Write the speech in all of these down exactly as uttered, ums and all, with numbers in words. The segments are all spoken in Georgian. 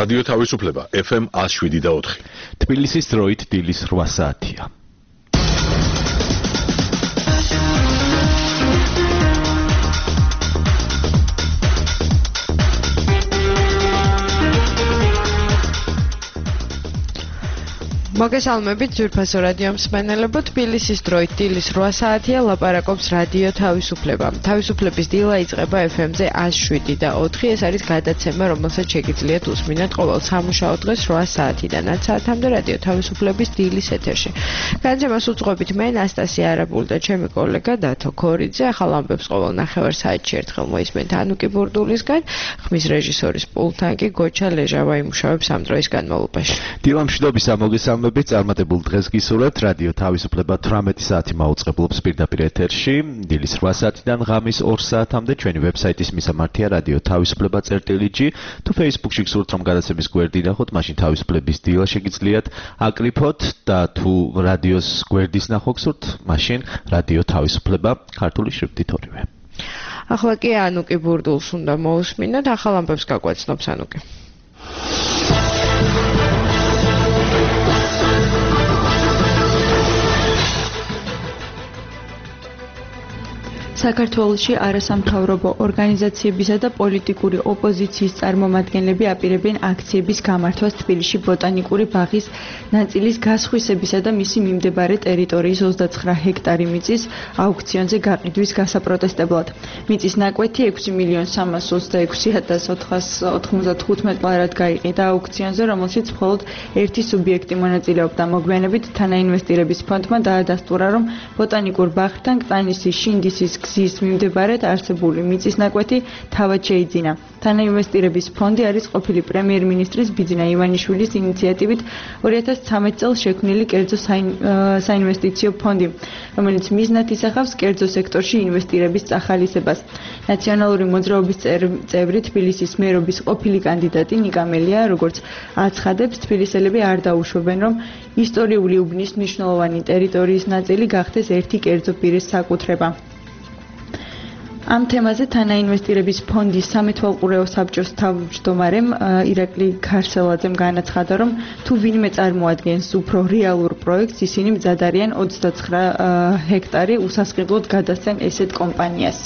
რადიო თავისუფლება ეფ ემ one oh seven და four. თბილისის დროით დილის რვა საათია. მოგესალმებით ძვირფასო რადიო მსმენელებო, თბილისის დროით დილის რვა საათია, ლაპარაკობს რადიო თავისუფლება. თავისუფლების დილა იწყება ეფ ემ-ზე one oh seven და four. ეს არის გადაცემა, რომელსაც შეგიძლიათ უსმინოთ ყოველ სამუშაო დღეს რვა საათიდან ათ საათამდე რადიო თავისუფლების დილის ეთერში. განაცემას უძღვებით მე ნასტასია არაბული და ჩემი კოლეგა დათო ქორიძე. ახალ ამბებს ყოველ ნახევარ საათში ერთხელ მოისმენთ ანუკი ბურდულისგან, ხმის რეჟისორის პულტთან კი გოჩა ლეჟავა იმუშავებს ამ დროის განმავლობაში. დილა მშვიდობისა, მოგესალმებით. წარმატებულ დღეს გისურვებთ. რადიო თავისუფლება თვრამეტი საათი მაუწყებლობს პირდაპირ ეთერში. დილის რვა საათიდან ღამის ორ საათამდე ჩვენი ვებსაიტის მისამართია რადიო თავისუფლება წერტილი ჯი. თუ Facebook-ში გსურთ რომ გადაცემის გვერდი ნახოთ, მაშინ თავისუფლების დილა შეგიძლიათ აკრიფოთ და თუ რადიოს გვერდის ნახვა გსურთ, მაშინ რადიო თავისუფლება ქართული შრიფტით ორივე. ახლა კი ანუკი ბურდულს უნდა მოусმინოთ, ახალ ამბებს გაგვაცნობს ანუკი. საქართველოში არასამთავრობო ორგანიზაციებისა და პოლიტიკური ოპოზიციის წარმომადგენლები აპირებენ აქციების გამართვას თბილისში ბოტანიკური ბაღის ნაწილის გასხვისებისა და მისი მიმდებარე ტერიტორიის ოცდაცხრა ჰექტარი მიწის აუქციონზე გაყიდვის გასაპროტესტებლად. მიწის ნაკვეთი ექვსი მილიონი სამას ოცდაექვსი ათას ოთხას ოთხმოცდათხუთმეტ ლარად გაიყიდა აუქციონზე, რომელშიც მხოლოდ ერთი სუბიექტი მონაწილეობდა. მოგვიანებით თანაინვესტირების ფონდმა დაადასტურა, რომ ბოტანიკურ ბაღთან კტანისის შინდისის გზის მიმდებარედ არსებული მიწის ნაკვეთი თავად შეიძინა. თანაინვესტირების ფონდი არის ყოფილი პრემიერ-მინისტრის ბიძინა ივანიშვილის ინიციატივით ორი ათას ცხრამეტ წელს შექმნილი კერძო საინვესტიციო ფონდი, რომელიც მიზნად ისახავს კერძო სექტორში ინვესტირების წახალისებას. ნაციონალური მოძრაობის წევრი თბილისის მერობის ყოფილი კანდიდატი ნიკა მელია, როგორც აცხადებს, თბილისელები არ დაუშვებენ, რომ ისტორიული უბნის მნიშვნელოვანი ტერიტორიის ნაწილი გახდეს ერთი კერძო პირის საკუთრება. ამ თემაზე თანაინვესტირების ფონდის სამეთვალყურეო საბჭოს თავმჯდომარემ ირაკლი ქარსელაძემ განაცხადა, რომ თუ ვინმე წარმოადგენს უფრო რეალურ პროექტს, ისინი მზად არიან ოცდაცხრა ჰექტარი უსასყიდლოდ გადასცენ ესეთ კომპანიას.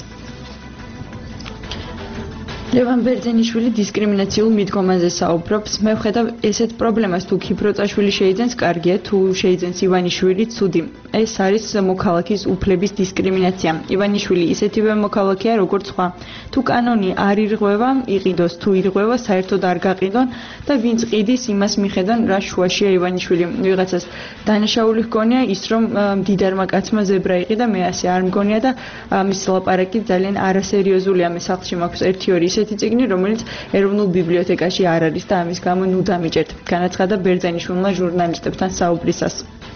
ლევან ბერძენიშვილი დისკრიმინაციულ მიდგომაზე საუბრობს. მე ვხედავ ესეთ პრობლემას, თუ ქიბროწაშვილი შეიძენს, კარგია, თუ შეიძენს ივანიშვილი, ცუდი. ეს არის მოქალაქის უფლების დისკრიმინაცია. ივანიშვილი ისეთივე მოქალაქეა, როგორც სხვა. თუ კანონი არ ირღვევა, იყიდოს, თუ ირღვევა, საერთოდ არ გაყიდონ და ვინც ყიდის, იმას მიხედონ, რა შუაშია ივანიშვილი. ვიღაცას დანაშაული ჰგონია ის, რომ მდიდარმა კაცმა ზებრა იყიდა, მე ასე არ მგონია და მის ლაპარაკი ძალიან არასერიოზულია. მე სახლში მაქვს ერთი ორი ესეთი წიგნი, რომელიც ეროვნულ ბიბლიოთეკაში არ არის და ამის გამო ნუ დამიჭერთ. განაცხადა ბერძენიშვილმა ჟურნალისტებთან საუბრისას.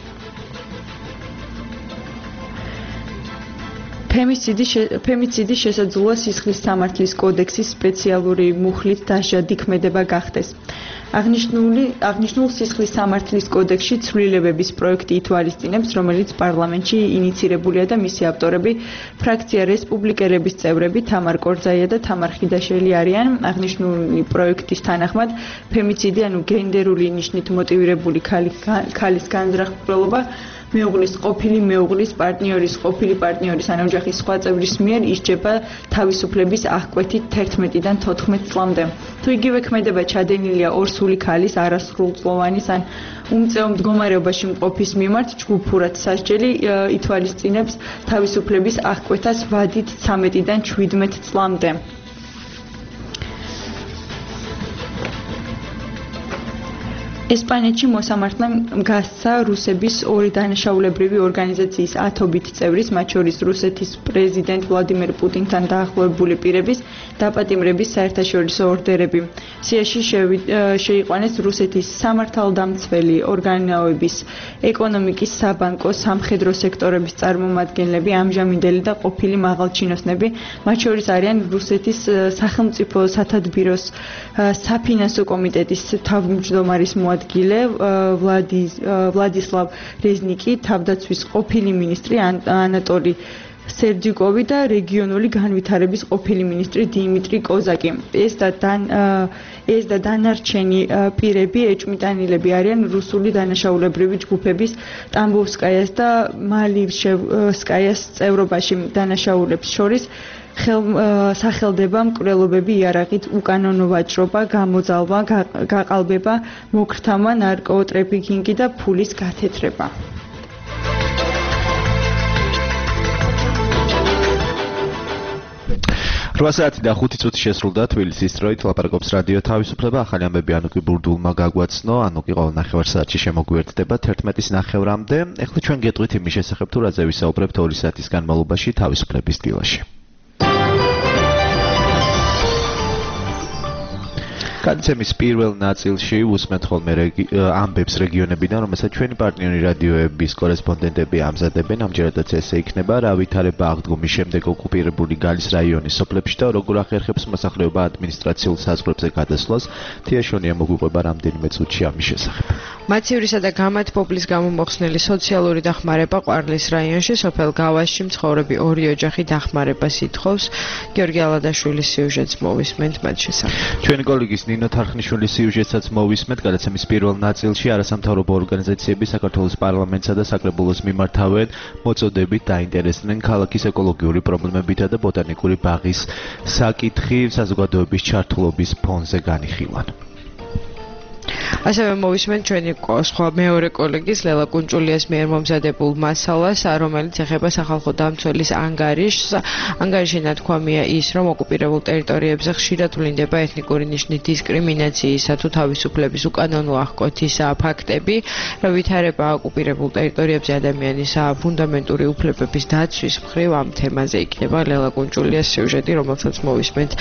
ფემიციდის შესაძლოა სისხლის სამართლის კოდექსის სპეციალური მუხლით დასჯა დიქმედება გახდეს. აღნიშნული აღნიშნულ სისხლის სამართლის კოდექსში ცვლილებების პროექტი ითვალისწინებს, რომელიც პარლამენტში ინიცირებულია და მისი ავტორები ფრაქცია რესპუბლიკელების წევრები თამარ კორძაია და თამარ ხიდაშელი არიან. აღნიშნული პროექტის თანახმად ფემიციდი, ანუ გენდერული ნიშნით მოტივირებული ქალის განზრახულობა მეუღლის ყოფილი მეუღლის პარტნიორის ყოფილი პარტნიორის ან ოჯახის სხვა წევრის მიერ ისჯება თავისუფლების აღკვეთით თერთმეტიდან თოთხმეტ წლამდე. თუ იგივე ქმედება ჩადენილია ორსული ქალის არასრულწლოვანის ან უმწეო მდგომარეობაში მყოფის მიმართ, ჯგუფურად სასჯელი ითვალისწინებს თავისუფლების აღკვეთას ვადით ცამეტიდან შვიდმეტ წლამდე. ესპანეთში მოსამართლემ გასცა რუსების ორი დანაშაულებრივი ორგანიზაციის ათობით წევრის, მათ შორის რუსეთის პრეზიდენტ ვლადიმერ პუტინთან დაახლოებული პირების დაპატიმრების საერთაშორისო ორდერები. სიაში შეიყვანეს რუსეთის სამართალდამცველი ორგანოების, ეკონომიკის, საბანკო, სამხედრო სექტორების წარმომადგენლები, ამჟამინდელი და ყოფილი მაღალჩინოსნები, მათ შორის არიან რუსეთის სახელმწიფო სათადბიროს საფინანსო კომიტეტის თავმჯდომარის მოადგილე ვლადისლავ რეზნიკი, თავდაცვის ყოფილი მინისტრი ანატოლი სერჯიკოვი და რეგიონული განვითარების ყოფილი მინისტრი დიმიტრი კოზაკი. ეს და დან ეს და დანარჩენი პირები ეჭვმიტანილები არიან რუსული დანაშაულებრივი ჯგუფების ტამბოვსკაიას და მალივშევსკაიას წევრობაში დანაშაულებს შორის სახელდება მკვლელობები იარაღით, უკანონო ვაჭრობა, გამოძალვა, გაყალბება, მოკრთამა, ნარკოტრაფიკინგი და ფულის გათეთრება. რვა საათი და ხუთი წუთი შესრულდა თბილისის დროით ლაპარაკობს რადიო თავისუფლება. ახალი ამბები ანუკი ბურდულმა გაგვაცნო. ანუკი ყოველ ნახევარსაათში შემოგვიერთდება თერთმეტის ნახევრამდე. ეხლა ჩვენ გეტყვით იმის შესახებ, თუ რაზე ვისაუბრებთ ორი საათის განმავლობაში თავისუფლების დილაში. განცემის პირველ ნაწილში უსმენთ ხოლმე ამბებს რეგიონებიდან, რომელსაც ჩვენი პარტნიორი რადიოების კორესპონდენტები ამზადებენ. ამჯერადაც ესე იქნება, რა ვითარება აღდგომის შემდეგ ოკუპირებული გალის რაიონის სოფლებში და როგორ ახერხებს მოსახლეობა ადმინისტრაციულ საზღვრებზე გადასვლას. თიაშონია მოგვიყვება რამდენიმე წუთში ამის შესახებ. მაცივრისა და გამათბობლის გამო მოხსნილი სოციალური დახმარება ყვარლის რაიონში სოფელ გავასში მცხოვრები ორი ოჯახი დახმარებას ითხოვს. გიორგი ალადაშვილის სიუჟეტს მოვისმენთ მათ შესახებ. ჩვენი კოლეგის ნინო თარხნიშვილის სიუჟეტსაც მოვისმენთ. გადაცემის პირველ ნაწილში არასამთავრობო ორგანიზაციები საქართველოს პარლამენტსა და საკრებულოს მიმართავენ მოწოდებით დაინტერესდნენ ქალაქის ეკოლოგიური პრობლემებითა და ბოტანიკური ბაღის საკითხი საზოგადოების ჩართულობის ფონზე განიხილვან. ასევე მოვისმენთ ჩვენი სხვა მეორე კოლეგის ლელა კუნჭულიას მიერ მომზადებულ მასალას, რომელიც ეხება სახალხო დამცველის ანგარიშს. ანგარიში ნათქვამია ის, რომ ოკუპირებულ ტერიტორიებზე ხშირად ვლინდება ეთნიკური ნიშნის დისკრიმინაციისა თუ თავისუფლების უკანონო აღკვეთის ფაქტები. რა ვითარება ოკუპირებულ ტერიტორიებზე ადამიანის ფუნდამენტური უფლებების დაცვის მხრივ ამ თემაზე იქნება ლელა კუნჭულიას სიუჟეტი, რომელსაც მოვისმენთ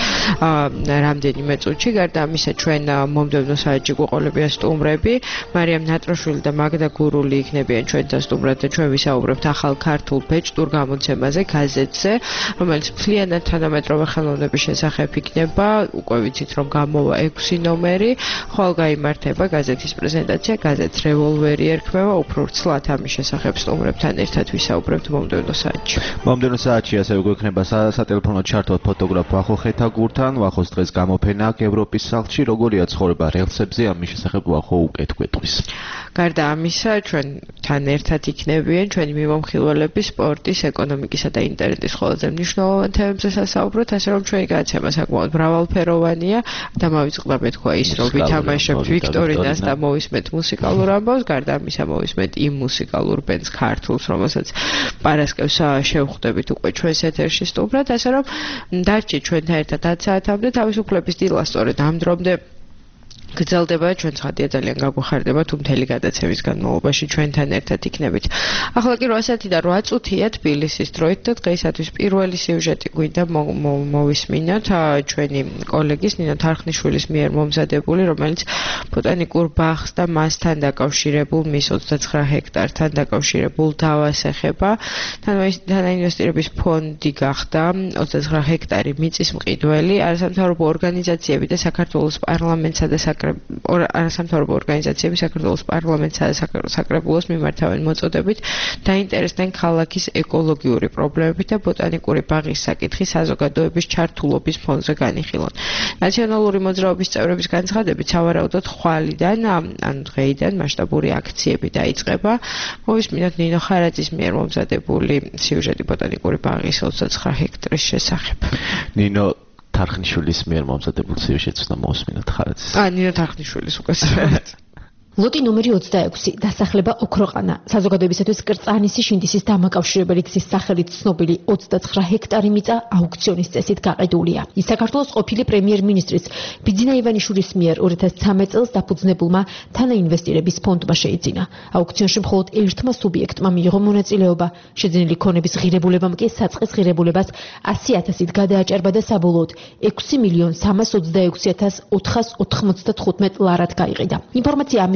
რამდენიმე წუთში. გარდა ამისა, ჩვენ მომდევნო საათში გვეყოლებიან სტუმრები, მარიამ ნატროშვილი და მაგდა გურული იქნებიან ჩვენთან სტუმრად და ჩვენ ვისაუბრებთ ახალ ქართულ ბეჭდურ გამოცემაზე, გაზეთზე, რომელიც მთლიანად თანამედროვე ხელოვნების შესახებ იქნება. უკვე ვიცით, რომ გამოვა ექვსი ნომერი, ხვალ გაიმართება გაზეთის პრეზენტაცია, გაზეთს რევოლვერი ერქმევა, უფრო ვრცლად ამის შესახებ სტუმრებთან ერთად ვისაუბრებთ მომდევნო საათში. მომდევნო საათში ასევე გვექნება სატელეფონო ჩართვა ფოტოგრაფ ვახო ხეთაგურთან. ვახოს დღეს გამოფენა აქვს ევროპის სახლში, როგორია ცხოვრება რელსებზე, ამის შესახებ ვახო უკეთ გვეტყვის. გარდა ამისა, ჩვენთან ერთად იქნებიან ჩვენი მიმომხილველები სპორტის, ეკონომიკისა და ინტერნეტის ყველაზე მნიშვნელოვან თემებზე სასაუბროთ, ასე რომ ჩვენი გადაცემა საკმაოდ მრავალფეროვანია. დამავიწყდა მეთქვა ის, რომ ვითამაშებთ ვიქტორინას და მოვისმენთ მუსიკალურ ამბავს, გარდა ამისა მოვისმენთ იმ მუსიკალურ ბენდს ქართულს, რომელსაც პარასკევს შევხვდებით უკვე ჩვენს ეთერში სტუმრად, ასე რომ დარჩით ჩვენთან ერთად ათი საათამდე თავისუფლების დილა სწორედ ამ დრომდე გრძელდება, ჩვენ ცხადია ძალიან გაგვეხარდება თუ მთელი გადაცემის განმავლობაში ჩვენთან ერთად იქნებით. ახლა კი რვა საათი და რვა წუთია თბილისის დროით და დღეისათვის პირველი სიუჟეტი გვინდა მოვისმინოთ ჩვენი კოლეგის ნინო თარხნიშვილის მიერ მომზადებული, რომელიც ბოტანიკურ ბაღს და მასთან დაკავშირებულ მის ოცდაცხრა ჰექტართან დაკავშირებულ დავას ეხება. თანაინვესტირების ფონდი გახდა ოცდაცხრა ჰექტარი მიწის მყიდველი, არასამთავრობო ორგანიზაციები და საქართველოს პარლამენტსა და არასამთავრობო ორგანიზაციები საქართველოს პარლამენტსა და საკრებულოს მიმართავენ მოწოდებით დაინტერესდნენ ქალაქის ეკოლოგიური პრობლემებით და ბოტანიკური ბაღის საკითხი საზოგადოების ჩართულობის ფონზე განიხილონ. ნაციონალური მოძრაობის წევრების განცხადებით, სავარაუდოდ ხვალიდან, ანუ დღეიდან მასშტაბური აქციები დაიწყება. მოვისმინოთ ნინო ხარაძის მიერ მომზადებული სიუჟეტი ბოტანიკური ბაღის ოცდაცხრა ჰექტარის შესახებ. ნინო თარხნიშვილის მიერ მომზადებულ სიუჟეტს და მოვისმინოთ ხარაძის. აა, ნინო თარხნიშვილის უკვე სწორად. ლოტი ნომერი ოცდაექვსი დასახლება ოქროყანა. საზოგადოებისათვის კრწანისი შინდისის დამაკავშირებელი გზის სახელით ცნობილი ოცდაცხრა ჰექტარი მიწა აუქციონის წესით გაყიდულია. ის საქართველოს ყოფილი პრემიერ-მინისტრის ბიძინა ივანიშვილის მიერ ორი ათას ცხრამეტ წელს დაფუძნებულმა თანაინვესტირების ფონდმა შეიძინა. აუქციონში მხოლოდ ერთმა სუბიექტმა მიიღო მონაწილეობა. შეძენილი ქონების ღირებულებამ კი საწყის ღირებულებას ასი ათასით გადააჭარბა და საბოლოოდ ექვსი მილიონ სამას ოცდაექვსი ათას ოთხას ოთხმოცდათხუთმეტ ლარად გაიყიდა. ინფორმაცია ამის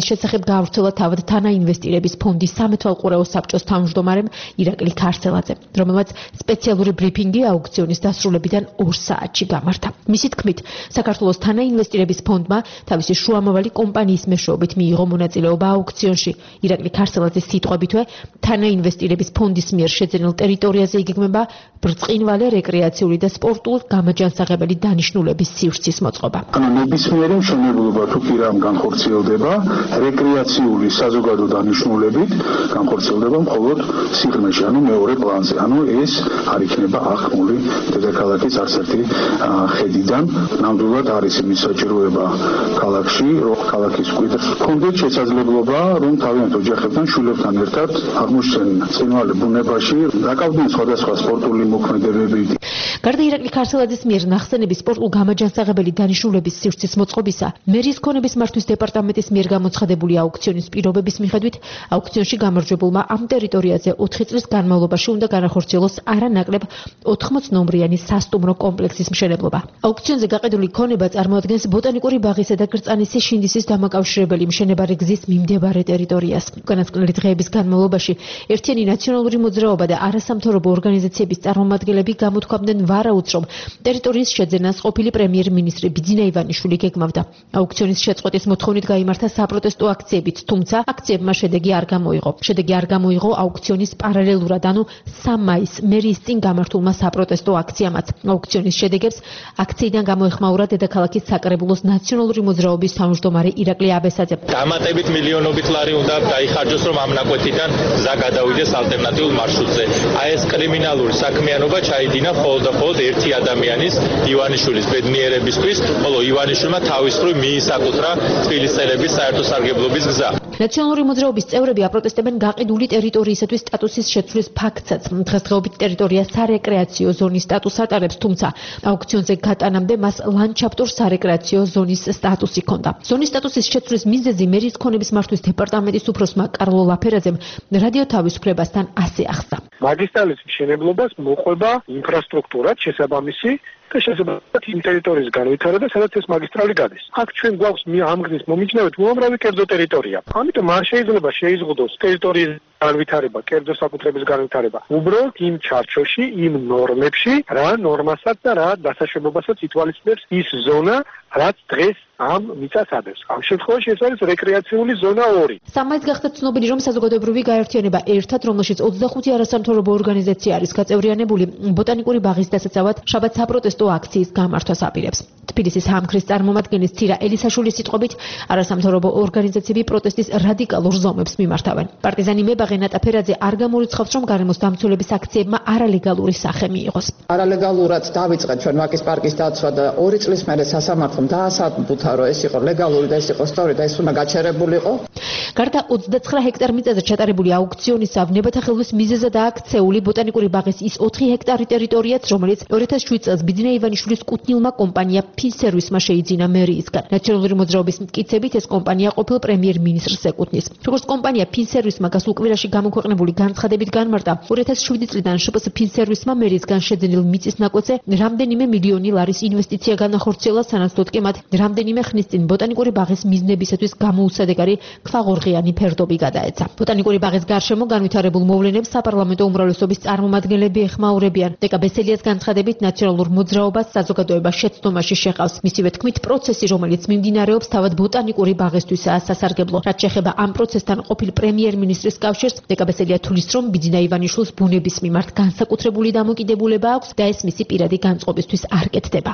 ამის შესახებ გაავრცელა თავად თანაინვესტირების ფონდის სამეთვალყურეო საბჭოს თავმჯდომარემ ირაკლი ქარცელაძე, რომელმაც სპეციალური ბრიფინგი აუქციონის დასრულებიდან ორ საათში გამართა. მისი თქმით, საქართველოს თანაინვესტირების ფონდმა თავისი შუამავალი კომპანიის მეშვეობით მიიღო მონაწილეობა აუქციონში. ირაკლი ქარცელაძის სიტყვებითვე, თანაინვესტირების ფონდის მიერ შეძენილ ტერიტორიაზე იგეგმება ბრწყინვალე რეკრეაციული და სპორტულ გამაჯანსაღებელი დანიშნულების სივრცის მოწყობა. ნებისმიერი მშენებლობა თუ კი რამ განხორციელდება, რეკრეაციული საზოგადო დანიშნულებით განხორციელდება მხოლოდ სიღრმეში, ანუ მეორე პლანზე. ანუ ეს არ იქნება აღქმული დედაქალაქის არც ერთი ხედიდან. ნამდვილად არის იმის საჭიროება ქალაქში, რომ ქალაქის მკვიდრს ჰქონდეთ შესაძლებლობა, რომ თავიანთ ოჯახებთან, შვილებთან ერთად აღმოჩნდნენ ცხინვალე ბუნებაში, დაკავდნენ სხვადასხვა სპორტული მოქმედებებით. გარდა ირაკლი ქარცელაძის მიერ ნახსენების სპორტულ გამაჯანსაღებელი დანიშნულების სივრცის მოწყობისა, მერის ქონების მართვის დეპარტამენტის მიერ გამოცხადებული აუქციონის პირობების მიხედვით, აუქციონში გამარჯვებულმა ამ ტერიტორიაზე ოთხი წლის განმავლობაში უნდა განახორციელოს არანაკლებ ოთხმოც ნომრიანი სასტუმრო კომპლექსის მშენებლობა. აუქციონზე გაყიდული ქონება წარმოადგენს ბოტანიკური ბაღისა და კრწანისის შინდისის დამაკავშირებელი მშენებარე გზის მიმდებარე ტერიტორიას. უკანასკნელი დღეების განმავლობაში ერთიანი ნაციონალური მოძრაობა და არასამთავრობო ორგანიზაციების წარმომადგენლები გამოთქვამდნენ ვარაუდს, რომ ტერიტორიის შეძენას ყოფილი პრემიერ-მინისტრი ბიძინა ივანიშვილი გეგმავდა. აუქციონის შეწყვეტის მოთხოვნით გაიმართა საპროტესტო აქციებიც, თუმცა აქციებმა შედეგი არ გამოიღო. შედეგი არ გამოიღო აუქციონის პარალელურად, ანუ სამი მაისს მერიის წინ გამართულმა საპროტესტო აქციამაც. აუქციონის შედეგებს აქციიდან გამოეხმაურა დედაქალაქის საკრებულოს ნაციონალური მოძრაობის თავმჯდომარე ირაკლი აბესაძე. დამატებით მილიონობით ლარი უნდა დაიხარჯოს, რომ ამ ნაკვეთიდან გზა გადავიდეს ალტერნატიულ მარშრუტზე. აი ეს კრიმინალური საქმიანობა ჩაიდინა მხოლოდ და მხოლოდ ერთი ადამიანის, ივანიშვილის ბედნიერებისთვის, ხოლო ივანიშვილმა თავის მხრივ მიისაკუთრა თბილისელების საერთო სარგებლობის გზა. ნაციონალური მოძრაობის წევრები აპროტესტებენ გაყიდული ტერიტორიისათვის სტატუსის შეცვლის ფაქტსაც. დღესდღეობით ტერიტორია სარეკრეაციო ზონის სტატუსს ატარებს, თუმცა აუქციონზე გატანამდე მას ლანდშაფტურ სარეკრეაციო ზონის სტატუსი ჰქონდა. ზონის სტატუსის შეცვლის მიზეზი მერის ქონების მართვის დეპარტამენტის უფროსმა კარლო ლაფერაძემ რადიო თავისუფლებასთან ასე ახსნა. მაგისტრალის მშენებლობას მოყვება ინფრასტრუქტურა შესაბამისი და შესაბამისად იმ ტერიტორიის განვითარება, სადაც ეს მაგისტრალი გადის. აქ ჩვენ გვაქვს ამ გზის მომიჯნავედ უამრავი კერძო ტერიტორია. ამიტომ არ შეიძლება შეიზღუდოს ტერიტორიის განვითარება, კერძო საკუთრების განვითარება. უბრალოდ იმ ჩარჩოში, იმ ნორმებში, რა ნორმასაც და რა დასაშვებობასაც ითვალისწინებს ის ზონა, რაც დღეს ამ მიწას ადევს. ამ შემთხვევაში ეს არის რეკრეაციული ზონა ორი. სამაიც გახდა ცნობილი, რომ საზოგადოებრივი გაერთიანება ერთად, რომელშიც ოცდახუთი არასამთავრობო ორგანიზაცია არის გაწევრიანებული, ბოტანიკური ბაღის დასაცავად შაბათ საპროტესტო აქციის გამართვას აპირებს. თბილისის ჰამქრის წარმომადგენლის ცირა ელისაშვილის სიტყვებით, არასამთავრობო ორგანიზაციები პროტესტის რადიკალურ ზომებს მიმართავენ. პარტიზანი მებაღე ნატა ფერაძე არ გამორიცხავს, რომ გარემოს დამცველების აქციებმა არალეგალური სახე მიიღოს. არალეგალურად დავიწყეთ ჩვენ ვაკის პარკის დაცვა და ორი წლის მერე სასამართლომ დაასაბუთა, რომ ეს იყო ლეგალური და ეს იყო სწორი და ეს უნდა გაჩერებულიყო. გარდა ოცდაცხრა ჰექტარ მიწაზე ჩატარებული აუქციონისა, ნებათა ხელვის მიზეზადაა ქცეული ბოტანიკური ბაღის ის ოთხი ჰექტარი ტერიტორიაც, რომელიც ორი ათას შვიდ წელს ბიძინა ივანიშვილის კუთნილმა კომპანია ფინსერვისმა შეიძინა მერიისგან. ნაციონალური მოძრაობის მტკიცებით ეს კომპანია ყოფილ პრემიერ-მინისტრს ეკუთვნის. როგორც კომპანია ფინსერვისმა გასულ კვირაში გამოქვეყნებული განცხადებით განმარტა, ორი ათას შვიდი წლიდან შპს ფინსერვისმა მერიისგან შეძენილ მიწის ნაკვეთზე რამდენიმე მილიონი ლარის ინვესტიცია განახორციელა, სანაცვლოდ კი მათ რამდენიმე ხნის წინ ბოტანიკური ბაღის მიზნებისათვის გამოუსადეგარი ქვაღორღიანი ფერდობი გადაეცა. ბოტანიკური ბაღის გარშემო განვითარებულ მოვლენებს საპარლამენტო უმრავლესობის წარმომადგენლები ეხმაურებიან. დეკა ბესელიას განცხადებით, ნაციონალურ მოძრაობას საზოგადოება შეცდომაში შეყავს. მისივე თქმით, პროცესი, რომელიც მიმდინარეობს, თავად ბოტანიკური ბაღისთვისაა სასარგებლო. რაც შეეხება ამ პროცესთან ყოფილ პრემიერ-მინისტრის კავშირს, დეკა ბესელია თulis, რომ ბიძინა ივანიშვილს ბუნების მიმართ განსაკუთრებული დამოკიდებულება აქვს და ეს მისი პირადი განწყობისთვის არ კეთდება.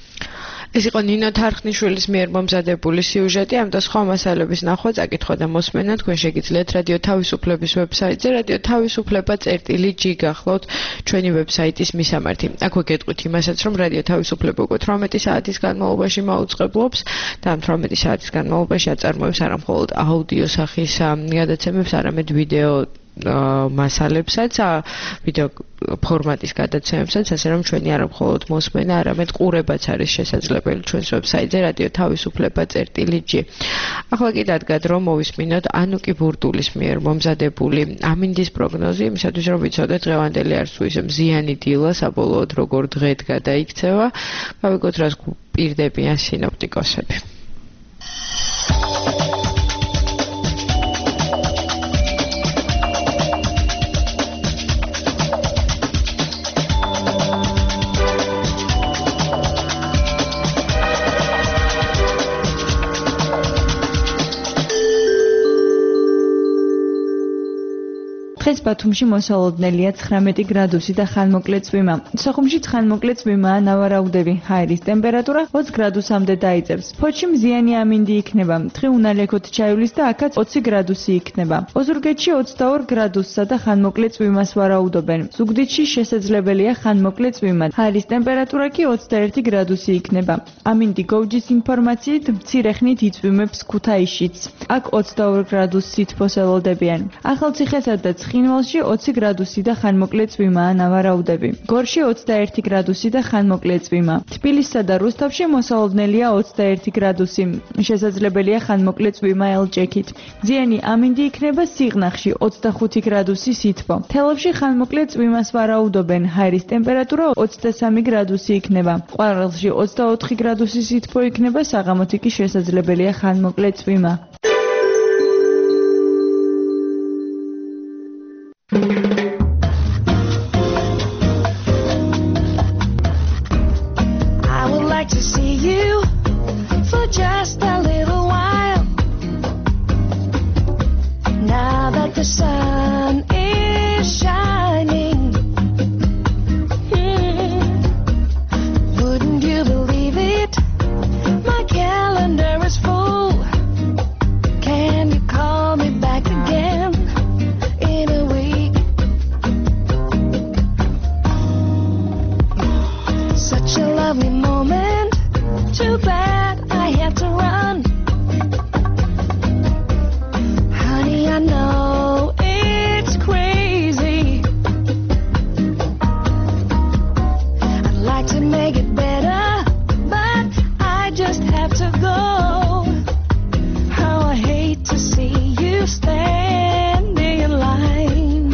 ეს იყო ნინო თარხნიშვილის მიერ მომზადებული სიუჟეტი. ამ და სხვა მასალების ნახვა, წაკითხვა და მოსმენა თქვენ შეგიძლიათ რადიო თავისუფლების ვებსაიტზე, რადიო თავისუფლება წერტილი ჯი გახლავთ ჩვენი ვებსაიტის მისამართი. აქვე გეტყვით იმასაც, რომ რადიო თავისუფლება უკვე თვრამეტი საათის განმავლობაში მაუწყებლობს და ამ თვრამეტი საათის განმავლობაში აწარმოებს არა მხოლოდ აუდიო სახის გადაცემებს, არამედ ვიდეო მასალებსაც, ვიდეო ფორმატის გადაცემებსაც, ასე რომ ჩვენი არა მხოლოდ მოსმენა, არამედ ყურებაც არის შესაძლებელი ჩვენს ვებსაიტზე რადიო თავისუფლება წერტილი ჯი. ახლა კი დადგათ, რომ მოვისმინოთ ანუკი ბურდულის მიერ მომზადებული ამინდის პროგნოზი, იმისათვის რომ ვიცოდეთ დღევანდელი არცვის მზიანი დილა საბოლოოდ როგორ დღედ გადაიქცევა, გავიგოთ რას პირდებიან სინოპტიკოსები. დღეს ბათუმში მოსალოდნელია ცხრამეტი გრადუსი და ხანმოკლე წვიმა. სოხუმში ხანმოკლე წვიმაა, ნავარაუდები. ჰაერის ტემპერატურა ოცი გრადუსამდე დაიძებს. ფოთში მზიანი ამინდი იქნება. დღე უნალექოთ ჩაივლის და აქაც ოცი გრადუსი იქნება. ოზურგეთში ოცდაორი გრადუსსა და ხანმოკლე წვიმას ვარაუდობენ. ზუგდიდში შესაძლებელია ხანმოკლე წვიმა. ჰაერის ტემპერატურა კი ოცდაერთი გრადუსი იქნება. ამინდი გოუჯის ინფორმაციით მცირე ხნით იწვიმებს ქუთაისშიც. აქ ოცდაორი გრადუსი სითბოს ელოდებიან. ახალციხესა და ცხინვალში ოცი გრადუსი და ხანმოკლე წვიმაა, ნავარაუდები. გორში ოცდაერთი გრადუსი და ხანმოკლე წვიმა. თბილისსა და რუსთავში მოსალოდნელია ოცდაერთი გრადუსი. შესაძლებელია ხანმოკლე წვიმა ელჭექით. მზიანი ამინდი იქნება სიღნაღში ოცდახუთი გრადუსი სითბო. თელავში ხანმოკლე წვიმას ვარაუდობენ. ჰაერის ტემპერატურა ოცდასამი გრადუსი იქნება. ყვარელში ოცდაოთხი გრადუსი სითბო იქნება, საღამოთი კი შესაძლებელია ხანმოკლე წვიმა. I would like to see you for just a little while. Now that the sun is shining, hmm. Wouldn't you believe it? My calendar is full. Can you call me back again in a week? Such a lovely moment. Too bad I have to run. Honey, I know it's crazy. I'd like to make it better, but I just have to go. How I hate to see you standing in line.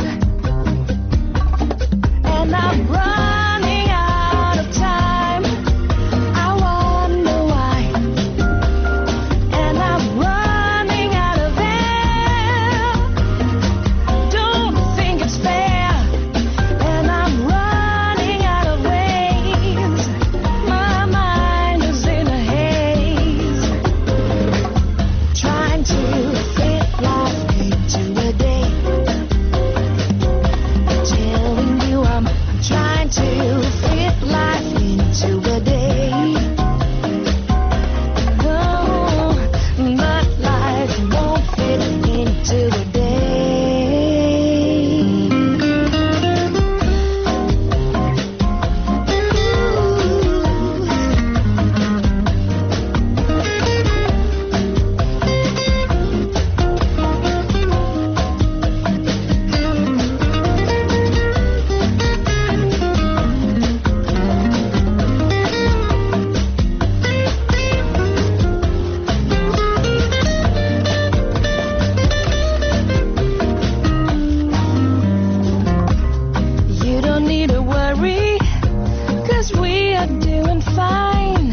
And I'm running out of time. I wonder why. And I'm running out of air. Don't think it's fair. And I'm running out of ways. My mind is in a haze. Trying to fit life into a day. Telling you I'm, I'm trying to fit life into a day. Oh, but life won't fit into a You don't need to worry, 'cause we are doing fine.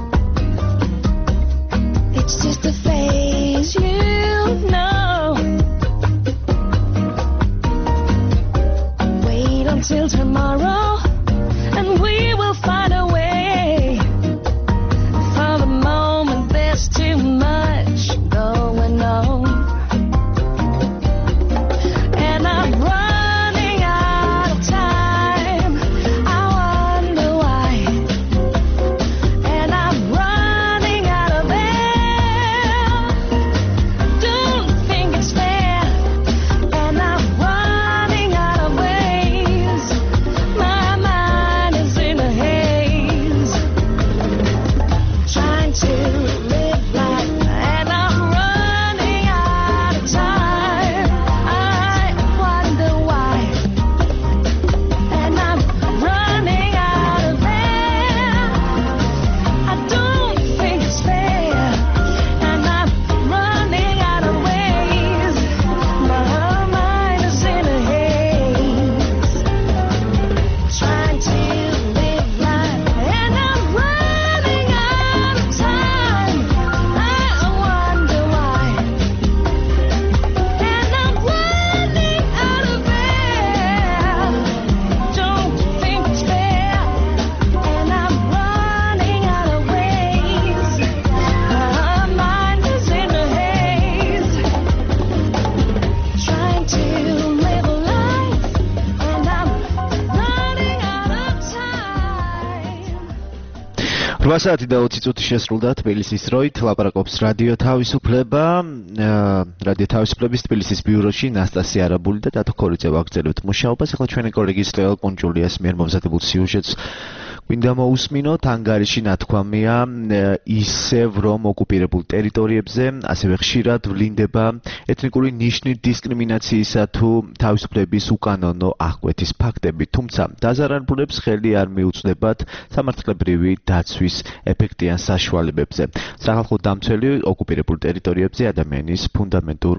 It's just a phase, you know. Wait until tomorrow, and we will find a way. For the moment, there's too much going on. And I'm running out of time. I wonder why. And I'm running out of air. Don't think it's fair. And I'm running out of ways. My რვა საათი და ოცი წუთი შესრულდა თბილისის დროით, ლაპარაკობს რადიო თავისუფლება, რადიო თავისუფლების თბილისის ბიუროში ნასტასია არაბული და დათო ქორიძე ვაგრძელებთ მუშაობას. ახლა ჩვენი კოლეგის ლეო კუნჯულიას მიერ მომზადებულ სიუჟეტს გვინდა მოусმინოთ. ანგარიში ნათქვამია ისევ რომ ოკუპირებულ ტერიტორიებზე ასევე ხშირად ვლინდება ეთნიკური ნიშნით დისკრიმინაციისა თუ თავისუფლების უკანონო აღკვეთის ფაქტები, თუმცა დაზარალებულებს ხელი არ მიუწვდებათ სამართლებრივი დაცვის ეფექტიან საშუალებებზე. სახალხო დამცველი ოკუპირებულ ტერიტორიებზე ადამიანის ფუნდამენტურ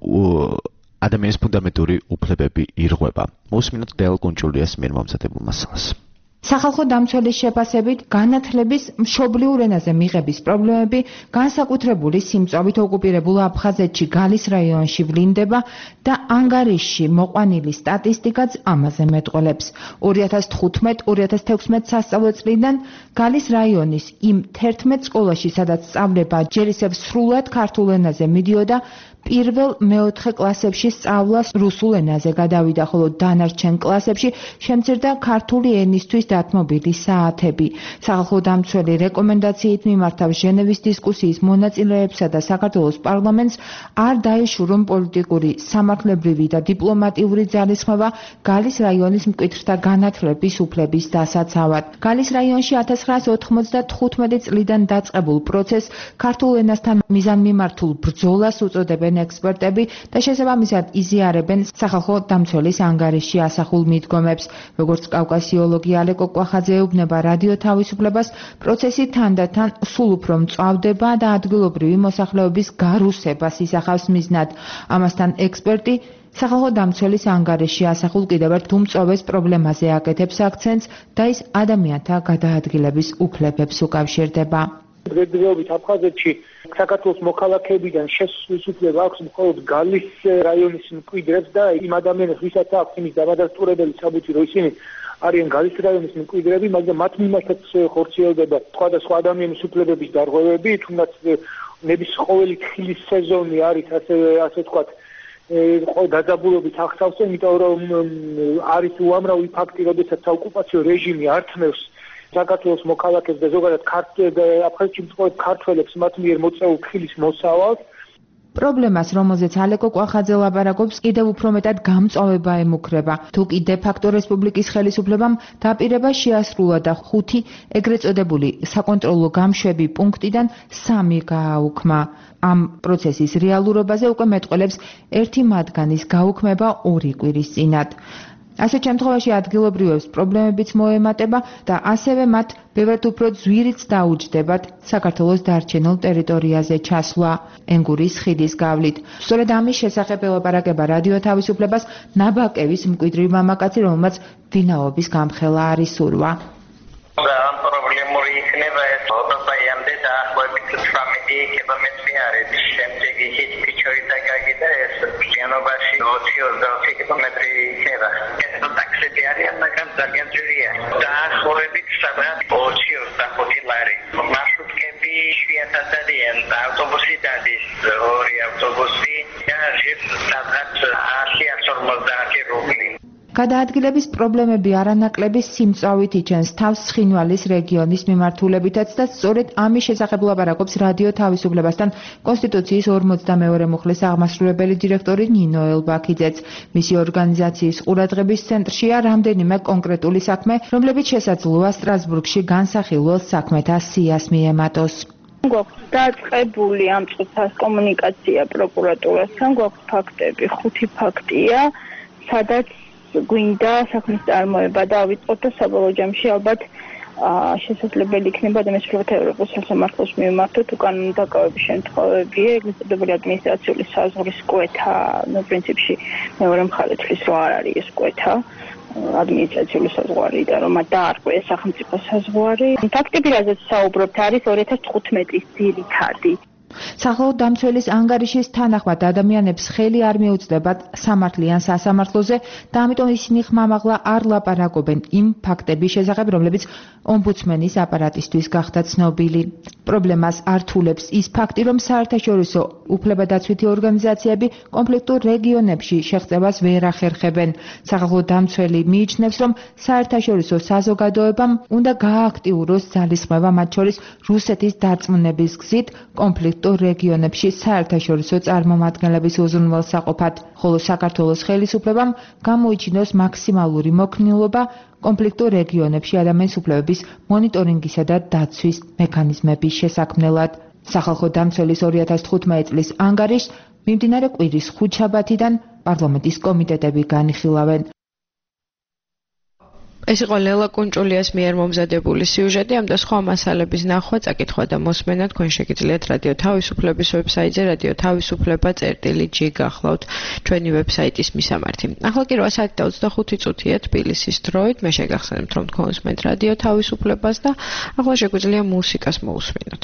ადამიანის ფუნდამენტური უფლებები ირღვევა. მოусმინოთ ლეო კუნჯულიას მიერ მომზადებულ მასალას. სახალხო დამცველის შეფასებით განათლების მშობლიურ ენაზე მიღების პრობლემები განსაკუთრებული სიმწვავით ოკუპირებულ აფხაზეთში გალის რაიონში ვლინდება და ანგარიში მოყვანილი სტატისტიკაც ამაზე მეტყველებს. ორი ათას თხუთმეტ ორი ათას თექვსმეტ სასწავლო წლიდან გალის რაიონის იმ თერთმეტ სკოლაში, სადაც სწავლება ჯერ ისევ სრულად ქართულ ენაზე მიდიოდა, პირველ მეოთხე კლასებში სწავლა რუსულ ენაზე გადავიდა, ხოლო დანარჩენ კლასებში შემცირდა ქართული ენისთვის დათმობილი საათები. სახალხო დამცველი რეკომენდაციით მიმართავს ჟენევის დისკუსიის მონაწილეებსა და საქართველოს პარლამენტს არ დაეშურონ პოლიტიკური, სამართლებრივი და დიპლომატიური ძალისხმევა გალის რაიონის მკვიდრთა განათლების უფლების დასაცავად. გალის რაიონში ათას ცხრაასი ოთხმოცდათხუთმეტი წლიდან დაწყებულ პროცესს ქართულ ენასთან მიზანმიმართულ ბრძოლას უწოდებენ ექსპერტები და შესაბამისად იზიარებენ სახალხო დამცველის ანგარიში ასახულ მიდგომებს. როგორც კავკასიოლოგი ალეკო კვახაძე ეუბნება რადიო თავისუფლებას, პროცესი თანდათან სულ უფრო მწვავდება და ადგილობრივი მოსახლეობის გარუსებას ისახავს მიზნად. ამასთან ექსპერტი სახალხო დამცველის ანგარიში ასახულ კიდევ ერთ უმწვავეს პრობლემაზე აკეთებს აქცენტს და ის ადამიანთა გადაადგილების უფლებებს უკავშირდება. დღესდღეობით აფხაზეთში საქართველოს მოქალაქეებიდან შესვლის უფლება აქვს მხოლოდ გალის რაიონის მკვიდრებს და იმ ადამიანებს, ვისაც აქვს იმის დამადასტურებელი საბუთი, რომ ისინი არიან გალის რაიონის მკვიდრები, მაგრამ მათ მიმართაც ხორციელდება სხვადასხვა ადამიანის უფლებების დარღვევები, თუნდაც ნებისმიერი თხილის სეზონი არის ასე ასე ვთქვათ დაძაბულობით აღსავსე, იმიტომ რომ არის უამრავი ფაქტი, როდესაც საოკუპაციო რეჟიმი ართმევს საქართველოს მოქალაქეს და ზოგადად აფხაზეთში მცხოვრებ ქართველებს მათ მიერ მოწეულ თხილის მოსავალს. პრობლემას, რომელზეც ალეკო კვახაძე ლაპარაკობს, კიდევ უფრო მეტად გამწვავება ემუქრება. თუ კი დე-ფაქტო რესპუბლიკის ხელისუფლებამ დაპირება შეასრულა და ხუთი ეგრეთ წოდებული საკონტროლო გამშვები პუნქტიდან სამი გააუქმა. ამ პროცესის რეალურობაზე უკვე მეტყველებს ერთი მათგანის გაუქმება ორი კვირის წინათ. ასეთ შემთხვევაში ადგილობრივებს პრობლემებიც მოემატება და ასევე მათ ბევრად უფრო ძვირიც დაუჯდებათ საქართველოს დარჩენილ ტერიტორიაზე ჩასვლა ენგურის ხიდის გავლით. სწორედ ამის შესახებ ელაპარაკება რადიო თავისუფლებას ნაბაკევის მკვიდრი მამაკაცი, რომელმაც ვინაობის გამხელა არის სურვა. ამ პრობლემური იქნება ეს ოდობაიამდე დაახლოებით ცხრამეტი კილომეტრი არის. შემდეგი ის ფიჩორი დაგაგიდა ესიანობაში ოცი ოცდაოთხი კილომეტრი იქნება. ეს ტაქსები არიან, მაგრამ ძალიან ძვირია. დაახლოებით სადღაც ოცი ოცდახუთი ლარი. მარშრუტკები იშვიათად არიან, ავტობუსი დადის, ორი ავტობუსი და სადღაც ათი ორმოცდაათი რუბლი. გადაადგილების პრობლემები არანაკლები სიმწვავით იჩენს თავს ცხინვალის რეგიონის მიმართულებითაც და სწორედ ამის შესახებ ლაპარაკობს რადიო თავისუფლებასთან კონსტიტუციის ორმოცდამეორე მუხლის აღმასრულებელი დირექტორი ნინო ელბაქიძეც. მისი ორგანიზაციის ყურადღების ცენტრშია რამდენიმე კონკრეტული საქმე, რომლებიც შესაძლოა სტრასბურგში განსახილველ საქმეთა სიას მიემატოს. გვაქვს დაწყებული ამ წუთას კომუნიკაცია პროკურატურასთან, გვაქვს ფაქტები, ხუთი ფაქტია, სადაც გვინდა საქმის წარმოება დავიწყოთ და საბოლოო ჯამში ალბათ შესაძლებელი იქნება ადამიანის უფლებათა ევროპის სასამართლოს მიმართოთ უკანონო დაკავების შემთხვევებია, ეგრეთ წოდებული ადმინისტრაციული საზღვრის კვეთა, ნუ პრინციპში მეორე მხარე თვლის რომ არ არის ეს კვეთა, ადმინისტრაციული საზღვარი და რომ დაარღვიეს სახელმწიფო საზღვარი. ფაქტები, რაზეც საუბრობთ, არის ორი ათას თხუთმეტის ძირითადი. სახალხო დამცველის ანგარიშის თანახმად ადამიანებს ხელი არ მიუწდებათ სამართლიან სასამართლოზე და ამიტომ ისინი ხმამაღლა არ ლაპარაკობენ იმ ფაქტების შესახებ, რომლებიც ომბუდსმენის აპარატისთვის გახდა ცნობილი. პრობლემას ართულებს ის ფაქტი, რომ საერთაშორისო უფლებადაცვითი ორგანიზაციები კონფლიქტურ რეგიონებში შეღწევას ვერ ახერხებენ. სახალხო დამცველი მიიჩნევს, რომ საერთაშორისო საზოგადოებამ უნდა გააქტიუროს ძალისხმევა, მათ შორის რუსეთის დარწმუნების გზით კონფლიქტურ რეგიონებში საერთაშორისო წარმომადგენლების უზრუნველსაყოფად, ხოლო საქართველოს ხელისუფლებამ გამოიჩინოს მაქსიმალური მოქნილობა კონფლიქტურ რეგიონებში ადამიანის უფლებების მონიტორინგისა და დაცვის მექანიზმების შესაქმნელად. სახალხო დამცველის ორი ათას თხუთმეტი წლის ანგარიშს მიმდინარე კვირის ხუთშაბათიდან პარლამენტის კომიტეტები განიხილავენ. ეს იყო ლელა კუნჭულიას მიერ მომზადებული სიუჟეტი, ამ და სხვა მასალების ნახვა, წაკითხვა და მოსმენა თქვენ შეგიძლიათ რადიო თავისუფლების ვებსაიტზე რადიო თავისუფლება წერტილი ჯი გახლავთ ჩვენი ვებსაიტის მისამართი. ახლა კი რვა საათი და ოცდახუთი წუთია თბილისის დროით, მე შეგახსენებთ რომ თქვენ უსმენთ რადიო თავისუფლებას და ახლა შეგვიძლია მუსიკას მოусმინოთ.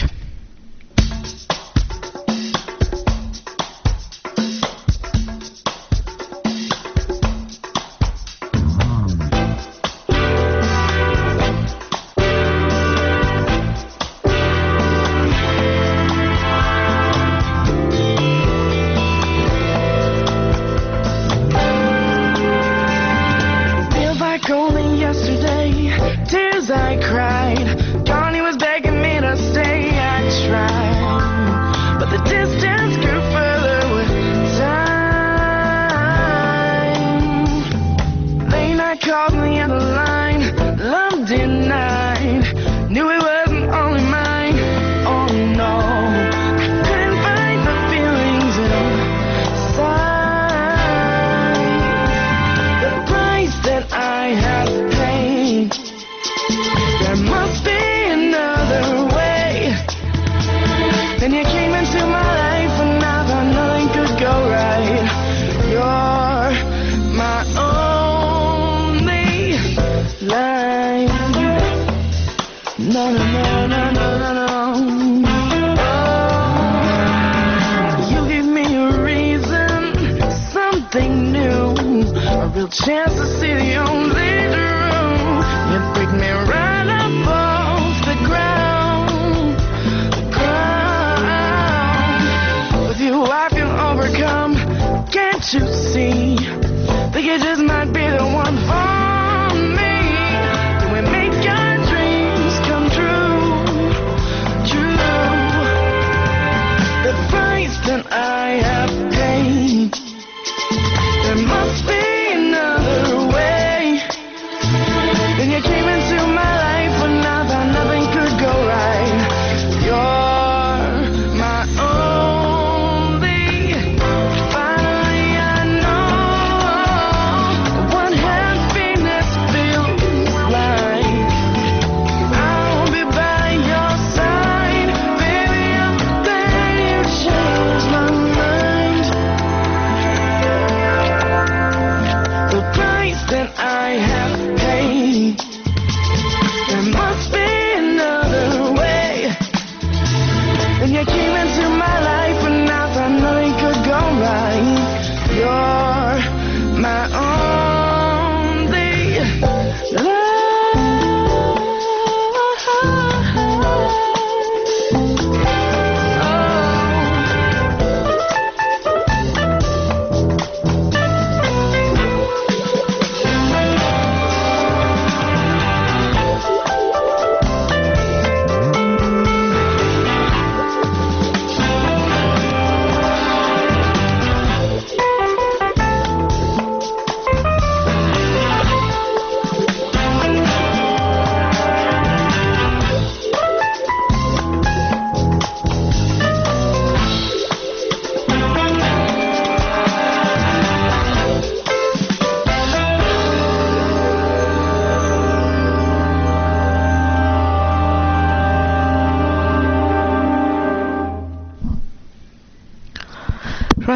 Chance to see the only truth. You pick me right up off the ground, the ground. With you I feel overcome. Can't you see? Think it just might be the one for me. Do we make our dreams come true? True. The price that I have paid. There must be another way.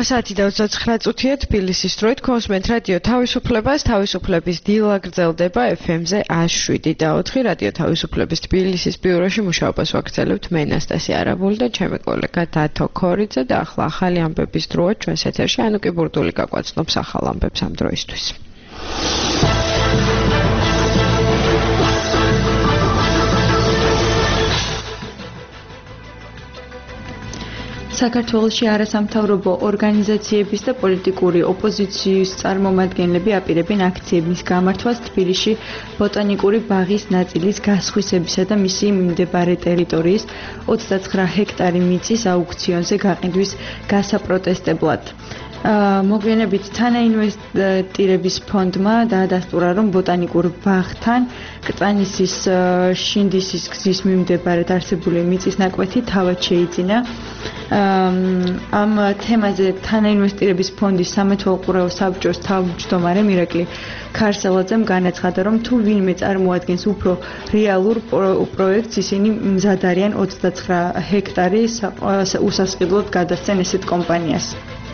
რვა საათი და ოცდაცხრა წუთია თბილისის დროით გქონსმენთ რადიო თავისუფლებას. თავისუფლების დილა გრძელდება ეფ ემ-ზე ას შვიდი და ოთხი. რადიო თავისუფლების თბილისის ბიუროში მუშაობას ვაგრძელებთ მე ნასტასია არაბული და ჩემი კოლეგა დათო ქორიძე და ახლა ახალი ამბების დროა ჩვენს ეთერში. ანუკი ბურდული გაგვაცნობს ახალ ამბებს ამ დროისთვის. საქართველოში არასამთავრობო ორგანიზაციების და პოლიტიკური ოპოზიციის წარმომადგენლები აპირებენ აქციების გამართვას თბილისში ბოტანიკური ბაღის ნაწილის გასხვისებისა და მისი მიმდებარე ტერიტორიის ოცდაცხრა ჰექტარი მიწის აუქციონზე გაყიდვის გასაპროტესტებლად. მოგვიანებით თანაინვესტირების ფონდმა დაადასტურა, რომ ბოტანიკურ ბაღთან კრწანისის შინდისის გზის მიმდებარედ არსებული მიწის ნაკვეთი თავად შეიძინა. ამ თემაზე თანაინვესტირების ფონდის სამეთვალყურეო საბჭოს თავმჯდომარე მირაკლი ქარსელაძემ განაცხადა, რომ თუ ვინმე წარმოადგენს უფრო რეალურ პროექტს, ისინი მზად არიან ოცდაცხრა ჰექტარი უსასყიდლოდ გადასცენ ესეთ კომპანიას.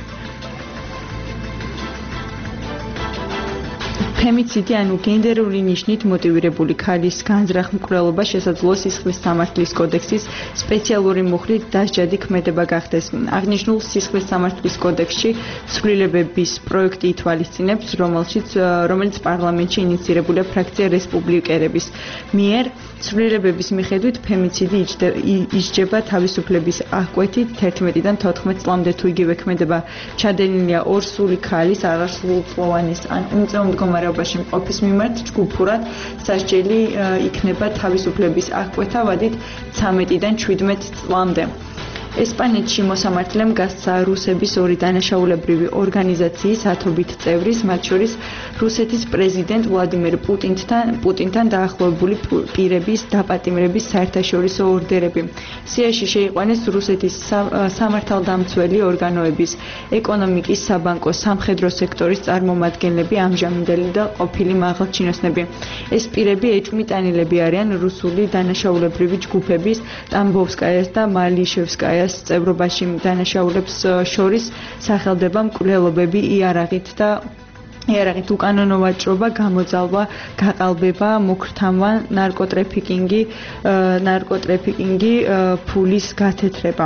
ფემიციდი ანუ გენდერული ნიშნით მოტივირებული ქალის განზრახ-მკვლელობა შესაძლოა სისხლის სამართლის კოდექსის სპეციალური მუხლით დასჯადი ქმედება გახდეს. აღნიშნულ სისხლის სამართლის კოდექსში ცვლილებების პროექტი ითვალისწინებს, რომელშიც რომელიც პარლამენტში ინიციირებულია ფრაქცია რესპუბლიკელების მიერ. ცვლილებების მიხედვით ფემიციდი ისჯება თავისუფლების აღკვეთით თერთმეტიდან თოთხმეტ წლამდე თუ იგივე ქმედება ჩადენილია ორ სული ქალის აღარსულწლოვანის ან უმწვევ მდგომარეობაში მყოფის მიმართ ჯგუფურად სასჯელი იქნება თავისუფლების აღკვეთა ვადით ცამეტიდან შვიდმეტ წლამდე. ესპანეთში მოსამართლემ გასცა რუსების ორი დანაშაულებრივი ორგანიზაციის ათობით წევრის, მათ შორის რუსეთის პრეზიდენტ ვლადიმერ პუტინთან პუტინთან დაახლოებული პირების დაპატიმრების საერთაშორისო ორდერები. სიაში შეიყვანეს რუსეთის სამართალდამცველი ორგანოების, ეკონომიკის, საბანკო, სამხედრო სექტორის წარმომადგენლები, ამჟამინდელი და ყოფილი მაღალჩინოსნები. ეს პირები ეჭვმიტანილები არიან რუსული დანაშაულებრივი ჯგუფების ტამბოვსკაიას და მალიშევსკაიას წევრობაში. დანაშაულებს შორის სახელდება მკვლელობები იარაღით და იარაღით უკანონო ვაჭრობა, გამოძალვა, გაყალბება, მოქრთამვა, ნარკოტრაფიკინგი, ნარკოტრაფიკინგი, ფულის გათეთრება.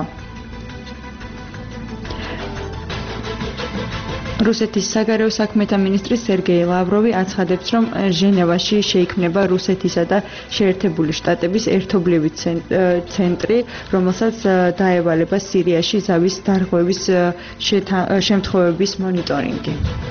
რუსეთის საგარეო საქმეთა მინისტრი სერგეი ლავროვი აცხადებს, რომ ჟენევაში შეიქმნება რუსეთისა და შეერთებული შტატების ერთობლივი ცენტრი, რომელსაც დაევალება სირიაში ზავის დარღვევის შემთხვევების მონიტორინგი.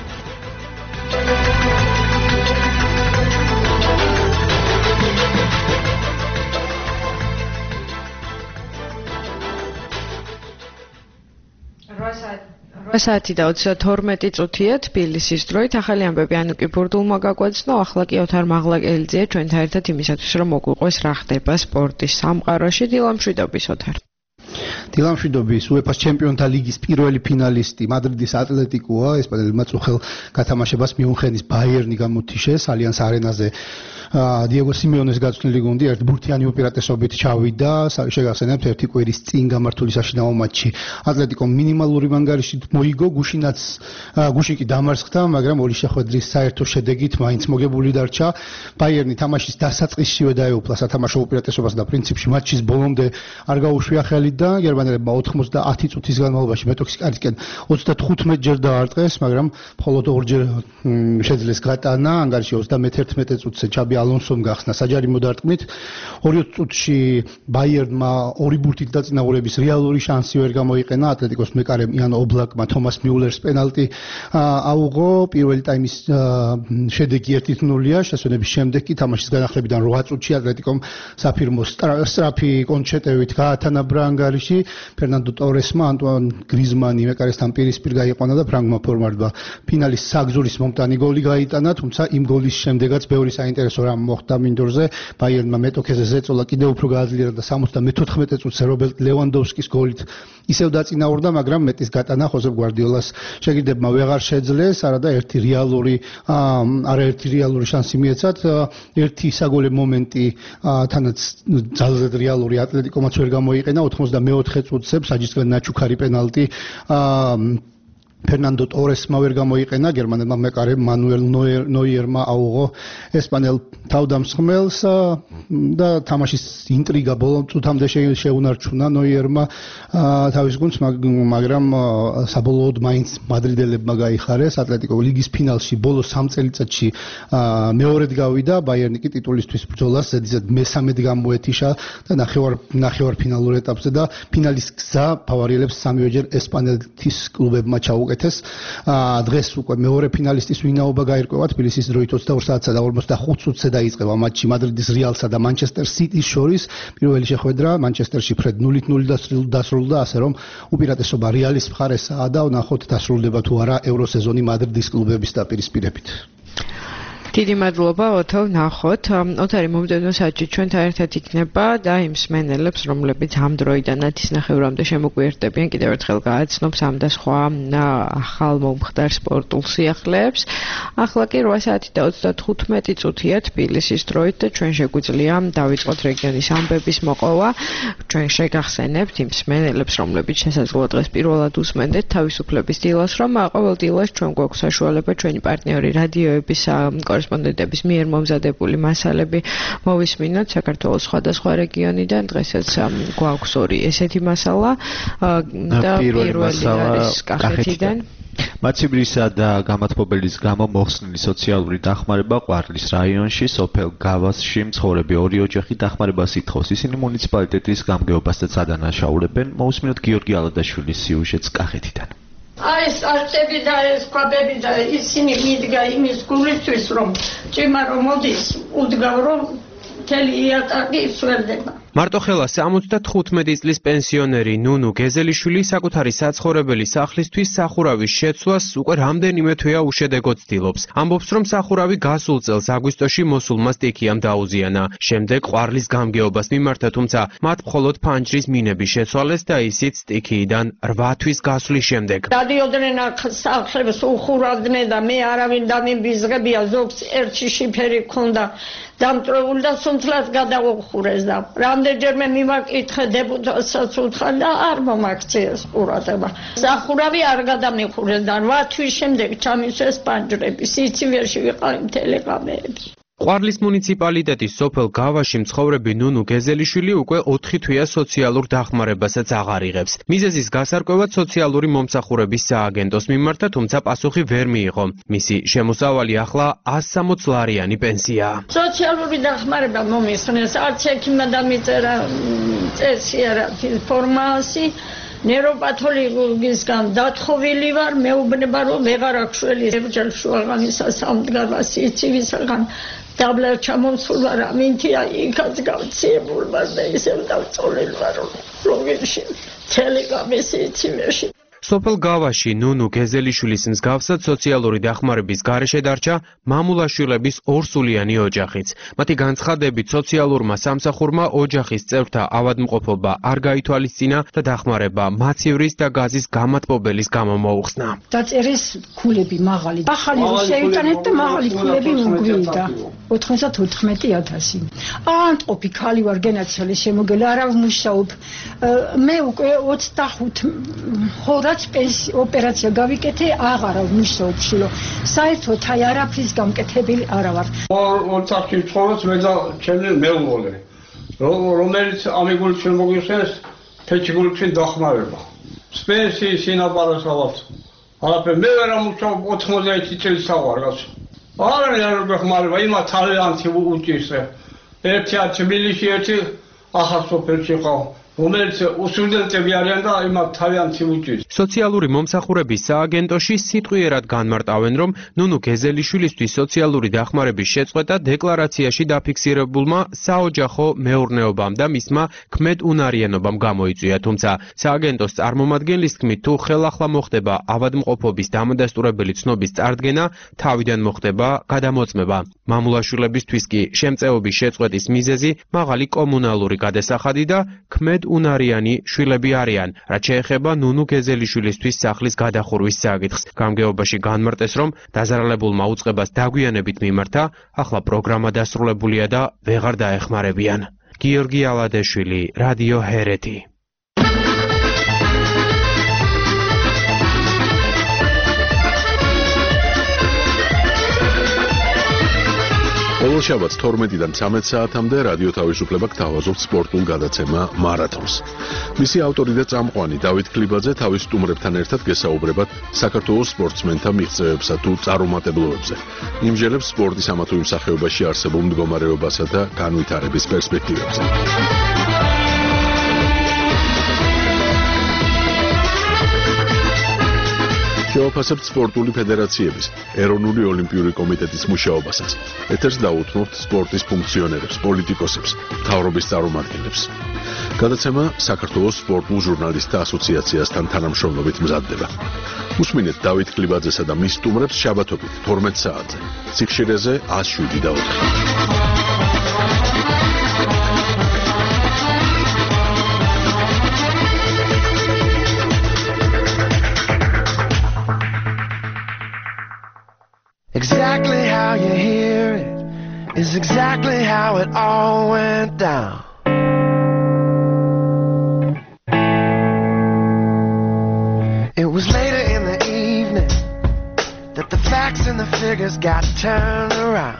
რვა საათი და ოცდათორმეტი წუთია თბილისის დროით. ახალი ამბები ანუკი ბურდულმა გაგვაცნო. ახლა კი ოთარ მაღლაკელიძეა ჩვენთან ერთად იმისათვის, რომ მოგვიყვეს რა ხდება სპორტის სამყაროში. დილამშვიდობის ოთარ. დილამშვიდობის. უეფა-ს ჩემპიონთა ლიგის პირველი ფინალისტი მადრიდის ატლეტიკოა. ესპანელებმა წუხელ გათამაშებას მიუნხენის ბაიერნი გამუთიშეს ალიანს არენაზე. დიეგო სიმეონეს გაწვრთნილი გუნდი ერთბურთიანი უპირატესობით ჩავიდა. შეგახსენებთ ერთი კვირის წინ გამართული საშინაო მატჩი ატლეტიკომ მინიმალური მანგარიშით მოიგო, გუშინაც გუშინ კი დამარცხდა, მაგრამ ორი შეხვედრის საერთო შედეგით მაინც მოგებული დარჩა. ბაიერნი თამაშის დასაწყისშივე დაეუფლა სათამაშო უპირატესობას და პრინციპში მატჩის ბოლომდე არ გაუშვია ხელი და გერმანელებმა ოთხმოცდაათი წუთის განმავლობაში მეტოქის კარისკენ ოცდათხუთმეტ ჯერ დაარტყეს, მაგრამ მხოლოდ ორჯერ შეძლეს გატანა. ანგარიში ოცდამეთერთმეტე წუთზე ჩაბი ალონსომ გახსნა საჯარიმო დარტყმით. ორი წუთში ბაიერნმა ორი ბურთით დაწინაურების რეალური შანსი ვერ გამოიყენა. ატლეტიკოს მეკარემ იან ობლაკმა თომას მიულერს პენალტი აუღო. პირველი ტაიმის შედეგი ერთი ნულია. შესვენების შემდეგ კი თამაშის განახლებიდან რვა წუთში ატლეტიკომ საფირმო სწრაფი კონჩეტევით გაათანაბრა ანგარიში. ფერნანდო ტორესმა ანტუან გრიზმანი მეკარესთან პირისპირ გაიყვანა და ფრანგმა ფორმარდმა ფინალის საგზურის მომტანი გოლი გაიტანა, თუმცა იმ გოლის შემდეგაც ბევრი საინტერესო რამ მოხდა მინდორზე. ბაიერნმა მეტოქეზე ზეწოლა კიდევ უფრო გააძლიერა და სამოცდამეთოთხმეტე წუთზე რობერტ ლევანდოვსკის გოლით ისევ დაწინაურდა, მაგრამ მეტის გატანა ხოსე გვარდიოლას შეგირდებმა ვეღარ შეძლეს. არადა ერთი რეალური არაერთი რეალური შანსი მიეცათ. ერთი საგოლე მომენტი თანაც ძალზედ რეალური ატლეტიკომაც ვერ გამოიყენა. ოთხმოცდამეოთხე წუთზე საჯისგან ნაჩუქარი პენალტი ფერნანდო ტორესმა ვერ გამოიყენა, გერმანელმა მეკარემ მანუელ ნოიერმა აუღო ესპანელ თავდამსხმელს და თამაშის ინტრიგა ბოლო წუთამდე შეუნარჩუნა ნოიერმა თავის გუნდს, მაგრამ საბოლოოდ მაინც მადრიდელებმა გაიხარეს. ატლეტიკო ლიგის ფინალში ბოლო სამ წელიწადში მეორედ გავიდა, ბაიერნი კი ტიტულისთვის ბრძოლას ზედიზედ მესამედ გამოეთიშა და ნახევარ ნახევარფინალურ ეტაპზე და ფინალის გზა ფავორიელებს სამივეჯერ ესპანეთის კლუბებმა ჩაუკეთეს. დღეს უკვე მეორე ფინალისტის ვინაობა გაირკვევა თბილისის დროით ოცდაორ საათსა და ორმოცდახუთ წუთზე დაიწყება მატჩი მადრიდის რეალსა და მანჩესტერ სიტის შორის. პირველი შეხვედრა მანჩესტერში ფრედ ნულით ნული დასრულდა, ასე რომ უპირატესობა რეალის მხარესაა და ვნახოთ დასრულდება თუ არა ევროსეზონი მადრიდის კლუბების დაპირისპირებით. დიდი მადლობა ოთო, ვნახოთ. ოთარი მომდევნო საათში ჩვენთან ერთად იქნება და იმ მსმენელებს, რომლებიც ამ დროიდანაც ის ნახევრამდე შემოგვიერთდებიან, კიდევ ერთხელ გააცნობს ამ და სხვა ახალ მომხდარ სპორტულ სიახლეებს. ახლა კი რვა საათი და ოცდათხუთმეტი წუთია თბილისის დროით და ჩვენ შეგვიძლია დავიწყოთ რეგიონის ამბების მოყოლა. ჩვენ შეგახსენებთ იმ მსმენელებს, რომლებიც შესაძლოა დღეს პირველად უსმენდეთ თავისუფლების დილას, რომ ყოველ დილას ჩვენ გვაქვს საშუალება ჩვენი პარტნიორი რადიოების კორესპონდენტების მიერ მომზადებული მასალები მოვისმინოთ საქართველოს სხვადასხვა რეგიონიდან. დღესაც გვაქვს ორი ესეთი მასალა და პირველი არის კახეთიდან. მაციბრისა და გამათბობელის გამო მოხსნილი სოციალური დახმარება ყვარლის რაიონში, სოფელ გავასში მცხოვრები ორი ოჯახი დახმარებას ითხოვს. ისინი მუნიციპალიტეტის გამგეობასაც ადანაშაულებენ. მოусმინოთ გიორგი ალადაშვილის სიუჟეტს კახეთიდან. აი სტარტები და ეს კვადები და ისინი მიდგა იმის გულისთვის რომ ჭიმა რომ მოდის უდგავ რომ მთელი იატაკი სვერდება. მარტოხელა სამოცდათხუთმეტი წლის პენსიონერი ნუნუ გეზელიშვილი საკუთარი საცხოვრებელი სახლისთვის სახურავის შეცვლას უკვე რამდენიმე თვეა უშედეგოდ ცდილობს. ამბობს, რომ სახურავი გასულ წელს აგვისტოში მოსულმა სტიქიამ დაუზიანა. შემდეგ ყვარლის გამგეობას მიმართა, თუმცა მათ მხოლოდ ფანჯრის მინები შეცვალეს და ისიც სტიქიიდან რვა თვის გასვლის შემდეგ. დადიოდნენ აქ სახლებს უხურავდნენ და მე არავინ დამიბიზღებია, ზოგს ერთი შიფერი ქონდა დამტრეული და სუნთლად გადაუხურეს და რამდენჯერმე მიმაკითხე დეპუტატსაც უთხრა და არ მომაქციეს ყურადღება. სახურავი არ გადამიხურეს და რვა თვის შემდეგ ჩამისვეს პანჯრები, სიცივეში ვიყავი მთელი ღამეები. ყვარლის მუნიციპალიტეტის სოფელ გავაში მცხოვრები ნუნუ გეზელიშვილი უკვე ოთხი თვეა სოციალურ დახმარებასაც აღარ იღებს. მიზეზის გასარკვევად სოციალური მომსახურების სააგენტოს მიმართა, თუმცა პასუხი ვერ მიიღო. მისი შემოსავალი ახლა ასი სამოც ლარიანი პენსიაა. სოციალური დახმარება მომისხნეს, არც ექიმმა დამიწერა წესი არა ფორმალსი. ნეიროპათოლოგისგან დათხოვილი ვარ, მეუბნება რომ ვეღარ აქვს შველი ზებჯელ შუაღამისა სამდგარვა სიცივისაგან დაბლა ჩამომსულა რა მინთია იქაც გავციებულ ვარ და ისევ დავწოლილ ვარ ლოგინში მთელი ღამე სიცივეში. სოფელ გავაში ნუნუ გეზელიშვილის მსგავსად სოციალური დახმარების გარეშე დარჩა მამულაშვილების ორსულიანი ოჯახიც. მათი განცხადებით სოციალურმა სამსახურმა ოჯახის წევრთა ავადმყოფობა არ გაითვალისწინა და დახმარება მაცივრის და გაზის გამათბობელის გამო მოუხსნა. დაწერეს ქულები მაღალი. ახალი შეიტანეთ და მაღალი ქულები მოგვიდა. ოთხმოცდაოთხმეტი ათასი. ანტყოფი ქალი ვარ გენაცვალე შემოგელა არა ვმუშაობ. მე უკვე ოცდახუთ ხორა ოპერაცია გავიკეთე, აღარა ვმუშაობ შილო. საერთოდ აი არაფრის გამკეთებელი არა ვარ. ოთახში ცხოვრობს მე და ჩემი მეუღლე. რომელიც ამიგული ჩვენ მოგიხსენეს, ფეჩიგული ჩვენ დახმარება. სპენსი სინაპარასავთ. არაფერ მე ვერ ამუშავებ ოთხმოცდაერთი წელს ავარგაც. არა არ გეხმარება, იმა თავიანთი უჭირს. ერთი თბილისში ერთი ახალსოფელში ყავ. რომელიც უსტუდენტები არიან და იმათ თავიანთი უჭირს. სოციალური მომსახურების სააგენტოში სიტყვიერად განმარტავენ, რომ ნუნუ გეზელიშვილისთვის სოციალური დახმარების შეწყვეტა დეკლარაციაში დაფიქსირებულმა საოჯახო მეურნეობამ და მისმა ქმედ უნარიანობამ გამოიწვია, თუმცა სააგენტოს წარმომადგენლის თქმით, თუ ხელახლა მოხდება ავადმყოფობის დამადასტურებელი ცნობის წარდგენა, თავიდან მოხდება გადამოწმება. მამულაშვილებისთვის კი შემწეობის შეწყვეტის მიზეზი მაღალი კომუნალური გადასახადი და ქმედ უნარიანი შვილები არიან, რაც შეეხება ნუნუ გეზელიშვილისთვის სახლის გადახურვის საკითხს. გამგეობაში განმარტეს, რომ დაზარალებულმა უწყებას დაგვიანებით მიმართა, ახლა პროგრამა დასრულებულია და ვეღარ დაეხმარებიან. გიორგი ალადეშვილი, რადიო ჰერეთი. ყოველ შაბათს თორმეტიდან ცამეტ საათამდე რადიო თავისუფლება გთავაზობთ სპორტულ გადაცემა მარათონს. მისი ავტორი და წამყვანი დავით ქლიბაძე თავის სტუმრებთან ერთად გესაუბრებათ საქართველოს სპორტსმენთა მიღწევებსა თუ წარუმატებლობებზე. იმჟელებს სპორტის ამა თუ იმ სახეობაში არსებულ მდგომარეობასა და განვითარების პერსპექტივებზე. შევაფასებთ სპორტული ფედერაციების, ეროვნული ოლიმპიური კომიტეტის მუშაობასაც. ეთერს დაუთმობთ სპორტის ფუნქციონერებს, პოლიტიკოსებს, მთავრობის წარმომადგენლებს. გადაცემა საქართველოს სპორტულ ჟურნალისტთა ასოციაციასთან თანამშრომლობით მზადდება. უსმინეთ დავით ქლიბაძესა და მის სტუმრებს შაბათობით თორმეტ საათზე. სიხშირეზე ას შვიდი და ოთხი. Exactly how you hear it is exactly how it all went down. It was later in the evening that the facts and the figures got turned around.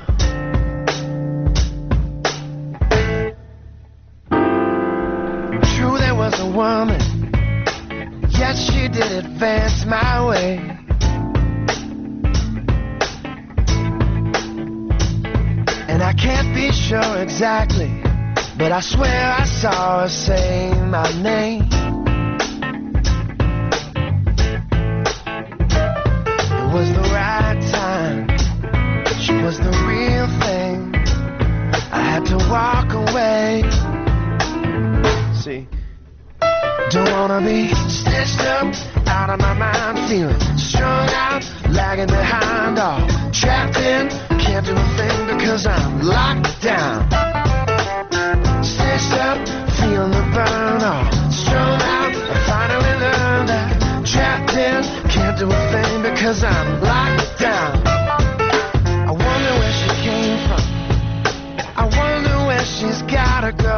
True, there was a woman, yet she did advance my way. And I can't be sure exactly, but I swear I saw her say my name. It was the right time, she was the real thing. I had to walk away. See, don't wanna be stitched up, out of my mind, feeling strung out, lagging behind, all trapped in. Can't do a thing because I'm locked down. Stitched up, feeling the burn, all strung out. I finally learned that trapped in. Can't do a thing because I'm locked down. I wonder where she came from. I wonder where she's gotta go.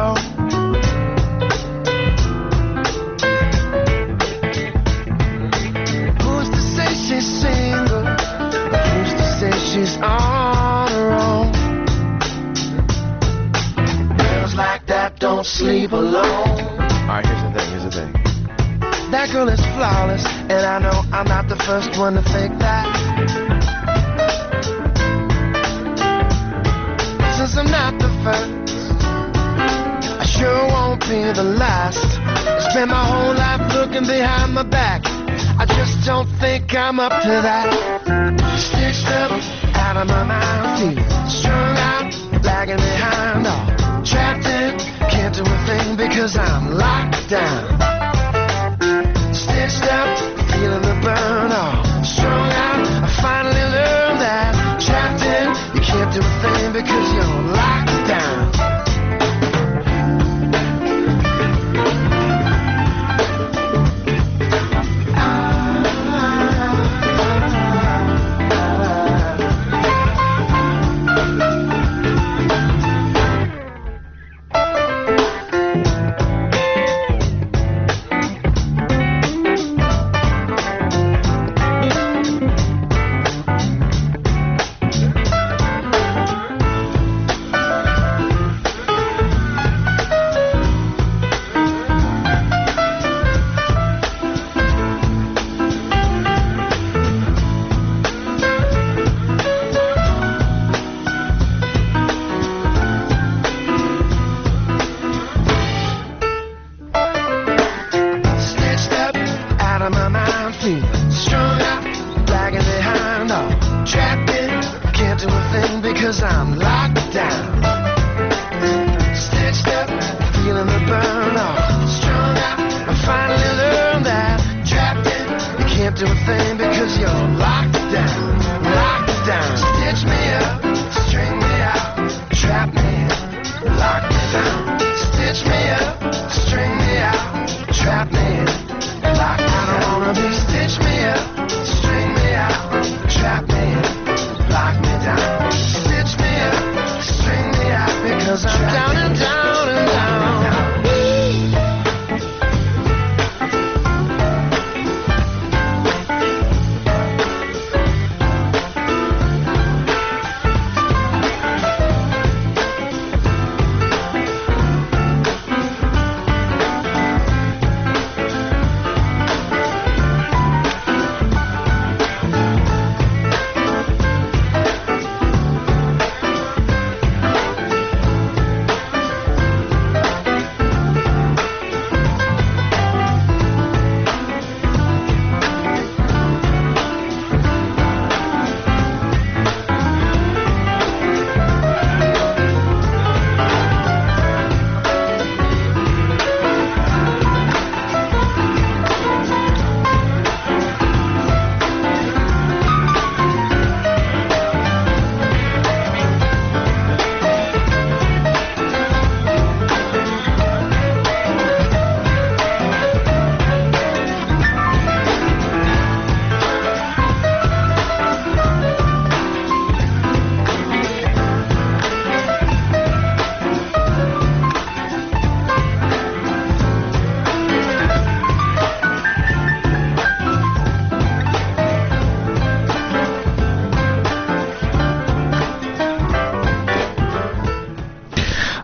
Who's to say she's single? Who's to say she's on her own? Girls like that don't sleep alone. Alright, here's the thing, here's the thing. That girl is flawless, and I know I'm not the first one to think that. Since I'm not the first, I sure won't be the last. I spent my whole life looking behind my back. I just don't think I'm up to that. Stitched up, out of my mind, feeling strung out, lagging behind, all trapped in. Can't do a thing because I'm locked down. Stitched up, feeling the burn, all strung out. I finally learned that trapped in. You can't do a thing because you're locked down.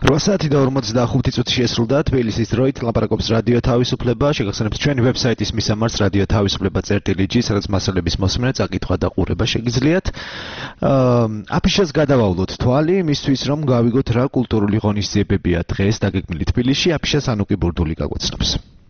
რვა საათი და ორმოცდახუთი წუთი შესრულდა თბილისის დროით ლაპარაკობს რადიო თავისუფლება. შეგახსენებთ ჩვენი ვებსაიტის მისამართს რადიო თავისუფლება წერტილი ჯი, სადაც მასალების მოსმენა, წაკითხვა და ყურება შეგიძლიათ. აფიშას გადავავლოთ თვალი იმისთვის, რომ გავიგოთ რა კულტურული ღონისძიებებია დღეს დაგეგმილი თბილისში. აფიშას ანუკი ბურდული გაგვაცნობს.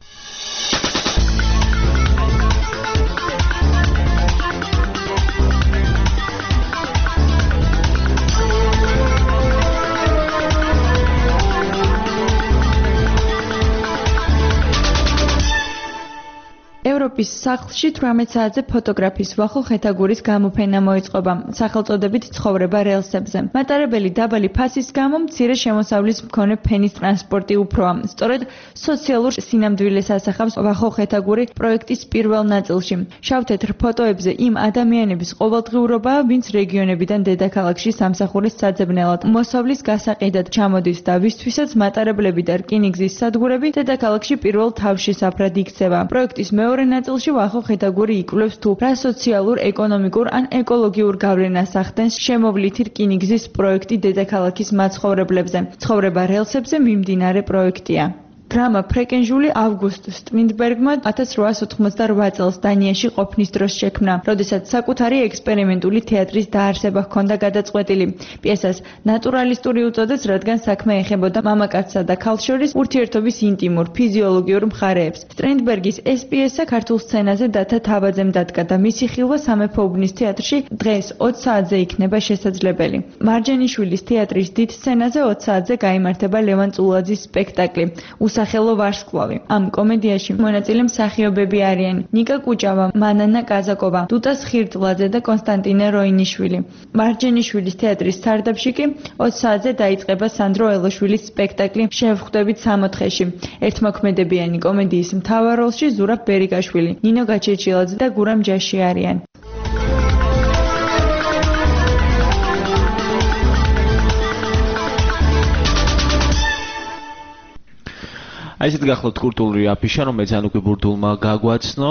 ევროპის სახლში თვრამეტ საათზე ფოტოგრაფის ვახო ხეთაგურის გამოფენა მოიწყობა სახელწოდებით ცხოვრება რელსებზე. მატარებელი დაბალი ფასის გამო მცირე შემოსავლის მქონე ფენის ტრანსპორტი უფროა. სწორედ სოციალურ სინამდვილეს ასახავს ვახო ხეთაგური პროექტის პირველ ნაწილში. შავ-თეთრ ფოტოებზე იმ ადამიანების ყოველდღიურობაა, ვინც რეგიონებიდან დედაქალაქში სამსახურის საძებნელად მოსავლის გასაყიდად ჩამოდის და ვისთვისაც მატარებლები და რკინიგზის სადგურები დედაქალაქში პირველ თავშესაფრად იქცევა. პროექტის მეორე ნაწილში ვახო ხეთაგური იკვლევს თუ რა სოციალურ, ეკონომიკურ ან ეკოლოგიურ გავლენას ახდენს შემოვლითი რკინიგზის პროექტი დედაქალაქის მაცხოვრებლებზე. ცხოვრება რელსებზე მიმდინარე პროექტია. დრამა ფრეკენჟული ავგუსტ სტრინდბერგმა ათას რვაას ოთხმოცდარვა წელს დანიაში ყოფნის დროს შექმნა, როდესაც საკუთარი ექსპერიმენტული თეატრის დაარსება ჰქონდა გადაწყვეტილი. პიესას ნატურალისტური უწოდეს, რადგან საქმე ეხებოდა მამაკაცსა და ქალს შორის ურთიერთობის ინტიმურ, ფიზიოლოგიურ მხარეებს. სტრინდბერგის ეს პიესა ქართულ სცენაზე დათა თავაძემ დადგა და მისი ხილვა სამეფო უბნის თეატრში დღეს ოც საათზე იქნება შესაძლებელი. მარჯანიშვილის თეატრის დიდ სცენაზე ოც საათზე გაიმართება ლევან წულაძის სპექტაკლი. სახელო ვარსკვლავი. ამ კომედიაში მონაწილე მსახიობები არიან ნიკა კუჭავა, მანანა კაზაკოვა, დუტა ხირტლაძე და კონსტანტინე როინიშვილი. მარჯანიშვილის თეატრის სარდაფში კი ოც საათზე დაიწყება სანდრო ელოშვილის სპექტაკლი შევხვდებით სამოთხეში. ერთმოქმედებიანი კომედიის მთავარ როლში ზურაბ ბერიკაშვილი, ნინო გაჩეჩილაძე და გურამ ჯაში არიან. აი ესეთ გახლავთ კულტურული აფიშა, რომელიც ანუკი ბურდულმა გაგვაცნო.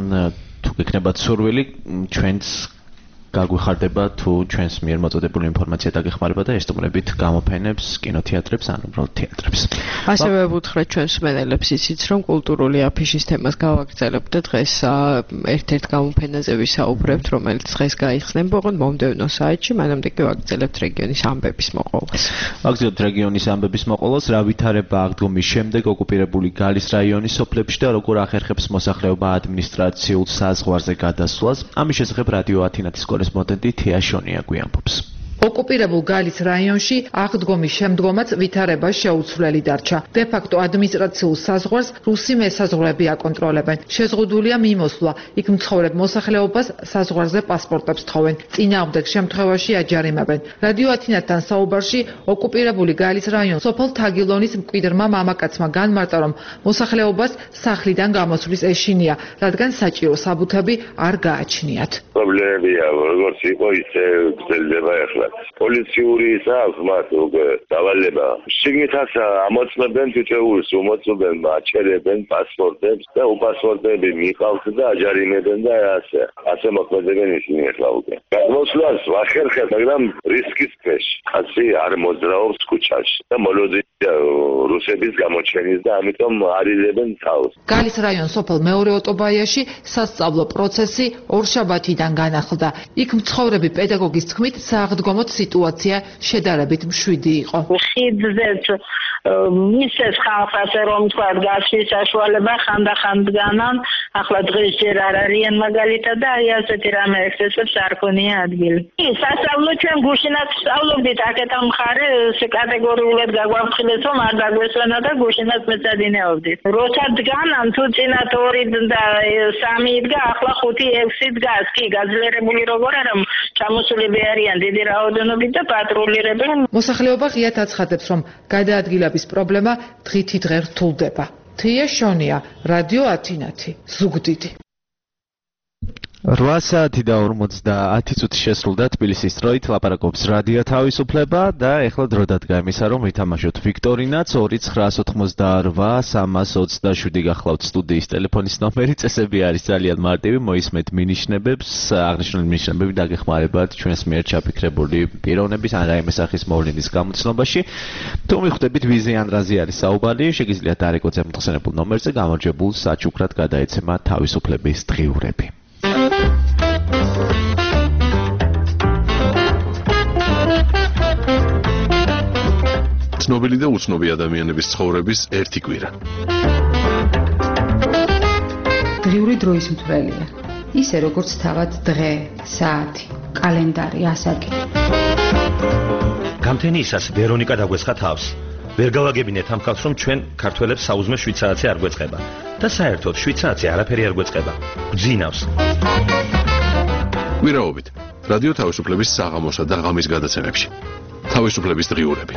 თუ გექნებათ სურვილი, ჩვენს გაგვიხარდება თუ ჩვენს მიერ მოწოდებული ინფორმაცია დაგეხმარება და ესტუმრებით გამოფენებს, კინოთეატრებს ან უბრალოდ თეატრებს. ასევე ვუთხრეთ ჩვენს მენელებს ისიც, რომ კულტურული აფიშის თემას გავაგრძელებთ და დღეს ერთ-ერთ გამოფენაზე ვისაუბრებთ, რომელიც დღეს გაიხსნება მომდევნო საათში, მანამდე კი ვაგრძელებთ რეგიონის ამბების მოყოლას. ვაგრძელებთ რეგიონის ამბების მოყოლას, რა ვითარება აღდგომის შემდეგ ოკუპირებული გალის რაიონის სოფლებში და როგორ ახერხებს მოსახლეობა ადმინისტრაციულ საზღვარზე გადასვლას. ამის შესახებ რადიო ათინათის კორესპონდენტი თეა შონია გვიამბობს. ოკუპირებულ გალის რაიონში აღდგომის შემდგომაც ვითარება შეუცვლელი დარჩა. დე ფაქტო ადმინისტრაციულ საზღვარს რუსი მესაზღვრეები აკონტროლებენ. შეზღუდულია მიმოსვლა, იქ მცხოვრებ მოსახლეობას საზღვარზე პასპორტებს თხოვენ. წინააღმდეგ შემთხვევაში აჯარიმებენ. რადიო ათინათთან საუბარში ოკუპირებული გალის რაიონის სოფელ თაგილონის მკვიდრმა მამაკაცმა განმარტა, რომ მოსახლეობას სახლიდან გამოსვლის ეშინია, რადგან საჭირო საბუთები არ გააჩნიათ. პრობლემებია, როგორც იყო, ისე გრძელდება ახლა. პოლიციური საქმის უკვე დავალება. შიგნითაც ამოწმებენ თითოეულს, უმოწმებენ, აჩერებენ პასპორტებს და უპასპორტები მიყავთ და აჯარიმებენ და ასე. ასე მოქმედებენ ისინი ახლა უკვე. გადმოსვლას ვახერხებ, მაგრამ რისკის ქვეშ. კაცი არ მოძრაობს ქუჩაში და მოლოდინია რუსების გამოჩენის და ამიტომ არილებენ თავს. გალის რაიონის სოფელ მეორე ოტობაიაში სასწავლო პროცესი ორშაბათიდან განახლდა. იქ მცხოვრები პედაგოგის თქმით, სააღდგომო სიტუაცია შედარებით მშვიდი იყო. ხიდზეც მისეს ხალხას რომ თქვა გასვლის საშუალება ხანდახანდგანან, ახლა დღეს ჯერ არ არიან მაგალითად და აი ასეთი რამე ექსესებს არ ქონია ადგილი. სასწავლო ჩვენ გუშინაც სწავლობდით, აქეთ ამ მხარე კატეგორიულად გაგვაფრთხილეს რომ არ დაგვესვენა და გუშინაც მეცადინეობდით. როცა დგანან თუ წინათ ორი და სამი იდგა, ახლა ხუთი ექვსი დგას. კი გაძლიერებული როგორ არა ჩამოსულები არიან დიდი რაოდენობით და პატრულირებენ. მოსახლეობა ღიად აცხადებს, რომ გადაადგილების პრობლემა დღითი დღე რთულდება. თეა შონია, რადიო ათინათი, ზუგდიდი. რვა საათი და ორმოცდაათი წუთი შესრულდა თბილისის დროით ლაპარაკობს რადიო თავისუფლება და ეხლა დრო დადგა იმისა რომ ვითამაშოთ ვიქტორინაც ორი ცხრაას ოცდაოთხმოცდაორვა სამას ოცდაშვიდი გახლავთ სტუდიის ტელეფონის ნომერი წესები არის ძალიან მარტივი მოისმეთ მინიშნებებს აღნიშნული მინიშნებები დაგეხმარებათ ჩვენს მიერ ჩაფიქრებული პიროვნების ან რაიმე სახის მოვლენის გამოცნობაში თუ მიხვდებით ვიზე ან რაზე არის საუბარი შეგიძლიათ არეკოძე მოხსენებულ ნომერზე გამარჯვებულ საჩუქრად გადაეცემა თავისუფლების დღიურები ცნობილი და უცნობი ადამიანების ცხოვრების ერთი კვირა. დღიური დროის მთვრელია. ისე როგორც თავად დღე, საათი, კალენდარი, ასაკი. გამთენიისას ვერონიკა დაგვესხა თავს. ვერ გავაგებინეთ ამ ხალხს რომ ჩვენ ქართველებს საუზმე შვიდ საათზე არ გვეწყება და საერთოდ შვიდ საათზე არაფერი არ გვეწყება. გძინავს. კვირაობით რადიო თავისუფლების საღამოსა და ღამის გადაცემებში. თავისუფლების დღიურები.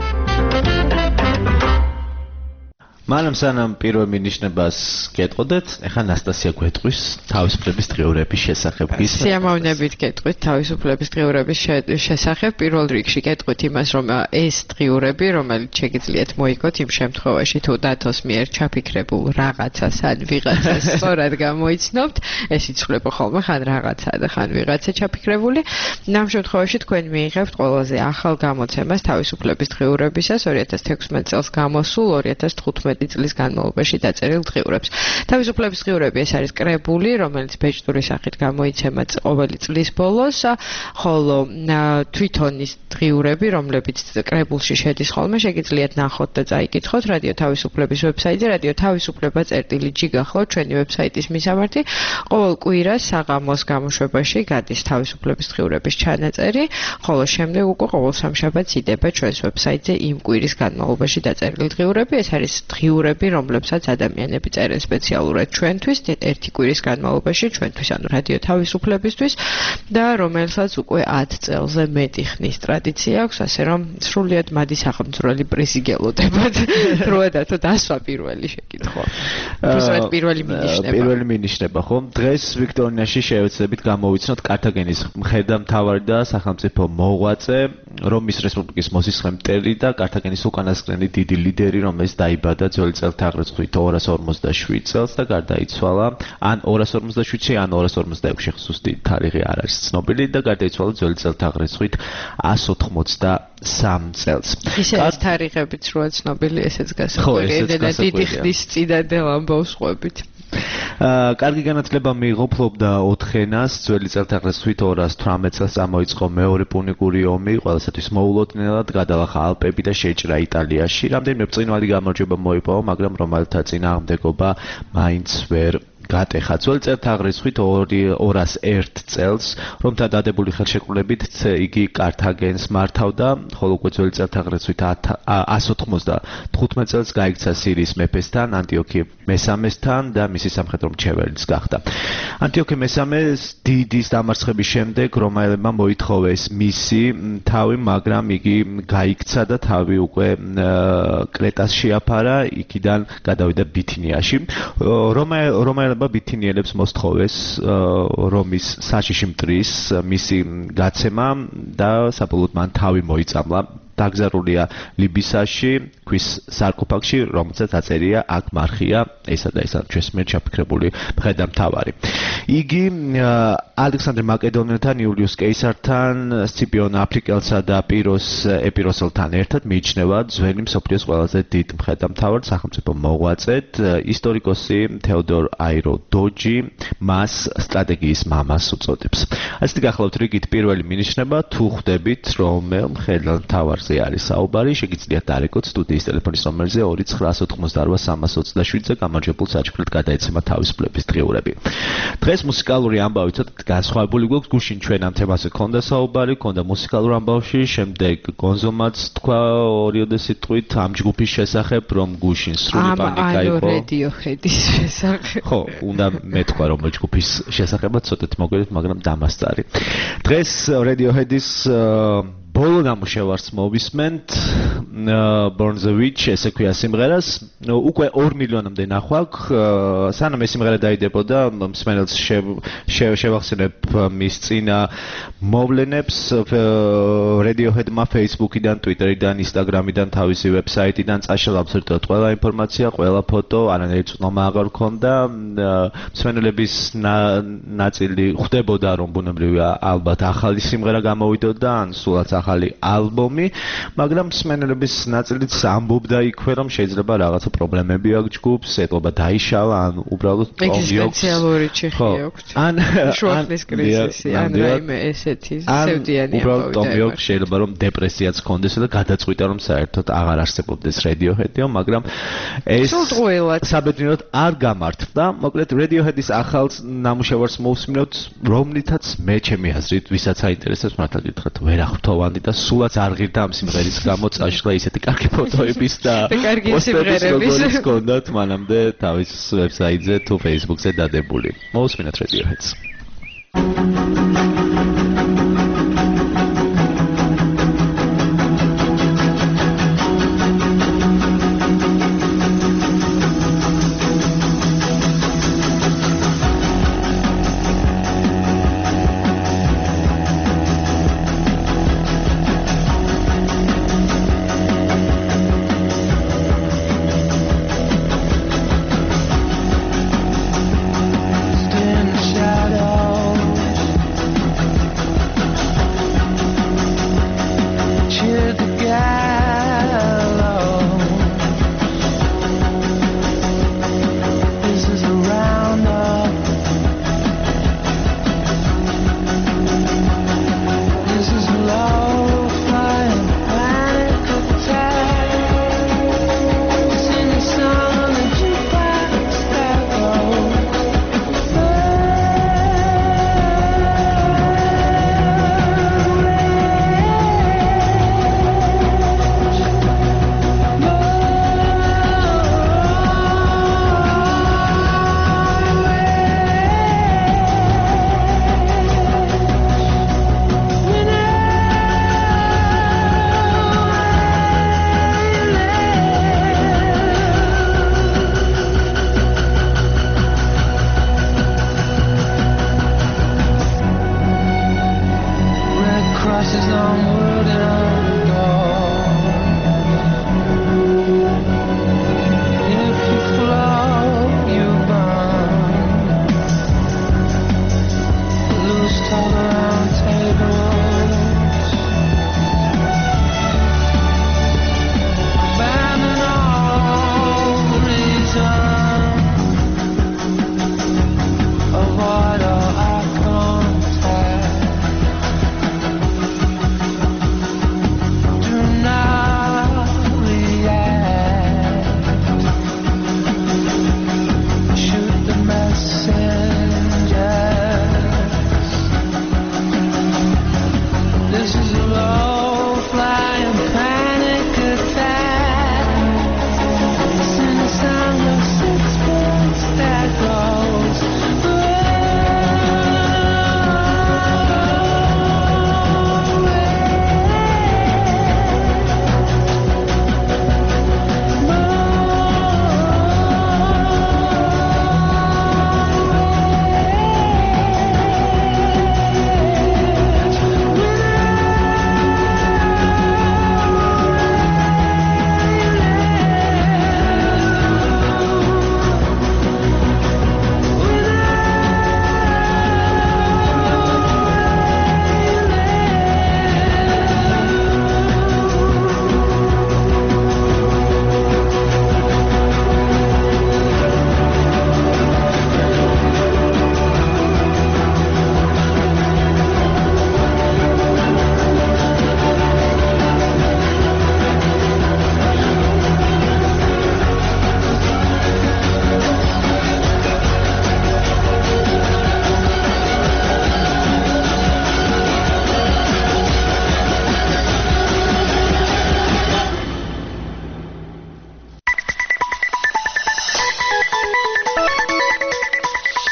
მანამ სანამ პირველ მინიშნებას გეტყოდეთ, ეხლა ნასტასია გვეტყვის თავისუფლების დღიურების შესახებ. სიამოვნებით გეტყვით თავისუფლების დღიურების შესახებ. პირველ რიგში გეტყვით იმას, რომ ეს დღიურები, რომელიც შეგიძლიათ მოიგოთ იმ შემთხვევაში, თუ დათოს მიერ ჩაფიქრებულ რაღაცას ან ვიღაცას სწორად გამოიცნობთ, ეს იცვლება ხოლმე ხან რაღაცა და ხან ვიღაცა ჩაფიქრებული. ამ შემთხვევაში თქვენ მიიღებთ ყველაზე ახალ გამოცემას თავისუფლების დღიურებისას ორი ათას თექვსმეტ წელს გამოსულ ორი ათას თხუთმეტ წლის განმავლობაში დაწერილ დღიურებს. თავისუფლების დღიურები ეს არის კრებული, რომელიც ბეჭდური სახით გამოიცემა ყოველი წლის ბოლოს, ხოლო თვითონ ის დღიურები, რომლებიც კრებულში შედის ხოლმე, შეგიძლიათ ნახოთ და წაიკითხოთ რადიო თავისუფლების ვებსაიტზე, რადიო თავისუფლება წერტილი ჯი გახლავთ ჩვენი ვებსაიტის მისამართი. ყოველ კვირას საღამოს გამოშვებაში გადის თავისუფლების დღიურების ჩანაწერი, ხოლო შემდეგ უკვე ყოველ სამშაბათს იდება ჩვენს ვებსაიტზე იმ კვირის განმავლობაში დაწერილი დღიურები. ეს არის დღიურები, რომლებსაც ადამიანები წერენ სპეციალურად ჩვენთვის, ერთი კვირის განმავლობაში ჩვენთვის, ანუ რადიო თავისუფლებისთვის და რომელსაც უკვე ათ წელზე მეტი ხნის ტრადიცია აქვს, ასე რომ სრულიად მადი სახელმწიფოელი პრიზი გელოდებათ. დროა დათო დასვა პირველი შეკითხვა. უბრალოდ პირველი მინიშნება. პირველი მინიშნება, ხო? დღეს ვიქტორინაში შევეცდებით გამოვიცნოთ კართაგენის მხედართმთავარი და სახელმწიფო მოღვაწე, რომის რესპუბლიკის მოსისხლე მტერი და კართაგენის უკანასკნელი დიდი ლიდერი, რომელიც დაიბადა ძველი წელთაღრიცხვით ორას ორმოცდაშვიდ წელს და გარდაიცვალა ან ორას ორმოცდაშვიდში ან ორას ორმოცდაექვსში ზუსტი თარიღი არ არის ცნობილი და გარდაიცვალა ძველი წელთაღრიცხვით ასს ოთხმოცდასამ წელს. ისე ეს თარიღებიც როა ცნობილი, ესეც გასაკვირია და დიდი ხნის წინანდელ ამბავს ყვებით. კარგი განათლება მიიღო, ფლობდა ოთხ ენას, ძველი წელთაღრიცხვით ორას თვრამეტ წელს წამოიწყო მეორე პუნიკური ომი, ყველასათვის მოულოდნელად გადალახა ალპები და შეჭრა იტალიაში. რამდენიმე ბრწყინვალე გამარჯვება მოიპოვა, მაგრამ რომაელთა წინააღმდეგობა მაინც ვერ გატეხა. ძველი წელთაღრიცხვით ორას ერთ წელს, რომთან დადებული ხელშეკრულებით იგი კართაგენს მართავდა, ხოლო უკვე ძველი წელთაღრიცხვით ასს ოთხმოცდათხუთმეტ წელს გაიქცა სირიის მეფესთან, ანტიოქი მესამესთან და მისი სამხედრო მრჩეველიც გახდა. ანტიოქი მესამეს დიდის დამარცხების შემდეგ რომაელებმა მოითხოვეს მისი თავი, მაგრამ იგი გაიქცა და თავი უკვე კრეტას შეაფარა, იქიდან გადავიდა ბითინიაში. რომაელებმა ბითინიელებს მოსთხოვეს რომის საშიში მტრის მისი გაცემა და საბოლოოდ მან თავი მოიწამლა. დაგზავრულია ლიბისაში, ქვის სარკოფაგში, რომელსაც აწერია აქ მარხია ესა და ესა ჩვენს მიერ ჩაფიქრებული მხედართმთავარი. იგი ალექსანდრე მაკედონელთან, იულიუს კეისართან, სციპიონ აფრიკელსა და პიროს ეპიროსელთან ერთად მიიჩნევა ძველი მსოფლიოს ყველაზე დიდ მხედართმთავარად, სახელმწიფო მოღვაწედ. ისტორიკოსი თეოდორ აირო დოჯი მას სტრატეგიის მამას უწოდებს. ასეთი გახლავთ რიგით პირველი მინიშნება, თუ ხვდებით რომელ მხედართმთავარს არის საუბარი, შეგიძლიათ დარეკოთ სტუდიის ტელეფონის ნომერზე ორი ცხრაას ოცდაორვა სამას ოცდაშვიდზე გამარჯვებულ საჩუქრად გადაეცემა თავისუფლების დღიურები. დღეს მუსიკალური ამბავი ცოტა განსხვავებული გვაქვს, გუშინ ჩვენ ამ თემაზე ქონდა საუბარი, ქონდა მუსიკალურ ამბავში, შემდეგ გონზომაც თქვა ორიოდე სიტყვით ამ ჯგუფის შესახებ, რომ გუშინ სრული პანიკა იყო. ამ Radiohead-ის შესახებ. ხო, უნდა მეთქვა რომ ჯგუფის შესახებაც ცოტათი მოგვიდეთ, მაგრამ დამასწარი. დღეს Radiohead-ის ბოლო ნამუშევარს მოვისმენთ Born the Witch ესე ქვია სიმღერას უკვე ორ მილიონამდე ნახვა აქვს სანამ ეს სიმღერა დაიდებოდა მსმენელს შევახსენებ მის წინა მოვლენებს Radiohead-მა Facebook-იდან, Twitter-იდან, Instagram-იდან, თავისი ვებსაიტიდან წაშლა აბსოლუტურად ყველა ინფორმაცია, ყველა ფოტო, არანაირი წვდომა აღარ ჰქონდა მსმენელების ნაწილი ხვდებოდა რომ ბუნებრივია ალბათ ახალი სიმღერა გამოვიდოდა ან სულაც ახალი ალბომი, მაგრამ მსმენელების ნაწილიც ამბობდა იქვე რომ შეიძლება რაღაცა პრობლემები აქვს ჯგუფს, ეთყობა დაიშალა ან უბრალოდ ტომი ოქს. სპეციალური ჩიხი აქვს. ან შუახნის კრიზისი, ან რაიმე ესეთი სევდიანი ამბავი. უბრალოდ ტომი ოქს შეიძლება რომ დეპრესიაც ჰქონდეს და გადაწყვიტა რომ საერთოდ აღარ არსებობდეს Radiohead-ი, მაგრამ ეს საბედნიეროდ არ გამართდა. მოკლედ Radiohead-ის ახალ ნამუშევარს მოვსმინოთ, რომლითაც მე ჩემი აზრით, ვისაც აინტერესებს, მართლა გითხრათ, ვერ აღვთოვანდი და სულაც არ ღირდა ამ სიმღერის გამო წაშლა ისეთი კარგი ფოტოების და პოსტერების როგორიც ჰქონდათ მანამდე თავის ვებსაიტზე თუ Facebook-ზე დადებული. მოვსმინოთ Radiohead-ს.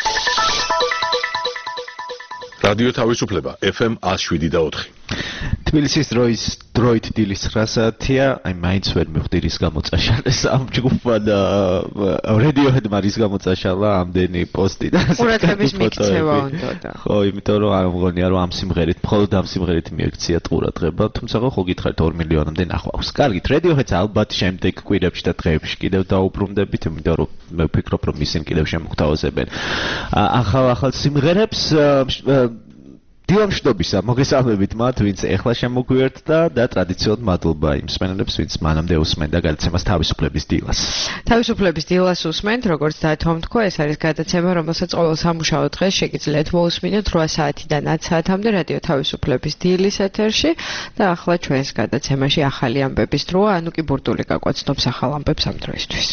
რადიო თავისუფლება F M one oh seven და four. თბილისის დროის დროით დილის ცხრა საათია, აი მაინც ვერ მივხვდი რის გამოწაშალეს ამ ჯგუფმა და Radiohead-მა რის გამოწაშალა ამდენი პოსტი და ყურადღების მიქცევა უნდა. ხო, იმიტომ რომ არ მგონია რომ ამ სიმღერით, მხოლოდ ამ სიმღერით მიექცია ყურადღება, თუმცა ხო გითხარით ორ მილიონამდე ნახვავს. კარგით, Radiohead-ს ალბათ შემდეგ კვირებში და დღეებში კიდევ დაუბრუნდებით, იმიტომ რომ მე ვფიქრობ რომ ისინი კიდევ შემოგთავაზებენ ახალ-ახალ სიმღერებს. დილამშვიდობისა, მოგესალმებით მათ, ვინც ეხლა შემოგვიერთდა და ტრადიციულად მადლობა იმ მსმენელებს, ვინც მანამდე უსმენდა გადაცემას თავისუფლების დილას. თავისუფლების დილას უსმენთ, როგორც დათომ თქვა, ეს არის გადაცემა, რომელსაც ყოველ სამუშაო დღეს შეგიძლიათ მოусმინოთ რვა საათიდან ათ საათამდე რადიო თავისუფლების დილის ეთერში და ახლა ჩვენს გადაცემაში ახალი ამბების დროა, ანუ კი ბურტული გაკვაცნობს ახალ ამბებს ამ დროისთვის.